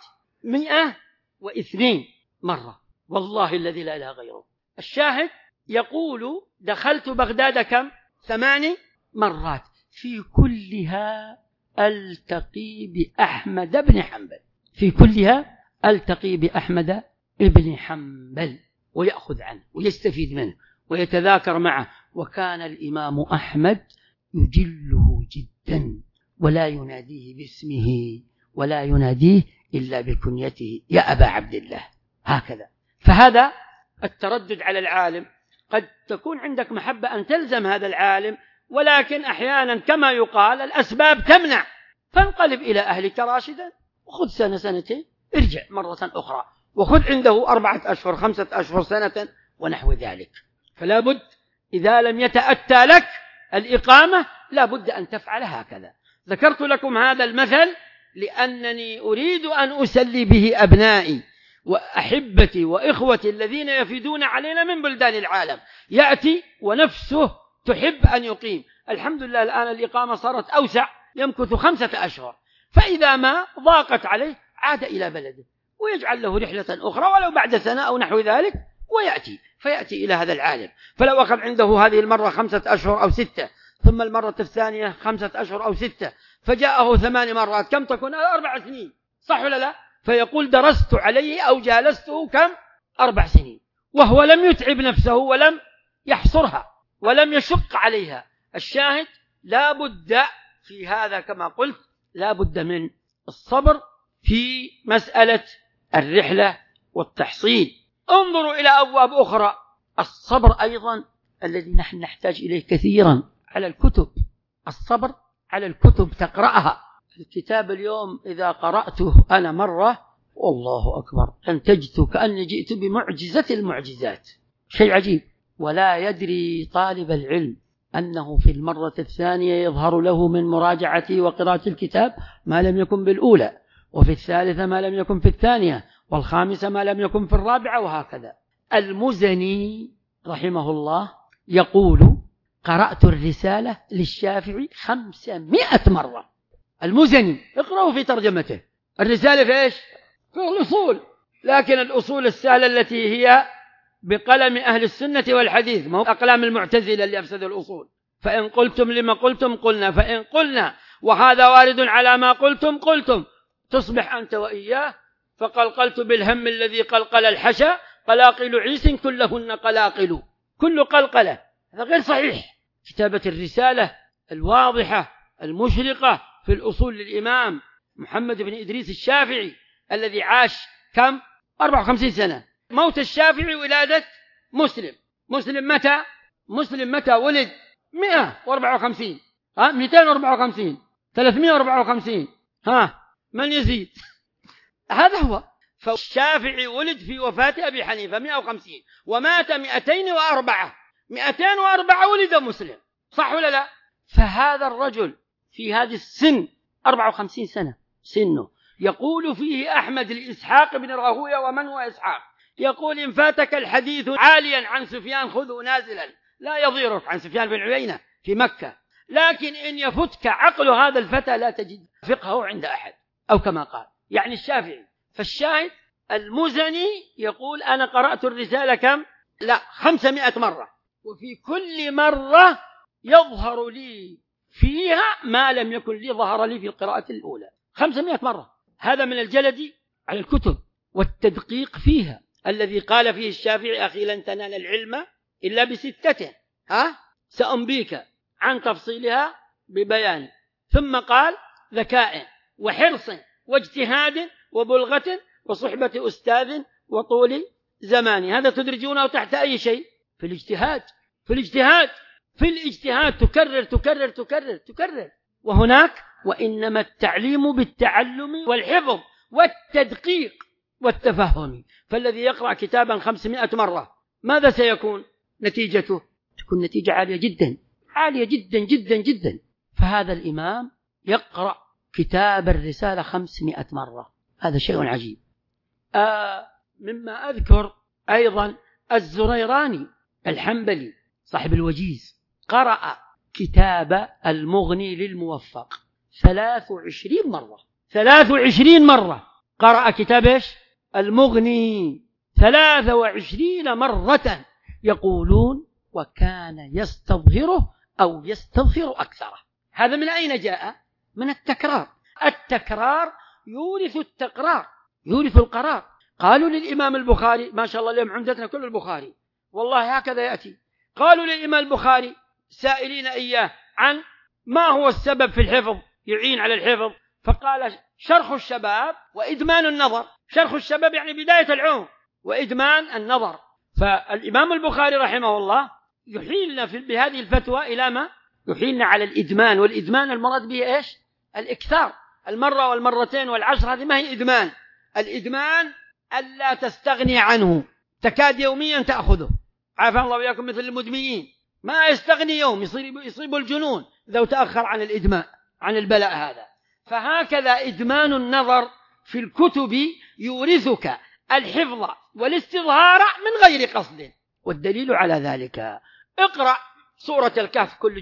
102 مرة، والله الذي لا إله غيره. الشاهد يقول: دخلت بغداد كم؟ 8 مرات، في كلها ألتقي بأحمد بن حنبل، في كلها ألتقي بأحمد بن حنبل ويأخذ عنه ويستفيد منه ويتذاكر معه. وكان الإمام أحمد يجله جدا ولا يناديه باسمه ولا يناديه إلا بكنيته: يا أبا عبد الله. هكذا. فهذا التردد على العالم. قد تكون عندك محبة أن تلزم هذا العالم، ولكن أحيانا كما يقال الأسباب تمنع، فانقلب إلى أهلك راشدا وخذ 1 2 ارجع مرة أخرى وخذ عنده 4 أشهر 5 أشهر سنة ونحو ذلك. فلا بد إذا لم يتأتى لك الإقامة لا بد أن تفعل هكذا. ذكرت لكم هذا المثل لأنني أريد أن أسلي به أبنائي وأحبتي وإخوتي الذين يفيدون علينا من بلدان العالم. يأتي ونفسه تحب أن يقيم، الحمد لله الآن الإقامة صارت أوسع، يمكث 5 أشهر، فإذا ما ضاقت عليه عاد إلى بلده ويجعل له رحلة أخرى ولو بعد سنة أو نحو ذلك فيأتي إلى هذا العالم، فلو أخذ عنده هذه المرة 5 أشهر أو 6، ثم المرة الثانية 5 أشهر أو 6، فجاءه 8 مرات، كم تكون؟ 4 سنين، صح ولا لا؟ فيقول درست عليه أو جالسته كم؟ 4 سنين، وهو لم يتعب نفسه ولم يحصرها ولم يشق عليها. الشاهد لا بد في هذا كما قلت، لا بد من الصبر في مسألة الرحلة والتحصيل. انظروا إلى أبواب أخرى. الصبر أيضا الذي نحن نحتاج إليه كثيرا على الكتب، الصبر على الكتب تقرأها. الكتاب اليوم إذا قرأته أنا مرة والله أكبر أنتجت كأني جئت بمعجزة المعجزات، شيء عجيب. ولا يدري طالب العلم أنه في المرة الثانية يظهر له من مراجعته وقراءة الكتاب ما لم يكن بالأولى، وفي الثالثة ما لم يكن في الثانية، والخامسة ما لم يكن في الرابعة، وهكذا. المزني رحمه الله يقول قرأت الرسالة للشافعي 500 مرة. المزني اقرأوا في ترجمته. الرسالة في إيش؟ في الأصول، لكن الأصول السهلة التي هي بقلم أهل السنة والحديث، ما هو أقلام المعتزلة اللي أفسدوا الأصول. فإن قلتم لما قلتم قلنا، فإن قلنا وهذا وارد على ما قلتم قلتم، تصبح أنت وإياه. فقلقلت بالهم الذي قلقل الحشا، قلاقل عيس كلهن قلاقل. كل قلقلة، هذا غير صحيح. كتابة الرسالة الواضحة المشرقة في الأصول للإمام محمد بن إدريس الشافعي الذي عاش كم؟ 54 سنة. موت الشافعي ولادة مسلم. مسلم متى ولد؟ 154 254 354 من يزيد؟ هذا هو. فالشافعي ولد في وفاة أبي حنيفة 150 ومات 204 ولد مسلم، صح ولا لا؟ فهذا الرجل في هذه السن 54 سنة سنه، يقول فيه أحمد لإسحاق بن راهوية، ومن هو إسحاق؟ يقول إن فاتك الحديث عاليا عن سفيان خذه نازلا لا يضيرك، عن سفيان بن عيينة في مكة، لكن إن يفتك عقل هذا الفتى لا تجد فقهه عند أحد، أو كما قال يعني الشافعي. فالشاهد المزني يقول أنا قرأت الرسالة كم؟ 500 مرة، وفي كل مرة يظهر لي فيها ما لم يكن لي ظهر لي في القراءة الأولى. 500 مرة. هذا من الجلد على الكتب والتدقيق فيها، الذي قال فيه الشافعي أخي لن تنال العلم إلا ب6 سأنبيك عن تفصيلها ببيان. ثم قال ذكاء وحرص واجتهاد وبلغة وصحبة أستاذ وطول زمان. هذا تدرجونه تحت أي شيء؟ في الاجتهاد تكرر. وهناك وإنما التعليم بالتعلم والحفظ والتدقيق والتفهم. فالذي يقرأ كتابا 500 مرة ماذا سيكون نتيجته؟ تكون نتيجة عالية جدا. فهذا الإمام يقرأ كتاب الرسالة 500 مرة، هذا شيء عجيب. مما أذكر أيضا الزريراني الحنبلي صاحب الوجيز قرأ كتاب المغني للموفق 23 مرة قرأ كتاب إيش؟ المغني 23 مرة. يقولون وكان يستظهره أو يستظهر أكثره. هذا من أين جاء؟ من التكرار يورث القرار. قالوا للإمام البخاري، ما شاء الله اليوم عمدتنا كل البخاري والله هكذا يأتي، قالوا للإمام البخاري سائلين إياه عن ما هو السبب في الحفظ يعين على الحفظ، فقال شرخ الشباب وإدمان النظر. شرخ الشباب يعني بداية العمر، وإدمان النظر. فالإمام البخاري رحمه الله يحيلنا بهذه الفتوى إلى ما يحيلنا على الإدمان. والإدمان المراد به إيش؟ الإكثار، المرة والمرتين والعشر، هذه ما هي إدمان. الإدمان ألا تستغني عنه، تكاد يوميا تأخذه. عافى الله وإياكم مثل المدمنين، ما يستغني يوم يصيب الجنون إذا تأخر عن الإدمان، عن البلاء هذا. فهكذا إدمان النظر في الكتب يورثك الحفظ والاستظهار من غير قصد. والدليل على ذلك اقرأ سورة الكهف كل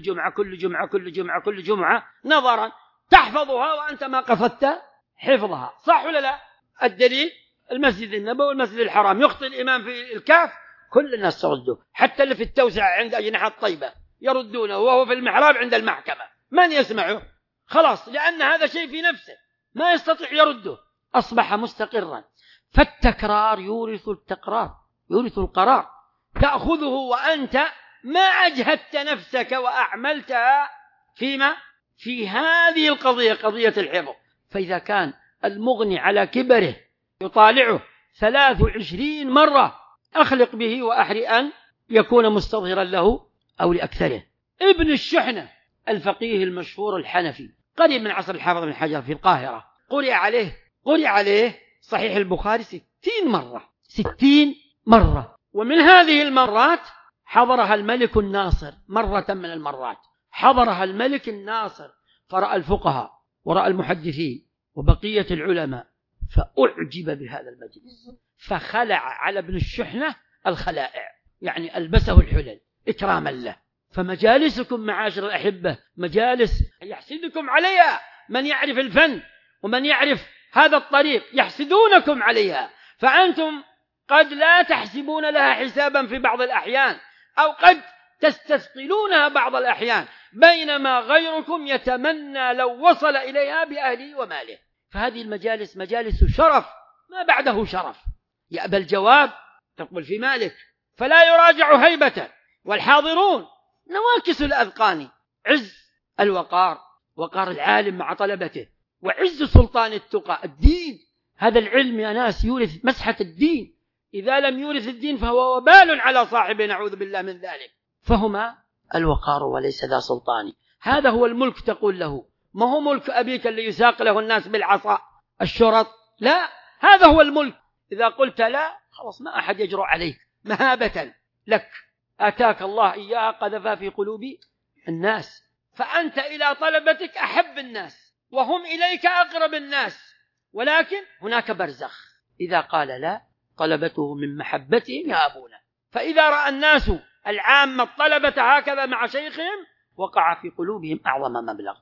جمعة نظرا، تحفظها وأنت ما قصدت حفظها، صح ولا لا؟ الدليل المسجد النبوي والمسجد الحرام، يخطئ الإمام في الكهف كل الناس ترده، حتى اللي في التوسعة عند أجنحة الطيبة يردونه، وهو في المحراب عند المحكمة من يسمعه؟ خلاص، لأن هذا شيء في نفسه ما يستطيع يرده، أصبح مستقرا. فالتكرار يورث التقرار، يورث القرار. تأخذه وأنت ما أجهدت نفسك وأعملتها فيما في هذه القضية، قضية الحفظ. فإذا كان المغني على كبره يطالعه 23 مرة، أخلق به وأحري أن يكون مستظهرا له أو لأكثره. ابن الشحنة الفقيه المشهور الحنفي قريب من عصر الحافظ بن حجر في القاهرة، قرئ عليه صحيح البخاري 60 مرة، 60 مرة. ومن هذه المرات حضرها الملك الناصر مرة من المرات، حضرها الملك الناصر فرأى الفقهاء ورأى المحدثين وبقية العلماء، فأعجب بهذا المجلس، فخلع على ابن الشحنة الخلائع، يعني ألبسه الحلل إكراما له. فمجالسكم معاشر الأحبة مجالس يحسدكم عليها من يعرف الفن ومن يعرف هذا الطريق، يحسدونكم عليها، فأنتم قد لا تحسبون لها حسابا في بعض الأحيان، أو قد تستثقلونها بعض الأحيان، بينما غيركم يتمنى لو وصل إليها بأهله وماله. فهذه المجالس مجالس شرف ما بعده شرف. يأبى الجواب تقبل في مالك فلا يراجع هيبة، والحاضرون نواكس الأذقان. عز الوقار، وقار العالم مع طلبته، وعز سلطان التقى الدين. هذا العلم يا ناس يورث مسحة الدين، إذا لم يورث الدين فهو وبال على صاحبه، نعوذ بالله من ذلك. فهما الوقار وليس ذا سلطان. هذا هو الملك تقول له، ما هو ملك أبيك اللي يساق له الناس بالعصا الشرط، لا، هذا هو الملك. إذا قلت لا خلاص ما أحد يجرؤ عليك مهابة لك، آتاك الله إياها قذفها في قلوب الناس، فأنت إلى طلبتك أحب الناس وهم إليك أقرب الناس، ولكن هناك برزخ. إذا قال لا طلبته من محبتهم يهابونه، فإذا رأى الناس العامة الطلبة هكذا مع شيخهم وقع في قلوبهم أعظم مبلغ.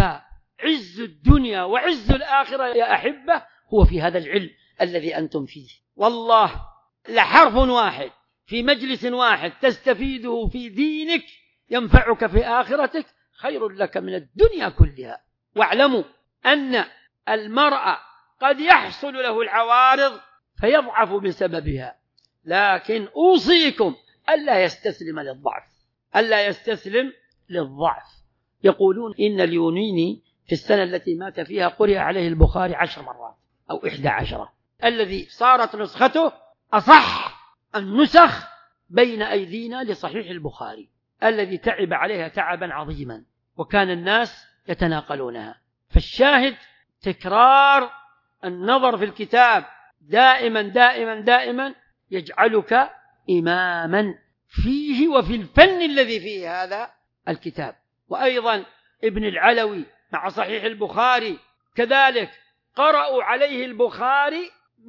فعز الدنيا وعز الآخرة يا أحبة هو في هذا العلم الذي أنتم فيه. والله لحرف واحد في مجلس واحد تستفيده في دينك ينفعك في آخرتك خير لك من الدنيا كلها. واعلموا أن المرء قد يحصل له العوارض فيضعف بسببها، لكن أوصيكم ألا يستسلم للضعف، ألا يستسلم للضعف. يقولون إن اليونيني في السنة التي مات فيها قرئ عليه البخاري 10 مرات أو 11، الذي صارت نسخته أصح النسخ بين أيدينا لصحيح البخاري، الذي تعب عليها تعبا عظيما وكان الناس يتناقلونها. فالشاهد تكرار النظر في الكتاب دائما دائما دائما يجعلك إماما فيه وفي الفن الذي فيه هذا الكتاب. وأيضا ابن العلوي مع صحيح البخاري كذلك قرأوا عليه البخاري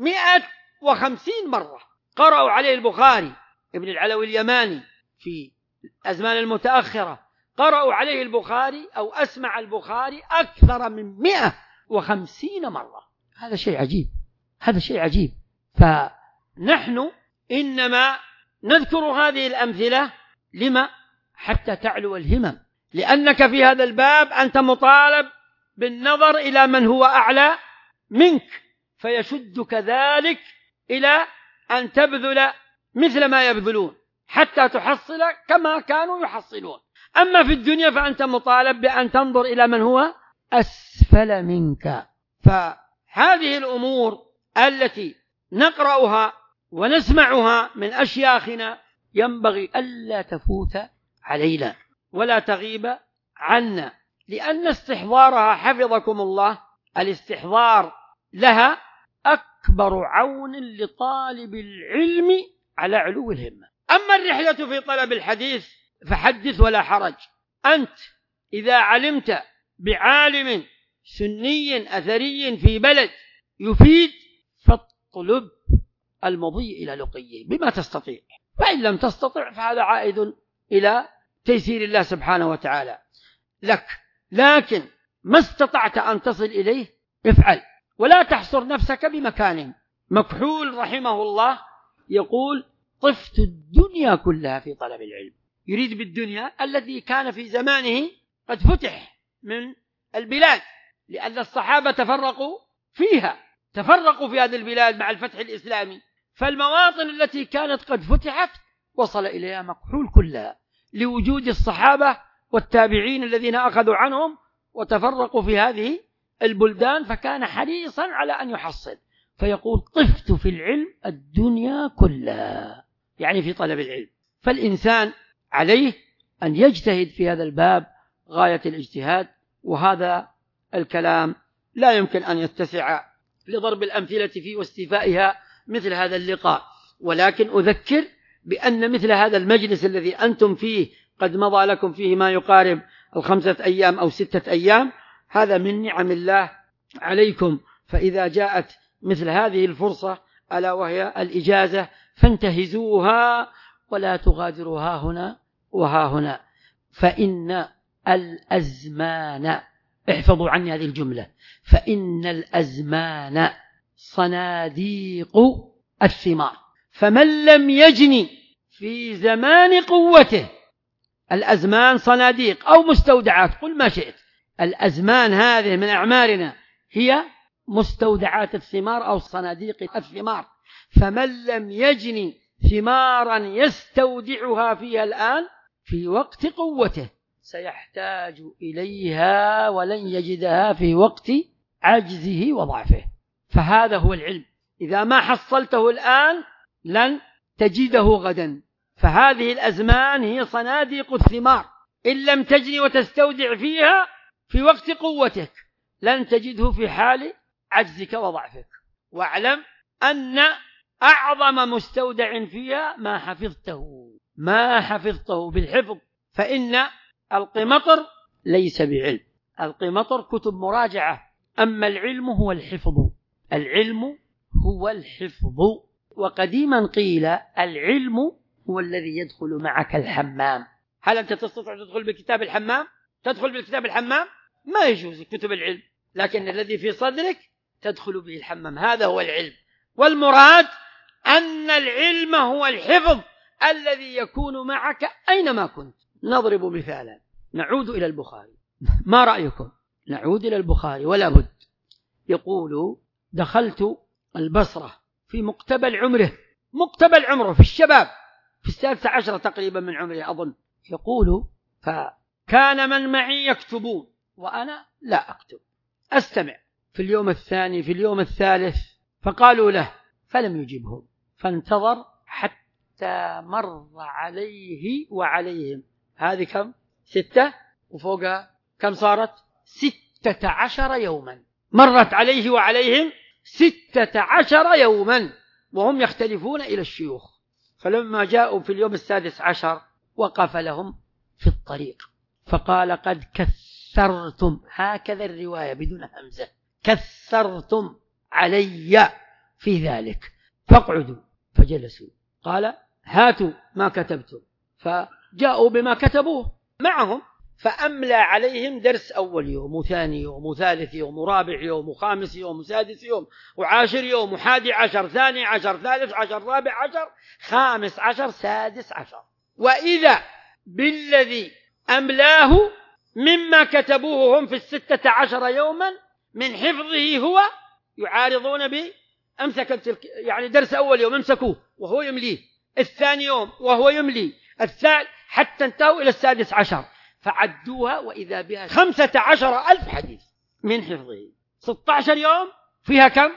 150 مرة، قرأوا عليه البخاري. ابن العلوي اليماني في الأزمان المتأخرة قرأوا عليه البخاري أو أسمع البخاري أكثر من 150 مرة. هذا شيء عجيب، هذا شيء عجيب. فنحن إنما نذكر هذه الأمثلة لما؟ حتى تعلو الهمم، لأنك في هذا الباب أنت مطالب بالنظر إلى من هو أعلى منك، فيشدك ذلك إلى أن تبذل مثل ما يبذلون حتى تحصل كما كانوا يحصلون. أما في الدنيا فأنت مطالب بأن تنظر إلى من هو أسفل منك. فهذه الأمور التي نقرأها ونسمعها من أشياخنا ينبغي ألا تفوت علينا ولا تغيب عنا، لأن استحضارها حفظكم الله الاستحضار لها أكبر عون لطالب العلم على علو الهمة. أما الرحلة في طلب الحديث فحدث ولا حرج. أنت إذا علمت بعالم سني أثري في بلد يفيد فاطلب المضي إلى لقيه بما تستطيع، فإن لم تستطع فهذا عائد إلى تيسير الله سبحانه وتعالى لك، لكن ما استطعت أن تصل إليه افعل، ولا تحصر نفسك بمكان. مكحول رحمه الله يقول: طفت الدنيا كلها في طلب العلم. يريد بالدنيا التي كان في زمانه قد فتح من البلاد، لأن الصحابة تفرقوا في هذه البلاد مع الفتح الإسلامي، فالمواطن التي كانت قد فتحت وصل إليها مكحول كلها لوجود الصحابة والتابعين الذين أخذوا عنهم وتفرقوا في هذه البلدان، فكان حريصا على أن يحصل، فيقول طفت في العلم الدنيا كلها، يعني في طلب العلم. فالإنسان عليه أن يجتهد في هذا الباب غاية الاجتهاد، وهذا الكلام لا يمكن أن يتسع لضرب الأمثلة فيه واستيفائها مثل هذا اللقاء، ولكن أذكر بأن مثل هذا المجلس الذي أنتم فيه قد مضى لكم فيه ما يقارب 5 أيام أو 6 أيام، هذا من نعم الله عليكم. فإذا جاءت مثل هذه الفرصة ألا وهي الإجازة فانتهزوها ولا تغادروا ها هنا وها هنا، فإن الأزمان، احفظوا عني هذه الجملة، فإن الأزمان صناديق الثمار، فمن لم يجني في زمان قوته، الأزمان صناديق أو مستودعات، قل ما شئت، الأزمان هذه من أعمارنا هي مستودعات الثمار أو صناديق الثمار، فمن لم يجني ثمارا يستودعها فيها الآن في وقت قوته سيحتاج إليها ولن يجدها في وقت عجزه وضعفه. فهذا هو العلم، إذا ما حصلته الآن لن تجده غدا. فهذه الأزمان هي صناديق الثمار، إن لم تجني وتستودع فيها في وقت قوتك لن تجده في حال عجزك وضعفك. واعلم أن أعظم مستودع فيها ما حفظته بالحفظ، فإن القمطر ليس بعلم، القمطر كتب مراجعة، أما العلم هو الحفظ، العلم هو الحفظ. وقديما قيل العلم هو الذي يدخل معك الحمام. هل أنت تستطيع تدخل بكتاب الحمام؟ تدخل بالكتاب الحمام؟ ما يجوز كتب العلم، لكن الذي في صدرك تدخل به الحمام، هذا هو العلم. والمراد أن العلم هو الحفظ الذي يكون معك أينما كنت. نضرب مثالا، نعود إلى البخاري، ما رأيكم؟ نعود إلى البخاري ولا بد. يقول دخلت البصرة في مقتبل عمره في الشباب، في 16 تقريبا من عمره أظن. يقول فكان من معي يكتبون وأنا لا أكتب، أستمع في اليوم الثاني في اليوم الثالث، فقالوا له فلم يجبهم، فانتظر حتى مر عليه وعليهم، هذه كم؟ 6 وفوقها كم صارت؟ 16 يوما مرت عليه وعليهم 16 يوما وهم يختلفون إلى الشيوخ. فلما جاءوا في اليوم 16 وقف لهم في الطريق فقال قد كثرتم، هكذا الرواية بدون همزة، كثرتم علي في ذلك فاقعدوا. فجلسوا، قال هاتوا ما كتبتم، فجاءوا بما كتبوه معهم، فأملى عليهم درس أول يوم وثاني يوم وثالث يوم ورابع يوم وخامس يوم وسادس يوم وعاشر يوم وحادي عشر ثاني عشر ثالث عشر رابع عشر خامس عشر سادس عشر، وإذا بالذي أملاه مما كتبوه هم في 16 يوما من حفظه هو يعارضون به. أمسك يعني درس أول يوم امسكوه وهو يمليه، الثاني يوم وهو يملي، الثالث، حتى انتهوا إلى 16 فعدوها وإذا بها 15,000 حديث من حفظه. 16 يوم فيها كم؟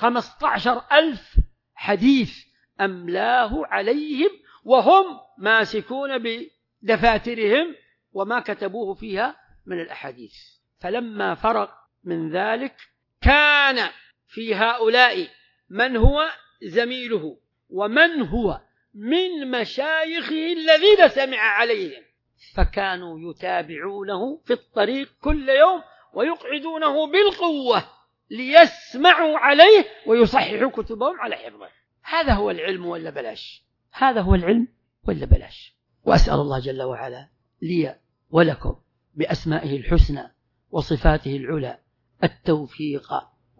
15,000 حديث أملاه عليهم وهم ماسكون بدفاترهم وما كتبوه فيها من الأحاديث. فلما فرغ من ذلك كان في هؤلاء من هو زميله ومن هو من مشايخه الذين سمع عليهم، فكانوا يتابعونه في الطريق كل يوم ويقعدونه بالقوة ليسمعوا عليه ويصححوا كتبهم على حفظه. هذا هو العلم ولا بلاش؟ هذا هو العلم ولا بلاش؟ وأسأل الله جل وعلا لي ولكم بأسمائه الحسنى وصفاته العلى التوفيق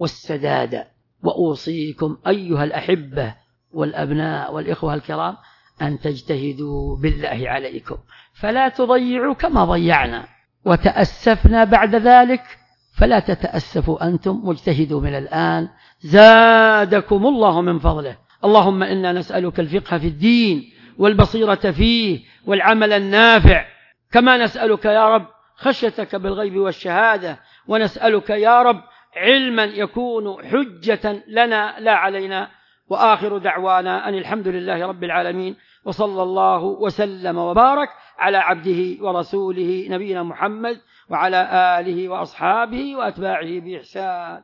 والسداد. وأوصيكم أيها الأحبة والأبناء والإخوة الكرام أن تجتهدوا بالله عليكم فلا تضيعوا كما ضيعنا، وتأسفنا بعد ذلك فلا تتأسفوا أنتم، واجتهدوا من الآن زادكم الله من فضله. اللهم إنا نسألك الفقه في الدين والبصيرة فيه والعمل النافع، كما نسألك يا رب خشيتك بالغيب والشهادة، ونسألك يا رب علما يكون حجة لنا لا علينا. وآخر دعوانا أن الحمد لله رب العالمين، وصلى الله وسلم وبارك على عبده ورسوله نبينا محمد وعلى آله وأصحابه وأتباعه بإحسان.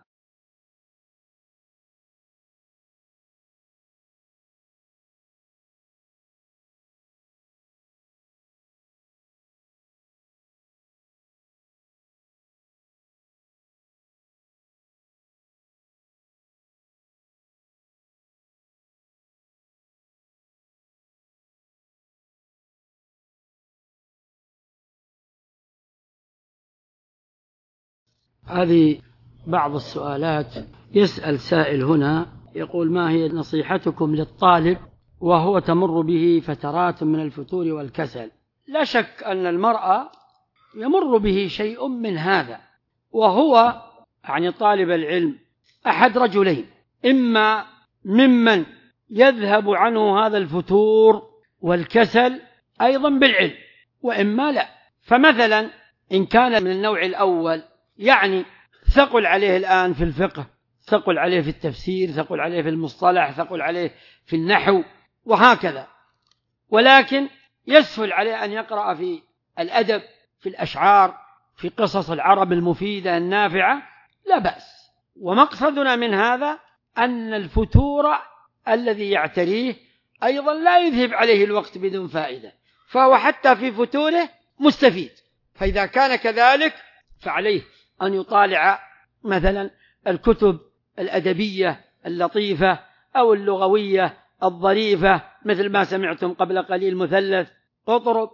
هذه بعض السؤالات. يسأل سائل هنا يقول: ما هي نصيحتكم للطالب وهو تمر به فترات من الفتور والكسل؟ لا شك أن المرأة يمر به شيء من هذا، وهو يعني طالب العلم أحد رجلين: إما ممن يذهب عنه هذا الفتور والكسل أيضا بالعلم، وإما لا. فمثلا إن كان من النوع الأول يعني ثقل عليه الآن في الفقه، ثقل عليه في التفسير، ثقل عليه في المصطلح، ثقل عليه في النحو وهكذا، ولكن يسهل عليه أن يقرأ في الأدب، في الأشعار، في قصص العرب المفيدة النافعة، لا بأس. ومقصدنا من هذا أن الفتور الذي يعتريه أيضا لا يذهب عليه الوقت بدون فائدة، فهو حتى في فتوره مستفيد. فإذا كان كذلك فعليه أن يطالع مثلا الكتب الأدبية اللطيفة أو اللغوية الظريفة، مثل ما سمعتم قبل قليل مثلث اطرب،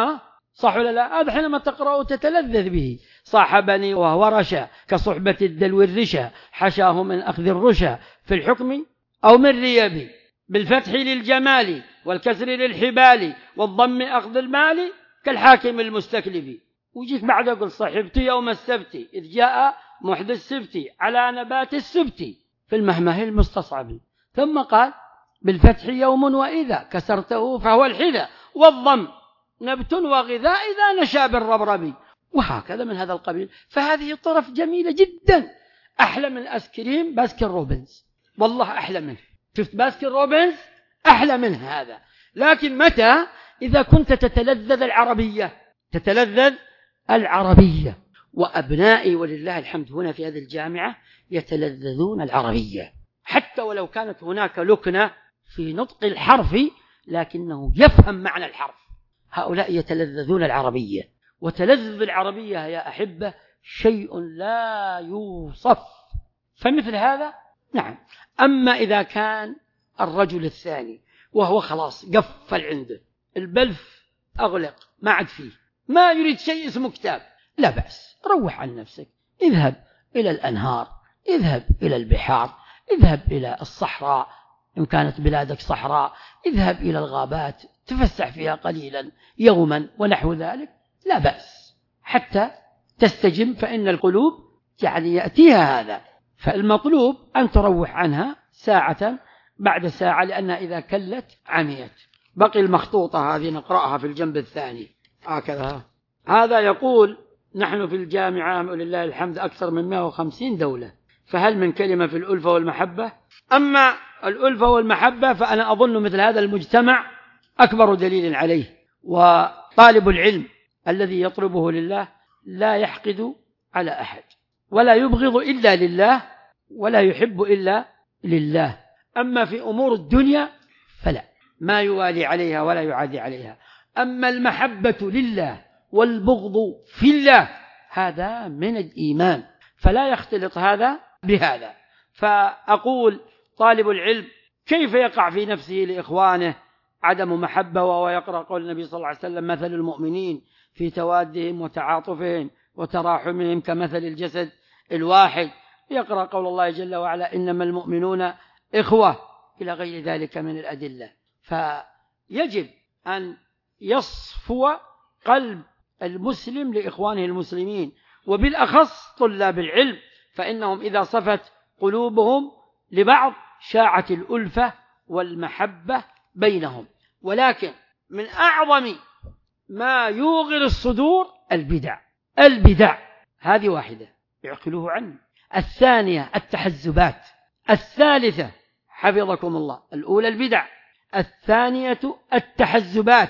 صح ولا لا؟ هذا حينما تقرأه تتلذذ به. صاحبني وهو رشا كصحبة الدلو الرشا، حشاه من أخذ الرشا في الحكم أو من ريبي، بالفتح للجمال والكسر للحبال والضم أخذ المال كالحاكم المستكلف. ويجيك بعد يقول: صحبت يوم السبت إذ جاء محدث السبت على نبات السبت في المهمه المستصعب، ثم قال: بالفتح يوم وإذا كسرته فهو الحذا، والضم نبت وغذاء إذا نشا بالربرب، وهكذا من هذا القبيل. فهذه طرف جميلة جدا، أحلى من أسكريم باسكن روبنز، والله أحلى منه. شفت باسكن روبنز أحلى من هذا. لكن متى؟ إذا كنت تتلذذ العربية. وأبنائي ولله الحمد هنا في هذه الجامعة يتلذذون العربية، حتى ولو كانت هناك لكنة في نطق الحرف لكنه يفهم معنى الحرف. هؤلاء يتلذذون العربية، وتلذذ العربية يا أحبة شيء لا يوصف. فمثل هذا نعم. أما إذا كان الرجل الثاني وهو خلاص قفل عنده البلف، أغلق، ما عاد فيه، ما يريد شيء اسمه كتاب، لا بأس، روح عن نفسك، اذهب إلى الأنهار، اذهب إلى البحار، اذهب إلى الصحراء إن كانت بلادك صحراء، اذهب إلى الغابات تفسح فيها قليلا يوما ونحو ذلك، لا بأس، حتى تستجم، فإن القلوب يعني يأتيها هذا. فالمطلوب أن تروح عنها ساعة بعد ساعة، لأنها إذا كلت عميت. بقي المخطوطة هذه نقرأها في الجنب الثاني هكذا. هذا يقول: نحن في الجامعة ولله الحمد أكثر من 150 دولة، فهل من كلمة في الألفة والمحبة؟ أما الألفة والمحبة فأنا أظن مثل هذا المجتمع أكبر دليل عليه. وطالب العلم الذي يطلبه لله لا يحقد على أحد، ولا يبغض إلا لله، ولا يحب إلا لله. أما في أمور الدنيا فلا، ما يوالي عليها ولا يعادي عليها. أما المحبة لله والبغض في الله هذا من الإيمان، فلا يختلط هذا بهذا. فأقول: طالب العلم كيف يقع في نفسه لإخوانه عدم محبة وهو يقرأ قول النبي صلى الله عليه وسلم: مثل المؤمنين في توادهم وتعاطفهم وتراحمهم كمثل الجسد الواحد، يقرأ قول الله جل وعلا: إنما المؤمنون إخوة، إلى غير ذلك من الأدلة. يجب أن يصفو قلب المسلم لإخوانه المسلمين، وبالأخص طلاب العلم، فإنهم إذا صفت قلوبهم لبعض شاعت الألفة والمحبة بينهم. ولكن من أعظم ما يوغر الصدور البدع هذه واحدة اعقلوه عني. الثانية التحزبات. الثالثة حفظكم الله، الأولى البدع، الثانية التحزبات،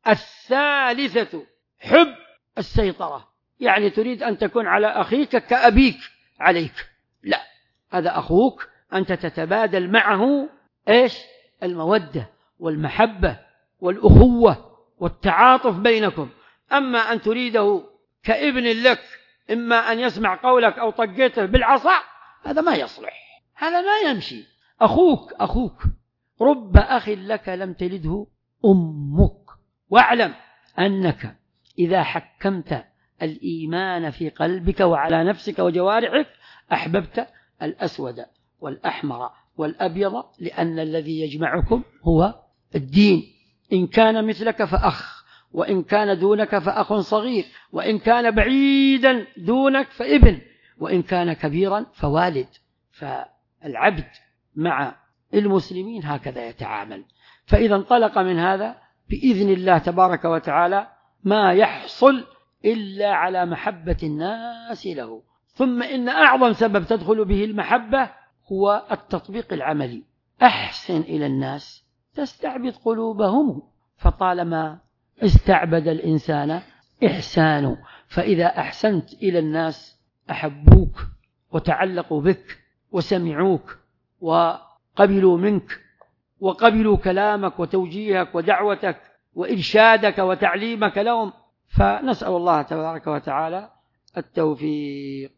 الثالثة حب السيطرة، يعني تريد أن تكون على أخيك كأبيك عليك. لا، هذا أخوك أنت تتبادل معه إيش؟ المودة والمحبة والأخوة والتعاطف بينكم. أما أن تريده كابن لك، إما أن يسمع قولك أو طقيته بالعصا، هذا ما يصلح، هذا ما يمشي. أخوك رب أخ لك لم تلده أمك. واعلم أنك إذا حكمت الإيمان في قلبك وعلى نفسك وجوارحك أحببت الأسود والأحمر والأبيض، لأن الذي يجمعكم هو الدين. إن كان مثلك فأخ، وإن كان دونك فأخ صغير، وإن كان بعيدا دونك فابن، وإن كان كبيرا فوالد. فالعبد مع المسلمين هكذا يتعامل. فإذا انطلق من هذا بإذن الله تبارك وتعالى ما يحصل إلا على محبة الناس له. ثم إن أعظم سبب تدخل به المحبة هو التطبيق العملي. أحسن إلى الناس تستعبد قلوبهم، فطالما استعبد الإنسان إحسانه. فإذا أحسنت إلى الناس أحبوك وتعلقوا بك وسمعوك وقبلوا منك وقبلوا كلامك وتوجيهك ودعوتك وإرشادك وتعليمك لهم. فنسأل الله تبارك وتعالى التوفيق.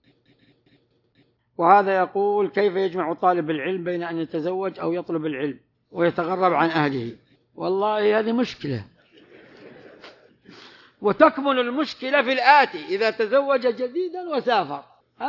وهذا يقول: كيف يجمع طالب العلم بين أن يتزوج أو يطلب العلم ويتغرب عن أهله؟ والله هذه مشكلة، وتكمن المشكلة في الآتي: إذا تزوج جديدا وسافر،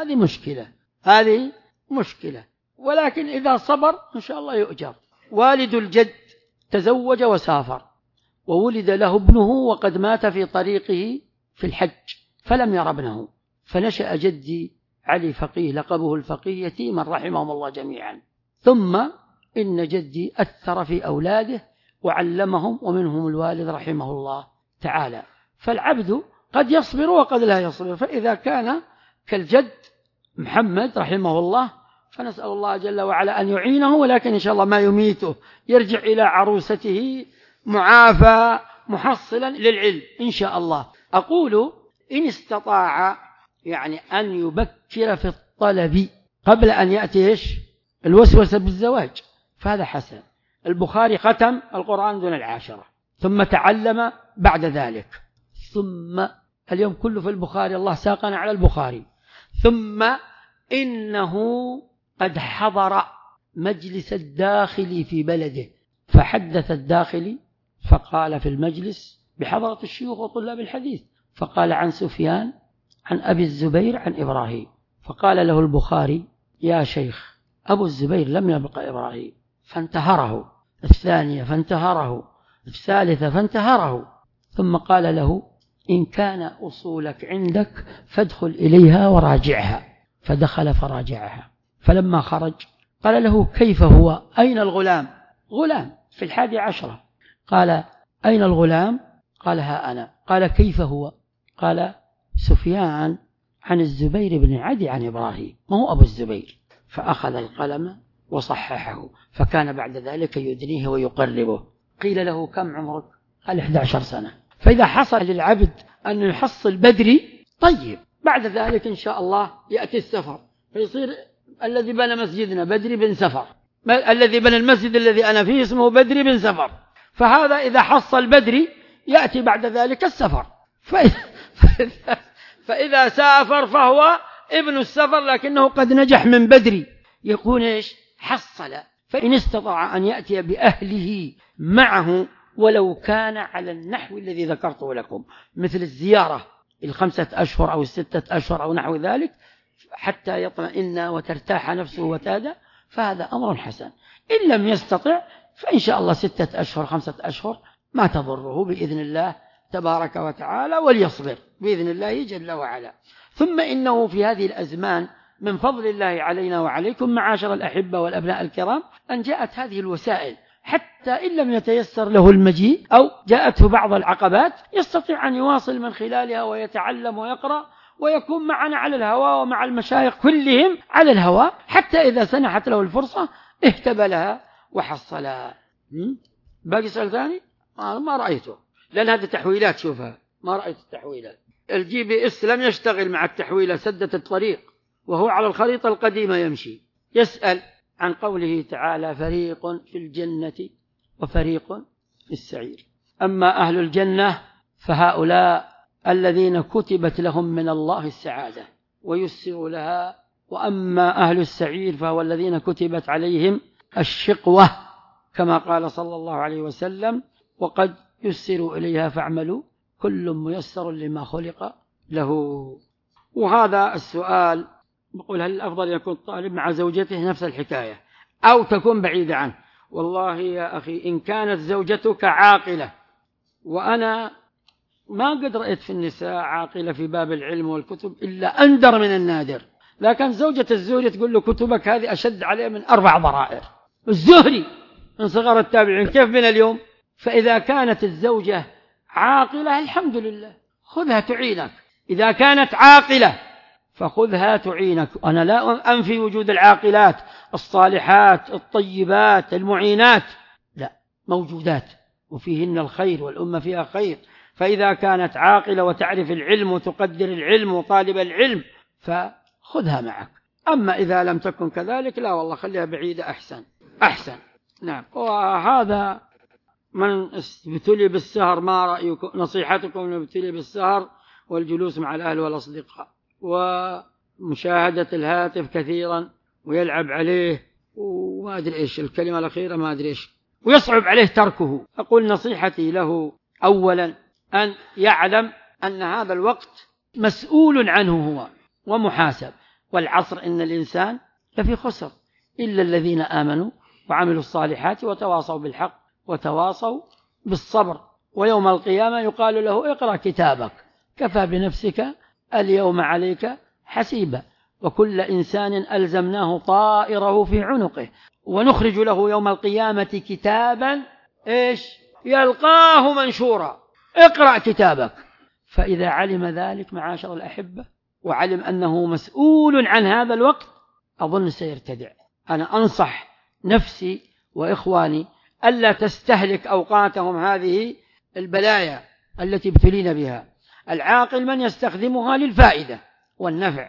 هذه مشكلة. ولكن إذا صبر إن شاء الله يؤجر. والد الجد تزوج وسافر، وولد له ابنه وقد مات في طريقه في الحج فلم ير ابنه، فنشأ جدي علي فقيه لقبه الفقيه يتيما رحمهم الله جميعا. ثم إن جدي أثر في أولاده وعلمهم، ومنهم الوالد رحمه الله تعالى. فالعبد قد يصبر وقد لا يصبر. فإذا كان كالجد محمد رحمه الله فنسأل الله جل وعلا أن يعينه، ولكن إن شاء الله ما يميته، يرجع إلى عروسته معافى محصلا للعلم إن شاء الله. أقول إن استطاع يعني أن يبكر في الطلب قبل أن يأتي الوسوسة بالزواج فهذا حسن. البخاري ختم القرآن دون العاشرة، ثم تعلم بعد ذلك، ثم اليوم كله في البخاري، الله ساقنا على البخاري. ثم إنه قد حضر مجلس الداخلي في بلده، فحدث الداخلي فقال في المجلس بحضرة الشيوخ وطلاب الحديث، فقال عن سفيان عن أبي الزبير عن إبراهيم. فقال له البخاري: يا شيخ، أبو الزبير لم يبقى إبراهيم. فانتهره الثانية، فانتهره الثالثة، فانتهره. ثم قال له: إن كان أصولك عندك فادخل إليها وراجعها. فدخل فراجعها. فلما خرج قال له: كيف هو؟ أين الغلام؟ غلام في 11. قال: أين الغلام؟ قال: ها أنا. قال: كيف هو؟ قال: سفيان عن الزبير بن عدي عن إبراهيم، ما هو أبو الزبير. فأخذ القلم وصححه، فكان بعد ذلك يدنيه ويقربه. قيل له: كم عمرك؟ قال: 11 سنة. فإذا حصل للعبد أن يحصل بدري طيب، بعد ذلك إن شاء الله يأتي السفر، فيصير الذي بنى مسجدنا بدري بن سفر، الذي بنى المسجد الذي أنا فيه اسمه بدري بن سفر. فهذا إذا حصل بدري يأتي بعد ذلك السفر. فإذا سافر فهو ابن السفر، لكنه قد نجح من بدري، يكون حصل. فإن استطاع أن يأتي بأهله معه ولو كان على النحو الذي ذكرته لكم، مثل الزيارة 5 أشهر أو 6 أشهر أو نحو ذلك، حتى يطمئن وترتاح نفسه وتادى، فهذا أمر حسن. إن لم يستطع فإن شاء الله 6 أشهر 5 أشهر ما تضره بإذن الله تبارك وتعالى، وليصبر بإذن الله جل وعلا. ثم إنه في هذه الأزمان من فضل الله علينا وعليكم معاشر الأحبة والأبناء الكرام أن جاءت هذه الوسائل، حتى إن لم يتيسر له المجيء أو جاءته بعض العقبات يستطيع أن يواصل من خلالها ويتعلم ويقرأ ويكون معنا على الهواء ومع المشايخ كلهم على الهواء، حتى إذا سنحت له الفرصة اهتبلها وحصلها. باقي سؤال ثاني؟ ما رأيته، لأن هذه تحويلات، شوفها ما رأيت التحويلات. الجي بي اس لم يشتغل مع التحويلة، سدت الطريق وهو على الخريطة القديمة يمشي. يسأل عن قوله تعالى فريق في الجنة وفريق في السعير. أما أهل الجنة فهؤلاء الذين كتبت لهم من الله السعادة ويسروا لها، وأما أهل السعير فهو الذين كتبت عليهم الشقوة، كما قال صلى الله عليه وسلم وقد يسروا إليها فاعملوا كل ميسر لما خلق له. وهذا السؤال بقول هل الأفضل يكون الطالب مع زوجته نفس الحكاية أو تكون بعيدة عنه؟ والله يا أخي إن كانت زوجتك عاقلة، وأنا ما قد رأيت في النساء عاقلة في باب العلم والكتب إلا أندر من النادر، لكن زوجة الزهري تقول له كتبك هذه أشد عليه من 4 ضرائر. الزهري من صغار التابعين، كيف من اليوم؟ فإذا كانت الزوجة عاقلة الحمد لله خذها تعينك، إذا كانت عاقلة فخذها تعينك. أنا لا أنفي وجود العاقلات الصالحات الطيبات المعينات، لا، موجودات وفيهن الخير والأمة فيها خير. فإذا كانت عاقلة وتعرف العلم وتقدر العلم وطالب العلم فخذها معك. أما إذا لم تكن كذلك لا والله خليها بعيدة أحسن. نعم. وهذا من ابتلي بالسهر، ما رأيكم نصيحتكم من ابتلي بالسهر والجلوس مع الأهل والأصدقاء ومشاهدة الهاتف كثيرا ويلعب عليه وما أدري إيش الكلمة الأخيرة، ما أدري إيش، ويصعب عليه تركه. أقول نصيحتي له أولا أن يعلم أن هذا الوقت مسؤول عنه هو ومحاسب، والعصر إن الإنسان لفي خسر إلا الذين آمنوا وعملوا الصالحات وتواصوا بالحق وتواصوا بالصبر. ويوم القيامة يقال له اقرأ كتابك كفى بنفسك اليوم عليك حسيبا، وكل إنسان ألزمناه طائره في عنقه ونخرج له يوم القيامة كتابا يلقاه منشورا، اقرأ كتابك. فإذا علم ذلك معاشر الأحبة وعلم أنه مسؤول عن هذا الوقت أظن سيرتدع. أنا أنصح نفسي وإخواني ألا تستهلك أوقاتهم هذه البلايا التي ابتلين بها. العاقل من يستخدمها للفائدة والنفع،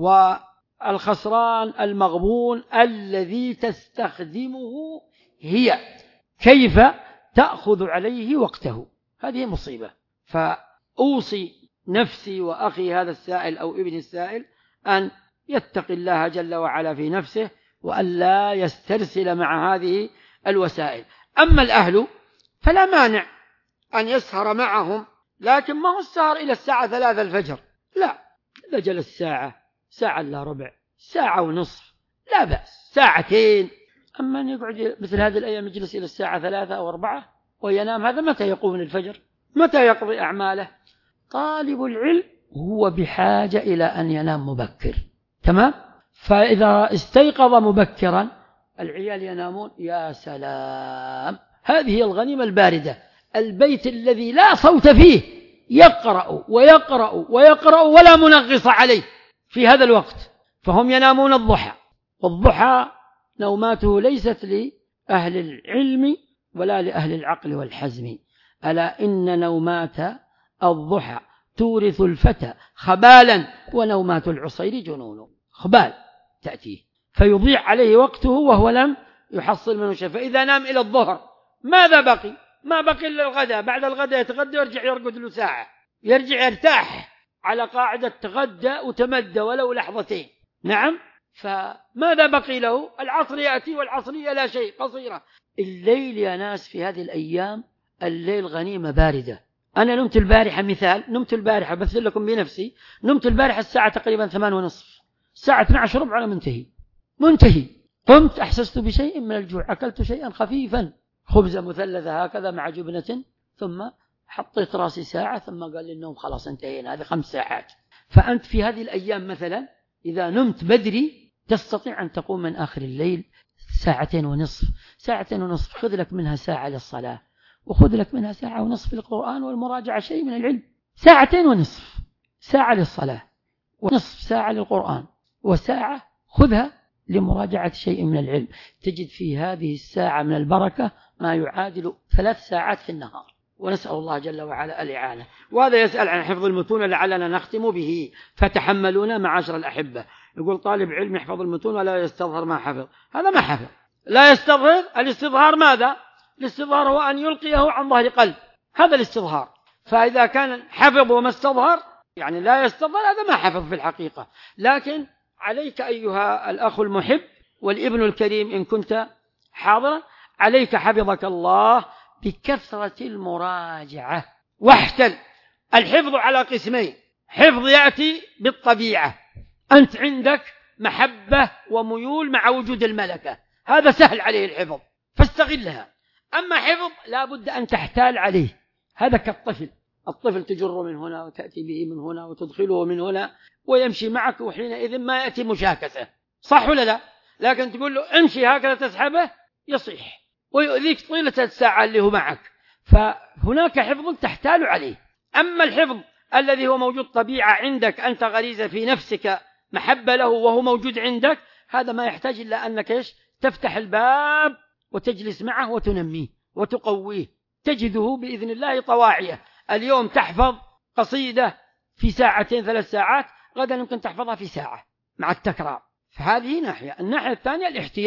والخسران المغبون الذي تستخدمه هي كيف تأخذ عليه وقته. هذه مصيبة. فأوصي نفسي وأخي هذا السائل أو ابن السائل أن يتقي الله جل وعلا في نفسه وأن لا يسترسل مع هذه الوسائل. أما الأهل فلا مانع أن يسهر معهم، لكن ما هو السهر إلى الساعة 3 الفجر، لا، إذا جلس ساعة إلا ربع، ساعة ونصف لا بأس، 2 ساعة. أما أن يقعد مثل هذه الأيام يجلس إلى الساعة 3 أو 4 وينام، هذا متى يقوم من الفجر؟ متى يقضي أعماله؟ طالب العلم هو بحاجة إلى أن ينام مبكر، تمام؟ فإذا استيقظ مبكرا العيال ينامون، يا سلام، هذه الغنيمة الباردة. البيت الذي لا صوت فيه يقرأ ويقرأ ويقرأ ولا منغص عليه في هذا الوقت، فهم ينامون الضحى، والضحى نوماته ليست لأهل العلم ولا لأهل العقل والحزم. ألا إن نومات الضحى تورث الفتى خبالا ونومات العصير جنون. خبال تأتيه فيضيع عليه وقته وهو لم يحصل منه شيء. فإذا نام إلى الظهر ماذا بقي؟ ما بقي إلا الغداء، بعد الغداء يتغدى ويرجع يرقد له ساعة، يرجع يرتاح على قاعدة تغدى وتمدى ولو 2 لحظة. نعم، فماذا بقي له؟ العصر يأتي والعصرية لا شيء، قصيرة. الليل يا ناس في هذه الأيام الليل غنيمة باردة. أنا نمت البارحة، مثال، نمت البارحة بثل لكم بنفسي، نمت البارحة الساعة تقريبا 8:30، الساعة 12:15 أنا منتهي. قمت أحسست بشيء من الجوع، أكلت شيئا خفيفا، خبزة مثلثة هكذا مع جبنة ثم حطيت راسي ساعة ثم قال لي النوم خلاص انتهينا، هذه 5 ساعات. فأنت في هذه الأيام مثلا إذا نمت بدري تستطيع أن تقوم من آخر الليل 2.5 ساعة، خذ لك منها ساعة للصلاة، وخذ لك منها 1.5 ساعة للقرآن والمراجعة شيء من العلم. 2.5 ساعة للصلاة، ونصف ساعة للقرآن، وساعة خذها لمراجعة شيء من العلم. تجد في هذه الساعة من البركة ما يعادل 3 ساعات في النهار، ونسأل الله جل وعلا الإعانة. وهذا يسأل عن حفظ المتون لعلنا نختم به، فتحملونا معاشر الأحبة. يقول طالب علم يحفظ المتون ولا يستظهر ما حفظ، هذا ما حفظ. لا يستظهر، الاستظهار ماذا؟ الاستظهار هو أن يلقيه عن ظهر قلب، هذا الاستظهار. فإذا كان حفظ وما استظهر يعني لا يستظهر، هذا ما حفظ في الحقيقة. لكن عليك أيها الأخ المحب والابن الكريم إن كنت حاضرا، عليك حفظك الله بكثرة المراجعة. واحتل الحفظ على قسمين: حفظ يأتي بالطبيعة، أنت عندك محبة وميول مع وجود الملكة، هذا سهل عليه الحفظ فاستغلها. أما حفظ لا بد أن تحتال عليه، هذا كالطفل، الطفل تجر من هنا وتأتي به من هنا وتدخله من هنا ويمشي معك، وحينئذ ما يأتي مشاكسة، صح ولا لا؟ لكن تقول له امشي هكذا تسحبه يصيح ويؤذيك طيلة الساعة اللي هو معك. فهناك حفظ تحتال عليه. أما الحفظ الذي هو موجود طبيعة عندك، أنت غريزة في نفسك محبة له وهو موجود عندك، هذا ما يحتاج إلا أنك تفتح الباب وتجلس معه وتنميه وتقويه، تجده بإذن الله طواعية. اليوم تحفظ قصيدة في 2 3 ساعات، غدا يمكن تحفظها في ساعة مع التكرار. فهذه ناحية. الناحية الثانية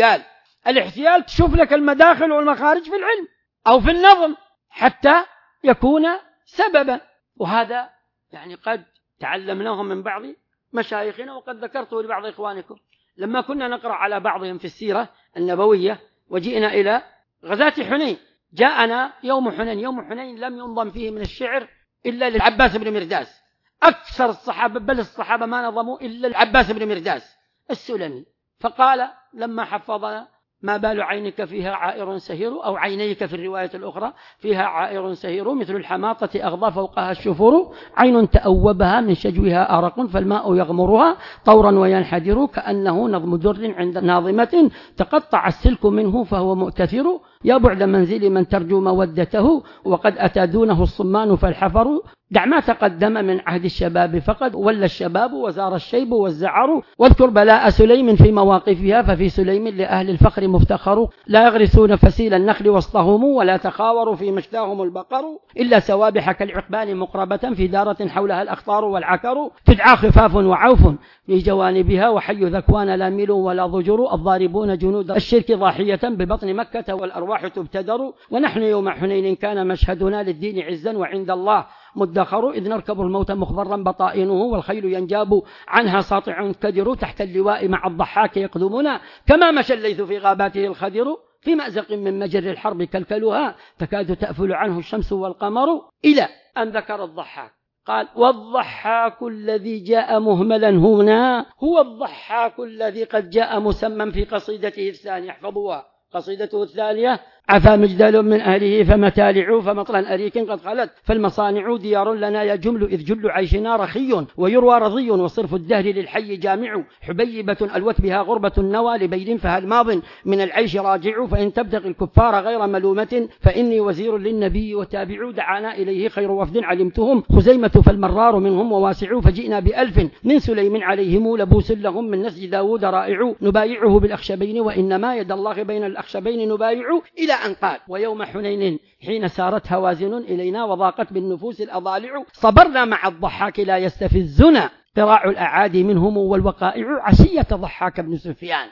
الاحتيال تشوف لك المداخل والمخارج في العلم أو في النظم حتى يكون سببا. وهذا يعني قد تعلمناه من بعض مشايخنا، وقد ذكرته لبعض إخوانكم لما كنا نقرأ على بعضهم في السيرة النبوية وجئنا إلى غزاة حنين. جاءنا يوم حنين. يوم حنين لم ينظم فيه من الشعر إلا للعباس بن مرداس، أكثر الصحابة بل الصحابة ما نظموا إلا العباس بن مرداس السلمي. فقال لما حفظنا: ما بال عينك فيها عائر سهير، أو عينيك في الرواية الأخرى فيها عائر سهير، مثل الحماطة أغضى فوقها الشفور، عين تأوبها من شجوها أرق، فالماء يغمرها طورا وينحدر، كأنه نظم در عند ناظمة تقطع السلك منه فهو مؤتثر، يا بعد منزل من ترجو مودته، وقد أتى دونه الصمان فالحفر، دع ما تقدم من عهد الشباب فقد ولى الشباب وزار الشيب والزعر، واذكر بلاء سليم في مواقفها، ففي سليم لأهل الفخر مفتخر، لا يغرسون فسيل النخل وسطهم، ولا تخاوروا في مشتاهم البقر، إلا سوابح كالعقبان مقربة في دارة حولها الأخطار والعكر، تدعى خفاف وعوف في جوانبها، وحي ذكوان لا ميل ولا ضجر، الضاربون جنود الشرك ضاحية ببطن مكة والأرواح تبتدر، ونحن يوم حنين كان مشهدنا للدين عزا وعند الله مدخر، إذ نركب الموت مخضرا بطائنه، والخيل ينجاب عنها ساطع كدر، تحت اللواء مع الضحاك يقدمنا، كما مشى الليث في غاباته الخدر، في مأزق من مجر الحرب كلكلها، تكاد تأفل عنه الشمس والقمر، إلى أن ذكر الضحاك قال: والضحاك الذي جاء مهملا هنا هو الضحاك الذي قد جاء مسمى في قصيدته الثانية. احفظوها، قصيدته الثانية: عفا مجدل من أهله فمتالع فمطلا أريك قد خلت، فالمصانع ديار لنا يا جمل، إذ جل عيشنا رخي ويروى رضي، وصرف الدهر للحي جامع، حبيبة ألوت بها غربة النوى لبيل، فهل ماض من العيش راجع، فإن تبتغي الكفار غير ملومة فإني وزير للنبي وتابع، دعانا إليه خير وفد علمتهم، خزيمة فالمرار منهم وواسع، فجئنا ب1000 من سليم عليهم لبوس لهم من نسج داود رائع، نبايعه بالأخشبين وإنما يد الله بين الأخشبين نبايع، إلى أن قال: ويوم حنين حين سارت هوازن إلينا وضاقت بالنفوس الأضالع، صبرنا مع الضحاك لا يستفزنا ذراع الأعادي منهم والوقائع، عشية ضحاك بن سفيان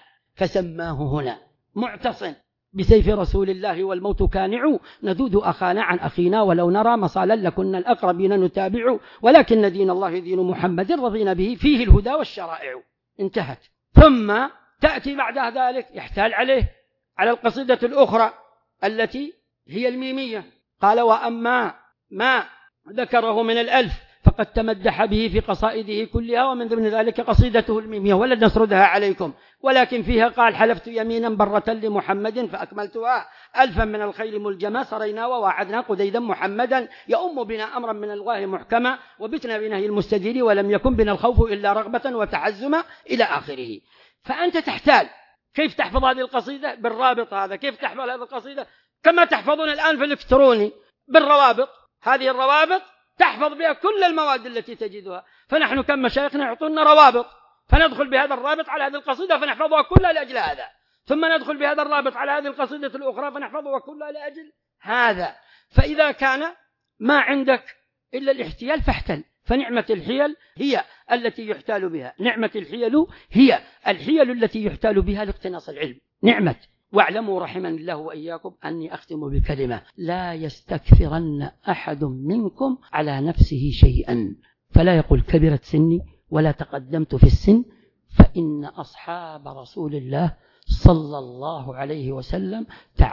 فسماه هنا معتصم بسيف رسول الله والموت كانع، نذود أخانا عن أخينا ولو نرى مصالا لكنا الأقربين نتابع، ولكن دين الله دين محمد رضينا به فيه الهدى والشرائع. انتهت. ثم تأتي بعد ذلك يحتال عليه على القصيدة الأخرى التي هي الميمية. قال: وأما ما ذكره من 1000 فقد تمدح به في قصائده كلها، ومن ضمن ذلك قصيدته الميمية ولن نسردها عليكم، ولكن فيها قال: حلفت يمينا برة لمحمد فأكملتها 1000 من الخيل ملجمة، سرينا وواعدنا قديدا محمدا يؤم بنا أمرا من الله محكما، وبتنا بنهي المستدير ولم يكن بنا الخوف إلا رغبة وتعزما إلى آخره. فأنت تحتاج كيف تحفظ هذه القصيدة بالرابط هذا، كيف تحفظ هذه القصيدة كما تحفظون الآن في الإلكتروني بالروابط. هذه الروابط تحفظ بها كل المواد التي تجدها، فنحن كم مشايخنا يعطونا روابط فندخل بهذا الرابط على هذه القصيدة فنحفظها كلها لأجل هذا، ثم ندخل بهذا الرابط على هذه القصيدة الأخرى فنحفظها كلها لأجل هذا. فإذا كان ما عندك إلا الاحتيال فاحتل، فنعمة الحيل هي التي يحتال بها، نعمة الحيل هي الحيل التي يحتال بها لاقتناص العلم، نعمة. واعلموا رحمني الله وإياكم أني أختم بكلمة: لا يستكثرن أحد منكم على نفسه شيئا، فلا يقول كبرت سني ولا تقدمت في السن، فإن أصحاب رسول الله صلى الله عليه وسلم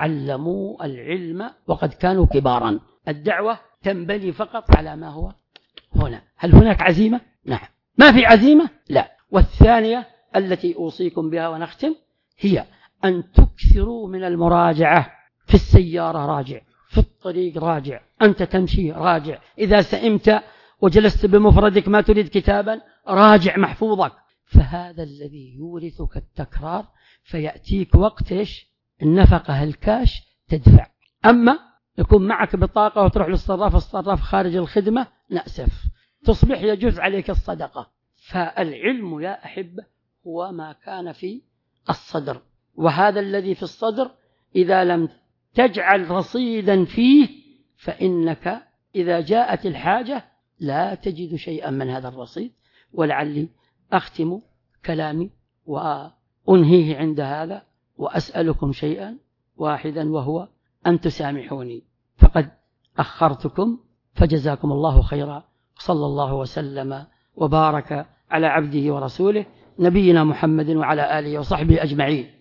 تعلموا العلم وقد كانوا كبارا. الدعوة تنبني فقط على ما هو هنا. هل هناك عزيمة؟ نعم. ما في عزيمة؟ لا. والثانية التي أوصيكم بها ونختم هي أن تكثروا من المراجعة. في السيارة راجع، في الطريق راجع، أنت تمشي راجع، إذا سئمت وجلست بمفردك ما تريد كتابا راجع محفوظك. فهذا الذي يورثك التكرار، فيأتيك وقت النفقة الكاش تدفع. أما يكون معك بطاقة وتروح للصراف، الصراف خارج الخدمة، نأسف، تصبح يجوز عليك الصدقة. فالعلم يا أحبة هو ما كان في الصدر، وهذا الذي في الصدر إذا لم تجعل رصيدا فيه فإنك إذا جاءت الحاجة لا تجد شيئا من هذا الرصيد. ولعلي أختم كلامي وأنهيه عند هذا، وأسألكم شيئا واحدا وهو أن تسامحوني، فقد أخرتكم، فجزاكم الله خيرا، صلى الله وسلم وبارك على عبده ورسوله نبينا محمد وعلى آله وصحبه أجمعين.